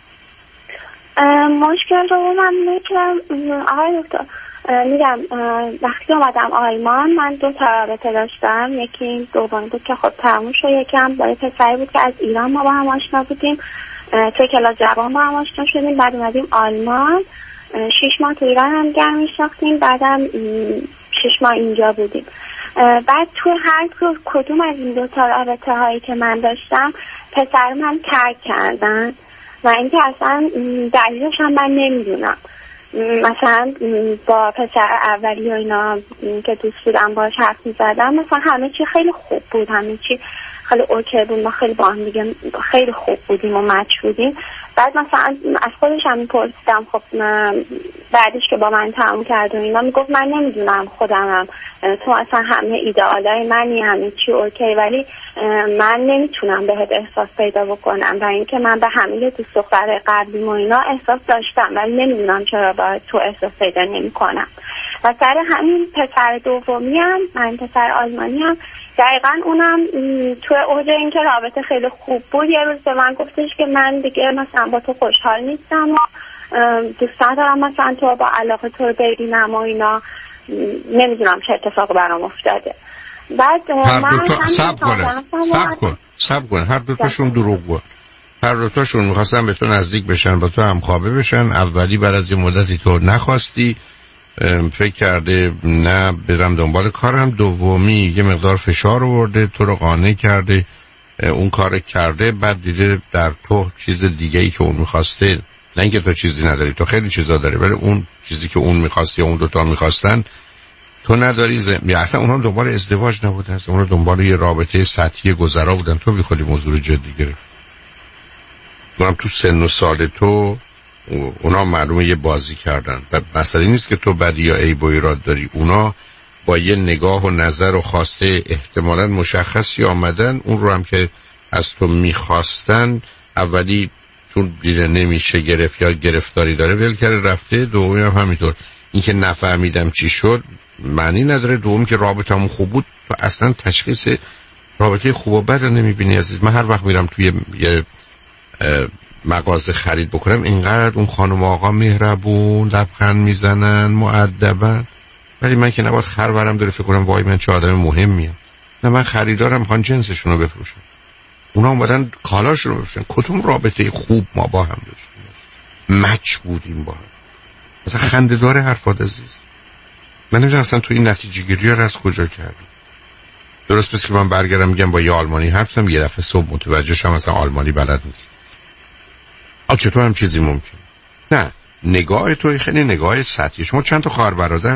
مشکل دوم هم اینه که آقای دکتر میگم وقتی اومدم آلمان من دو تا رابطه داشتم. یکی این دوم بود که خب تموم شد، یکی هم با یه پسری بود که از ایران ما با هم آشنا بودیم، توی کلاس جوان با هم آشنا شدیم. بعد اومدیم آلمان، شش ماه تو ایران هم گرم میشناختیم، بعدم شش ماه اینجا بودیم. بعد توی هر کدوم از این دو تا رابطه هایی که من داشتم پسر من ترک کردن و اینکه اصلا دلیلش هم من نمیدونم. مثلا با پسر اولی و اینا که دوست بودم باهاش حرف می‌زدم، مثلا همه چی خیلی خوب بود، همه چی خیلی اوکی بود، ما خیلی با هم دیگه خیلی خوب بودیم و مچ بودیم. بعد مثلا از خودش هم می‌پرسیدم خب بعدش که با من تموم کرد و اینا، میگفت من نمیدونم خودمم، تو اصلا همه ایدئالای منی، همه چی اوکی، ولی من نمیتونم بهت احساس پیدا بکنم و اینکه من به همه دوست دختر قبلی و اینا احساس داشتم ولی نمیدونم چرا با تو احساس پیدا نمی‌کنم. و سر همین پسر دومی هم، من پسر آلمانی هم دقیقا اونم تو اوج این که رابطه خیلی خوب بود، یه روز به من گفتش که من دیگه مثلا با تو خوشحال نیستم و دوست دارم مثلا تو با علاقه تو رو ببینم و اینا، نمیدونم چه اتفاق برام افتاده. بعد من سب کنه سب کن سب کن هر دو تاشون دروغ بود، هر دو تاشون میخواستن به تو نزدیک بشن، با تو همخوابه بشن. اولی بعد از یه مدتی تو نخواستی، فکر کرده نه برم دنبال کارم. دومی یه مقدار فشار آورده، تو رو قانع کرده، اون کار کرده، بعد دیده در تو چیز دیگه ای که اون میخواسته. نه اینکه تو چیزی نداری، تو خیلی چیزا داری، ولی اون چیزی که اون میخواست یا اون دوتا میخواستن تو نداری. زم... یا اصلا اونها دنبال ازدواج نبودن، اصلا اونها دنبال یه رابطه سطحی گذرا بودن. تو بی خودی موضوع جدی گرفت. منم تو سن و سال تو اونا معلومه یه بازی کردن و مسئله نیست که تو بدی یا عیب و ایراد داری. اونا با یه نگاه و نظر و خواسته احتمالاً مشخصی آمدن، اون رو هم که از تو میخواستن اولی چون دیده نمیشه گرفت یا گرفتاری داره ول کرده رفته. دومی هم همینطور. این که نفهمیدم چی شد معنی نداره. دوم که رابطمون خوب بود، تو اصلا تشخیص رابطه خوب و بد رو نمیبینی عزیز. من هر وقت میرم توی یه مغازه خرید بکنم اینقدر اون خانم آقا مهربون لبخند میزنن مؤدبن، ولی من که نباید خر برم داره فکر کنم وای من چه آدم مهمیم. نه، من خریدارم، میخوان جنسشون رو بفروشن، اونا اومدن کالاشون رو بفروشن. کدوم رابطه خوب ما با هم داشتیم؟ مچ بودیم با هم. مثلا خنده داره حرفات عزیز. من نمیدونم اصلا تو این نتیجه گیری رو از کجا کردی. درست پس که من برگردم میگم با یه آلمانی حرف زدم، یه دفعه صبح متوجه شدم مثلا آلمانی بلد نیست. آ چطور هم چیزی ممکن؟ نه، نگاه توی خیلی نگاه سطحی. شما چند تا خواهر برادر؟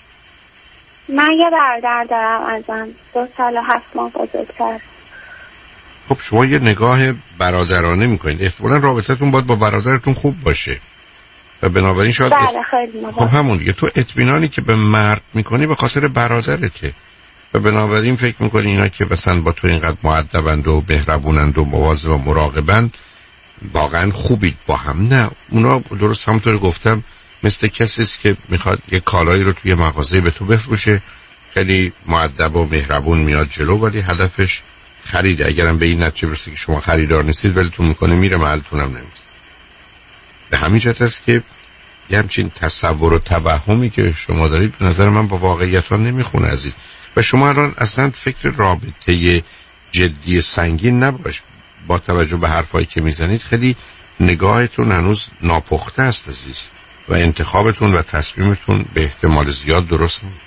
من یه برادر دارم ازم دو سال و هفت ماه بزرگتر. خب شما یه نگاه برادرانه میکنید، احتمالاً رابطتون باید با برادرتون خوب باشه و بنابراین شاید بله خیلی مبارک. خب همون دیگه، تو اطمینانی که به مرد میکنی به خاطر برادرته و بنابراین فکر میکنی اینا که مثلا با تو اینقدر مؤدبند و مهربونند و مواظب و مراقبند واقعا خوبید با هم. نه، اونا درست همونطور گفتم مثل کسی است که میخواد یه کالایی رو توی مغازه به تو بفروشه، خیلی مؤدب و مهربون میاد جلو، ولی هدفش خریده. اگرم به این نتیجه برسه که شما خریدار نیستید ولی تو میکنه میره محلتون هم نمیست. به همین جهت است که یه همچین تصور و توهمی که شما دارید به نظر من با واقعیت ها نمیخونه عزیز. و شما الان اصلا فکر رابطه جدی سنگین نباش. با توجه به حرفایی که میزنید خیلی نگاهتون هنوز ناپخته است عزیز و انتخابتون و تصمیمتون به احتمال زیاد درست نیست.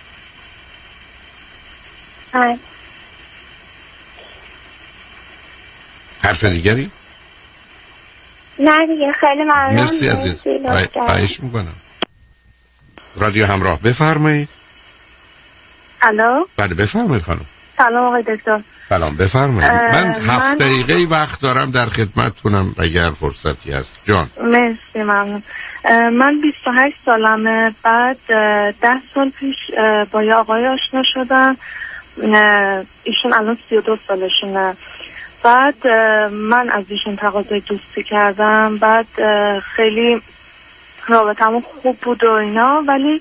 های. حرف دیگری؟ نه دیگه، خیلی ممنون. مرسی عزیز، خواهش میکنم. رادیو همراه بفرمایید. الو. بله بفرمایید خانم. سلام آقای دکتر. سلام بفرمایید. من هفت دقیقه وقت دارم در خدمتتونم اگر فرصتی هست. جان. مرسی ممنون. من بیست و هشت سالمه. بعد ده سال پیش با یه آقای آشنا شدم. ایشون الان سی و دو سالشونه. بعد من از ایشون تقاضای دوستی کردم. بعد خیلی رابطمون خوب بود و اینا، ولی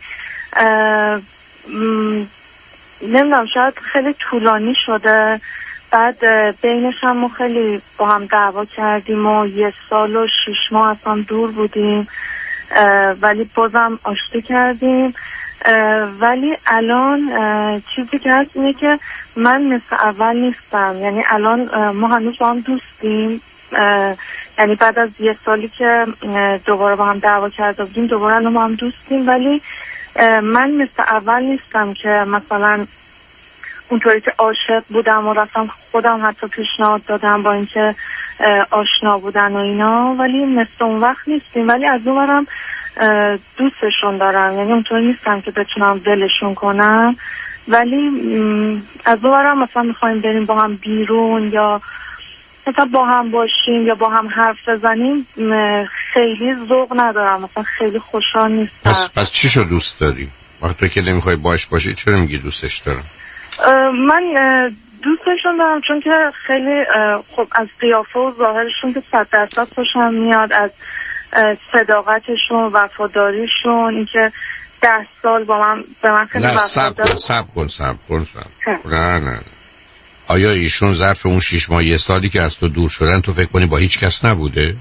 نمیدونم شاید خیلی طولانی شده. بعد بینش هم خیلی با هم دعوا کردیم و یه سال و شیش ماه از هم دور بودیم، ولی بازم آشتی کردیم. ولی الان چیزی که هست اینه که من مثل اول نیستم. یعنی الان ما هنوز با هم دوستیم، یعنی بعد از یه سالی که دوباره با هم دعوا کرده بودیم دوباره الان با هم دوستیم، ولی من مثل اول نیستم که مثلا اونطوری که عاشق بودم و رفتم خودم حتی پیشنهاد دادم با اینکه آشنا بودن و اینا، ولی مثل اون وقت نیستیم. ولی از اونورم دوستشون دارم، یعنی اونطوری نیستم که بتونم ولشون کنم، ولی از دوبارم مثلا میخوایم بریم با هم بیرون یا مثلا با هم باشیم یا با هم حرف بزنیم خیلی ذوق ندارم، مثلا خیلی خوشحال نیستم. پس پس چی شو دوست داری؟ وقتی تو که نمیخوای باش باشی چرا میگی دوستش دارم؟ من دوستشون دارم چون که خیلی خب از قیافه و ظاهرشون که صد درصد خوشم میاد، از صداقتشون، وفاداریشون، اینکه ده سال با من به من خیلی وفادار. نه سب کن سب کن سب کن سب کن نه نه آیا ایشون ظرف اون شیش ماه یه سالی که از تو دور شدن تو فکر کنی با هیچ کس نبوده؟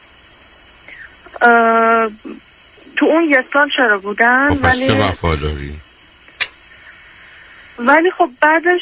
تو اون یه سال چرا بودن؟ خب پس ولی چه وفاداری؟ ولی خب بعدش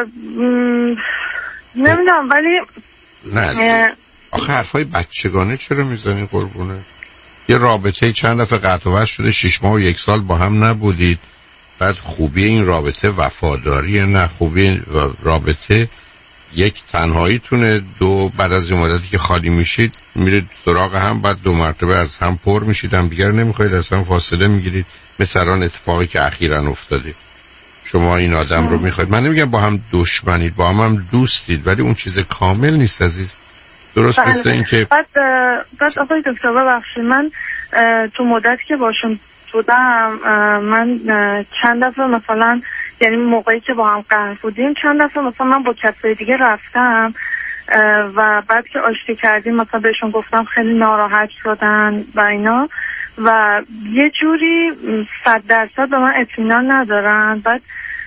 نمیدونم ولی نه آخه حرفای بچگانه چرا میزنی قربونه؟ یه رابطه چند دفعه قطع و وصل شده، شش ماه و یک سال با هم نبودید، بعد خوبی این رابطه وفاداریه؟ نه، خوبی رابطه یک تنهاییتونه، دو بعد از این مدتی که خالی میشید میرید سراغ هم، بعد دو مرتبه از هم پر میشید، هم دیگر نمیخواید، اصلا فاصله میگیرید، مثل آن اتفاقی که اخیراً افتاده. شما این آدم رو میخواید، من نمیگم با هم دشمنید، با هم هم دوستید، ولی اون چیز کامل نیست عزیز. درست بله. مثل این که بعد بعد آقای دکتر ببخشید، من تو مدتی که باشون بودم من چند دفعه مثلا، یعنی موقعی که با هم قهر بودیم چند دفعه مثلا من با کسای دیگه رفتم و بعد که آشتی کردیم مثلا بهشون گفتم خیلی ناراحت شدن و اینا و یه جوری صد درصد به من اطمینان ندارن. بعد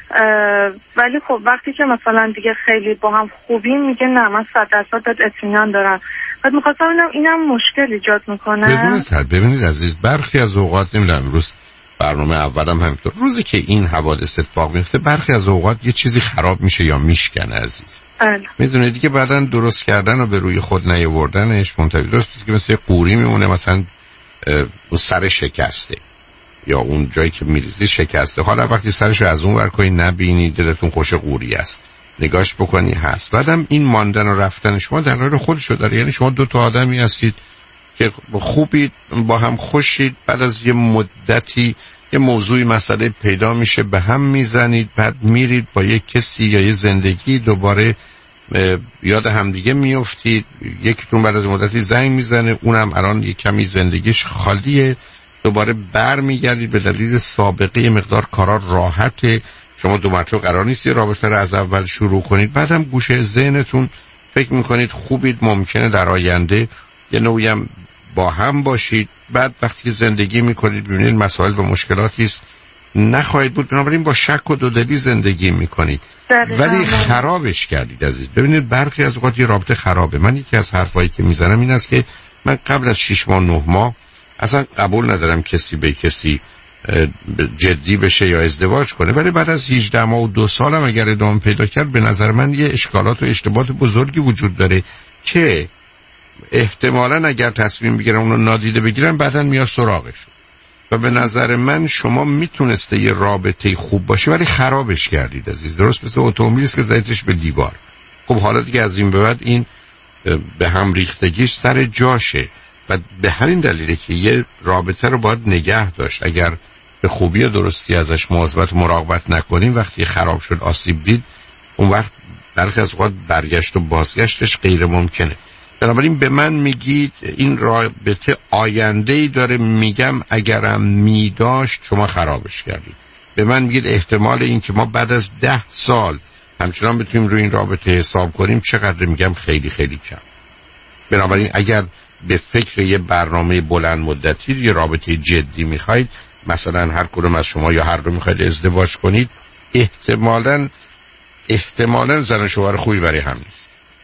ولی خب وقتی که مثلا دیگه خیلی با هم خوبیم میگه نه من صد درصد بهت اطمینان دارم. بعد میخواستم اینم اینم مشکل ایجاد میکنه. ببینید ببینید عزیز، برخی از اوقات نمیدونم، امروز برنامه اولم همینطور، روزی که این حوادث اتفاق میفته برخی از اوقات یه چیزی خراب میشه یا میشکنه عزیز. میدونید دیگه بعدن درست کردن و به روی خود نیاوردنش منتهی درست که مثل قوری میمونه، مثلا اون سر شکسته یا اون جایی که میریزی شکسته، حالا وقتی سرش از اون ور کنی نبینی دلتون خوش قوری است، نگاش بکنی هست. بعدم این ماندن و رفتن شما در حال خودشو داره، یعنی شما دو تا آدمی هستید که خوبید با هم خوشید، بعد از یه مدتی یه موضوعی مسئله پیدا میشه به هم میزنید، بعد میرید با یه کسی یا یه زندگی دوباره یاد همدیگه میافتید، یکیتون بعد از مدتی زنگ میزنه، اونم الان یه کمی زندگیش خالیه، دوباره بر میگردید به دلیل سابقه مقدار کارا راحته، شما دو مرتبه قرار نیست یه رابطه رو از اول شروع کنید، بعدم گوشه ذهنتون فکر میکنید خوبید، ممکنه در آینده یه نوعی هم با هم باشید، بعد وقتی زندگی میکنید ببینید مسائل و مشکلاتی است نخواهید بود، بنابراین با شک و دودلی زندگی میکنید ولی خرابش کردید عزیز. ببینید برخی از اوقات یه رابطه خرابه. من یکی از حرفایی که میزنم این است که من قبل از شش ماه نه ماه اصلا قبول ندارم کسی به کسی جدی بشه یا ازدواج کنه، ولی بعد از هجده ماه و دو سالم اگر ادامه پیدا کرد به نظر من یه اشکالات و اشتباهات بزرگی وجود داره که احتمالاً اگر تصمیم بگیرن اونو نادیده بگیرن بعداً میاد سراغش. و به نظر من شما میتونسته یه رابطه خوب باشه ولی خرابش کردید عزیز. درست مثل اتومبیلی است که زدیدش به دیوار. خب حالا دیگه از این به بعد این به هم ریختگیش سر جاشه و به همین دلیله که یه رابطه رو باید نگه داشت. اگر به خوبی درستی ازش مواظبت و مراقبت نکنیم وقتی خراب شد آسیب دید، اون وقت برخی از اوقات برگشت و بازگشتش غیر ممکنه. بنابراین به من میگید این رابطه آینده‌ای داره، میگم اگرم میداشت شما خرابش کردید. به من میگید احتمال این که ما بعد از ده سال همچنان بتونیم روی این رابطه حساب کنیم چقدر، میگم خیلی خیلی کم. بنابراین اگر به فکر یه برنامه بلند مدتی یه رابطه جدی میخواید، مثلا هر کدوم از شما یا هر دو میخواید ازدواج کنید، احتمالاً احتمالاً زن و شوهر خوبی برای هم نیست.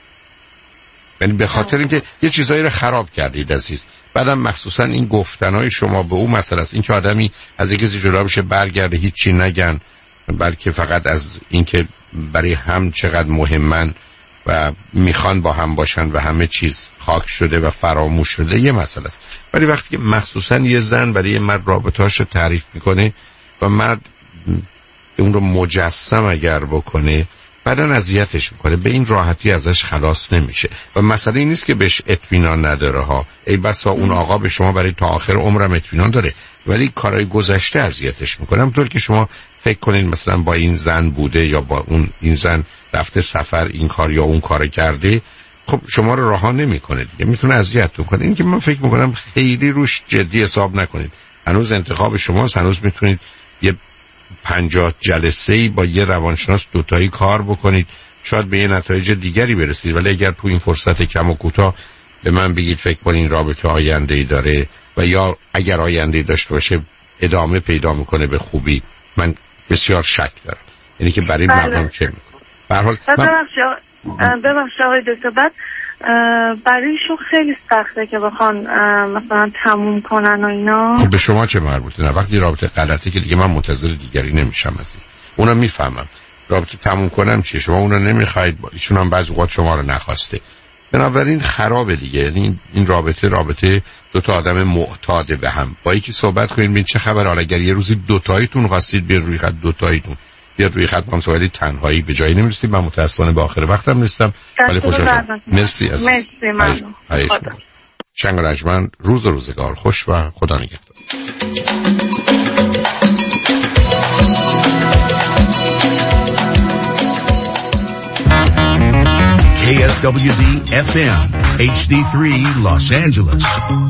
یعنی به خاطر اینکه یه چیزایی رو خراب کردید عزیز. بعدم مخصوصا این گفتنهای شما به اون مسئله است، اینکه آدمی از یک کسی جدا بشه برگرده هیچی نگن، بلکه فقط از اینکه برای هم چقدر مهمن و میخوان با هم باشن و همه چیز خاک شده و فراموش شده یه مسئله است. ولی وقتی که مخصوصا یه زن برای یه مرد رابطه‌اش رو تعریف میکنه و مرد اون رو مجسم اگر بکنه بدن اذیتش میکنه، به این راحتی ازش خلاص نمیشه. و مسئله این نیست که بهش اطمینان نداره ها، ای بسا اون آقا به شما برای تا آخر عمرم اطمینان داره، ولی کارهای گذشته اذیتش میکنه. همونطور که شما فکر کنین مثلا با این زن بوده یا با اون این زن رفته سفر این کار یا اون کار کرده، خب شما رو رها نمیکنه دیگه، میتونه اذیتتون کنه. این که من فکر میکنم خیلی روش جدی حساب نکنید، هنوز انتخاب شماست، هنوز میتونید یه پنجاه جلسه‌ای با یه روانشناس دوتایی کار بکنید، شاید به یه نتایج دیگری برسید. ولی اگر تو این فرصت کم و کوتاه به من بگید فکر کنین رابطه آینده‌ای داره و یا اگر آینده‌ای داشته باشه ادامه پیدا میکنه به خوبی، من بسیار شک دارم یعنی که برای مردم چه میکنه. به هر حال ببخشید آقای دکتر، بعد برایشون خیلی سخته که بخوان مثلا تموم کنن و اینا. خب به شما چه مربوطه؟ نه وقتی رابطه غلطه که دیگه من منتظر دیگری نمیشم عزیز. اونم میفهمم رابطه تموم کنم چیه، شما اونو نمیخواید، ایشون هم بعضی وقت شما رو نخواسته، بنابراین خرابه دیگه. یعنی این رابطه رابطه دو تا آدم معتاد به هم، با یکی صحبت کنین ببین چه خبر، حالا اگر یه روزی دو تاییتون خواستید بیاد روی خط، دو تاییتون بیاد روی خط، با سوالی تنهایی به جایی نمیرسید. من متاسفانه به آخر وقتم رسیدم، ولی خوشحالم. مرسی عزیز. مرسی ممنون. شنگ رجمن، روز و روزگار خوش و خدا نگهدار. کی اس دبلیو دی اف ام اچ دی سه Los Angeles.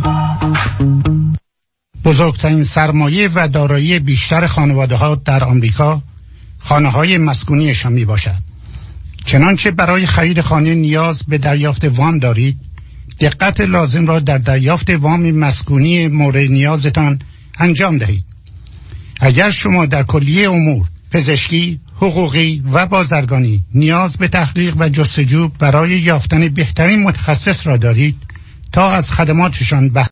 بزرگترین سرمایه و دارایی بیشتر خانواده‌ها در آمریکا خانه‌های مسکونیشان میباشد. چنانچه برای خرید خانه نیاز به دریافت وام دارید، دقت لازم را در دریافت وام مسکونی مورد نیازتان انجام دهید. اگر شما در کلیه امور پزشکی، حقوقی و بازرگانی نیاز به تحقیق و جستجو برای یافتن بهترین متخصص را دارید تا از خدماتشان بهره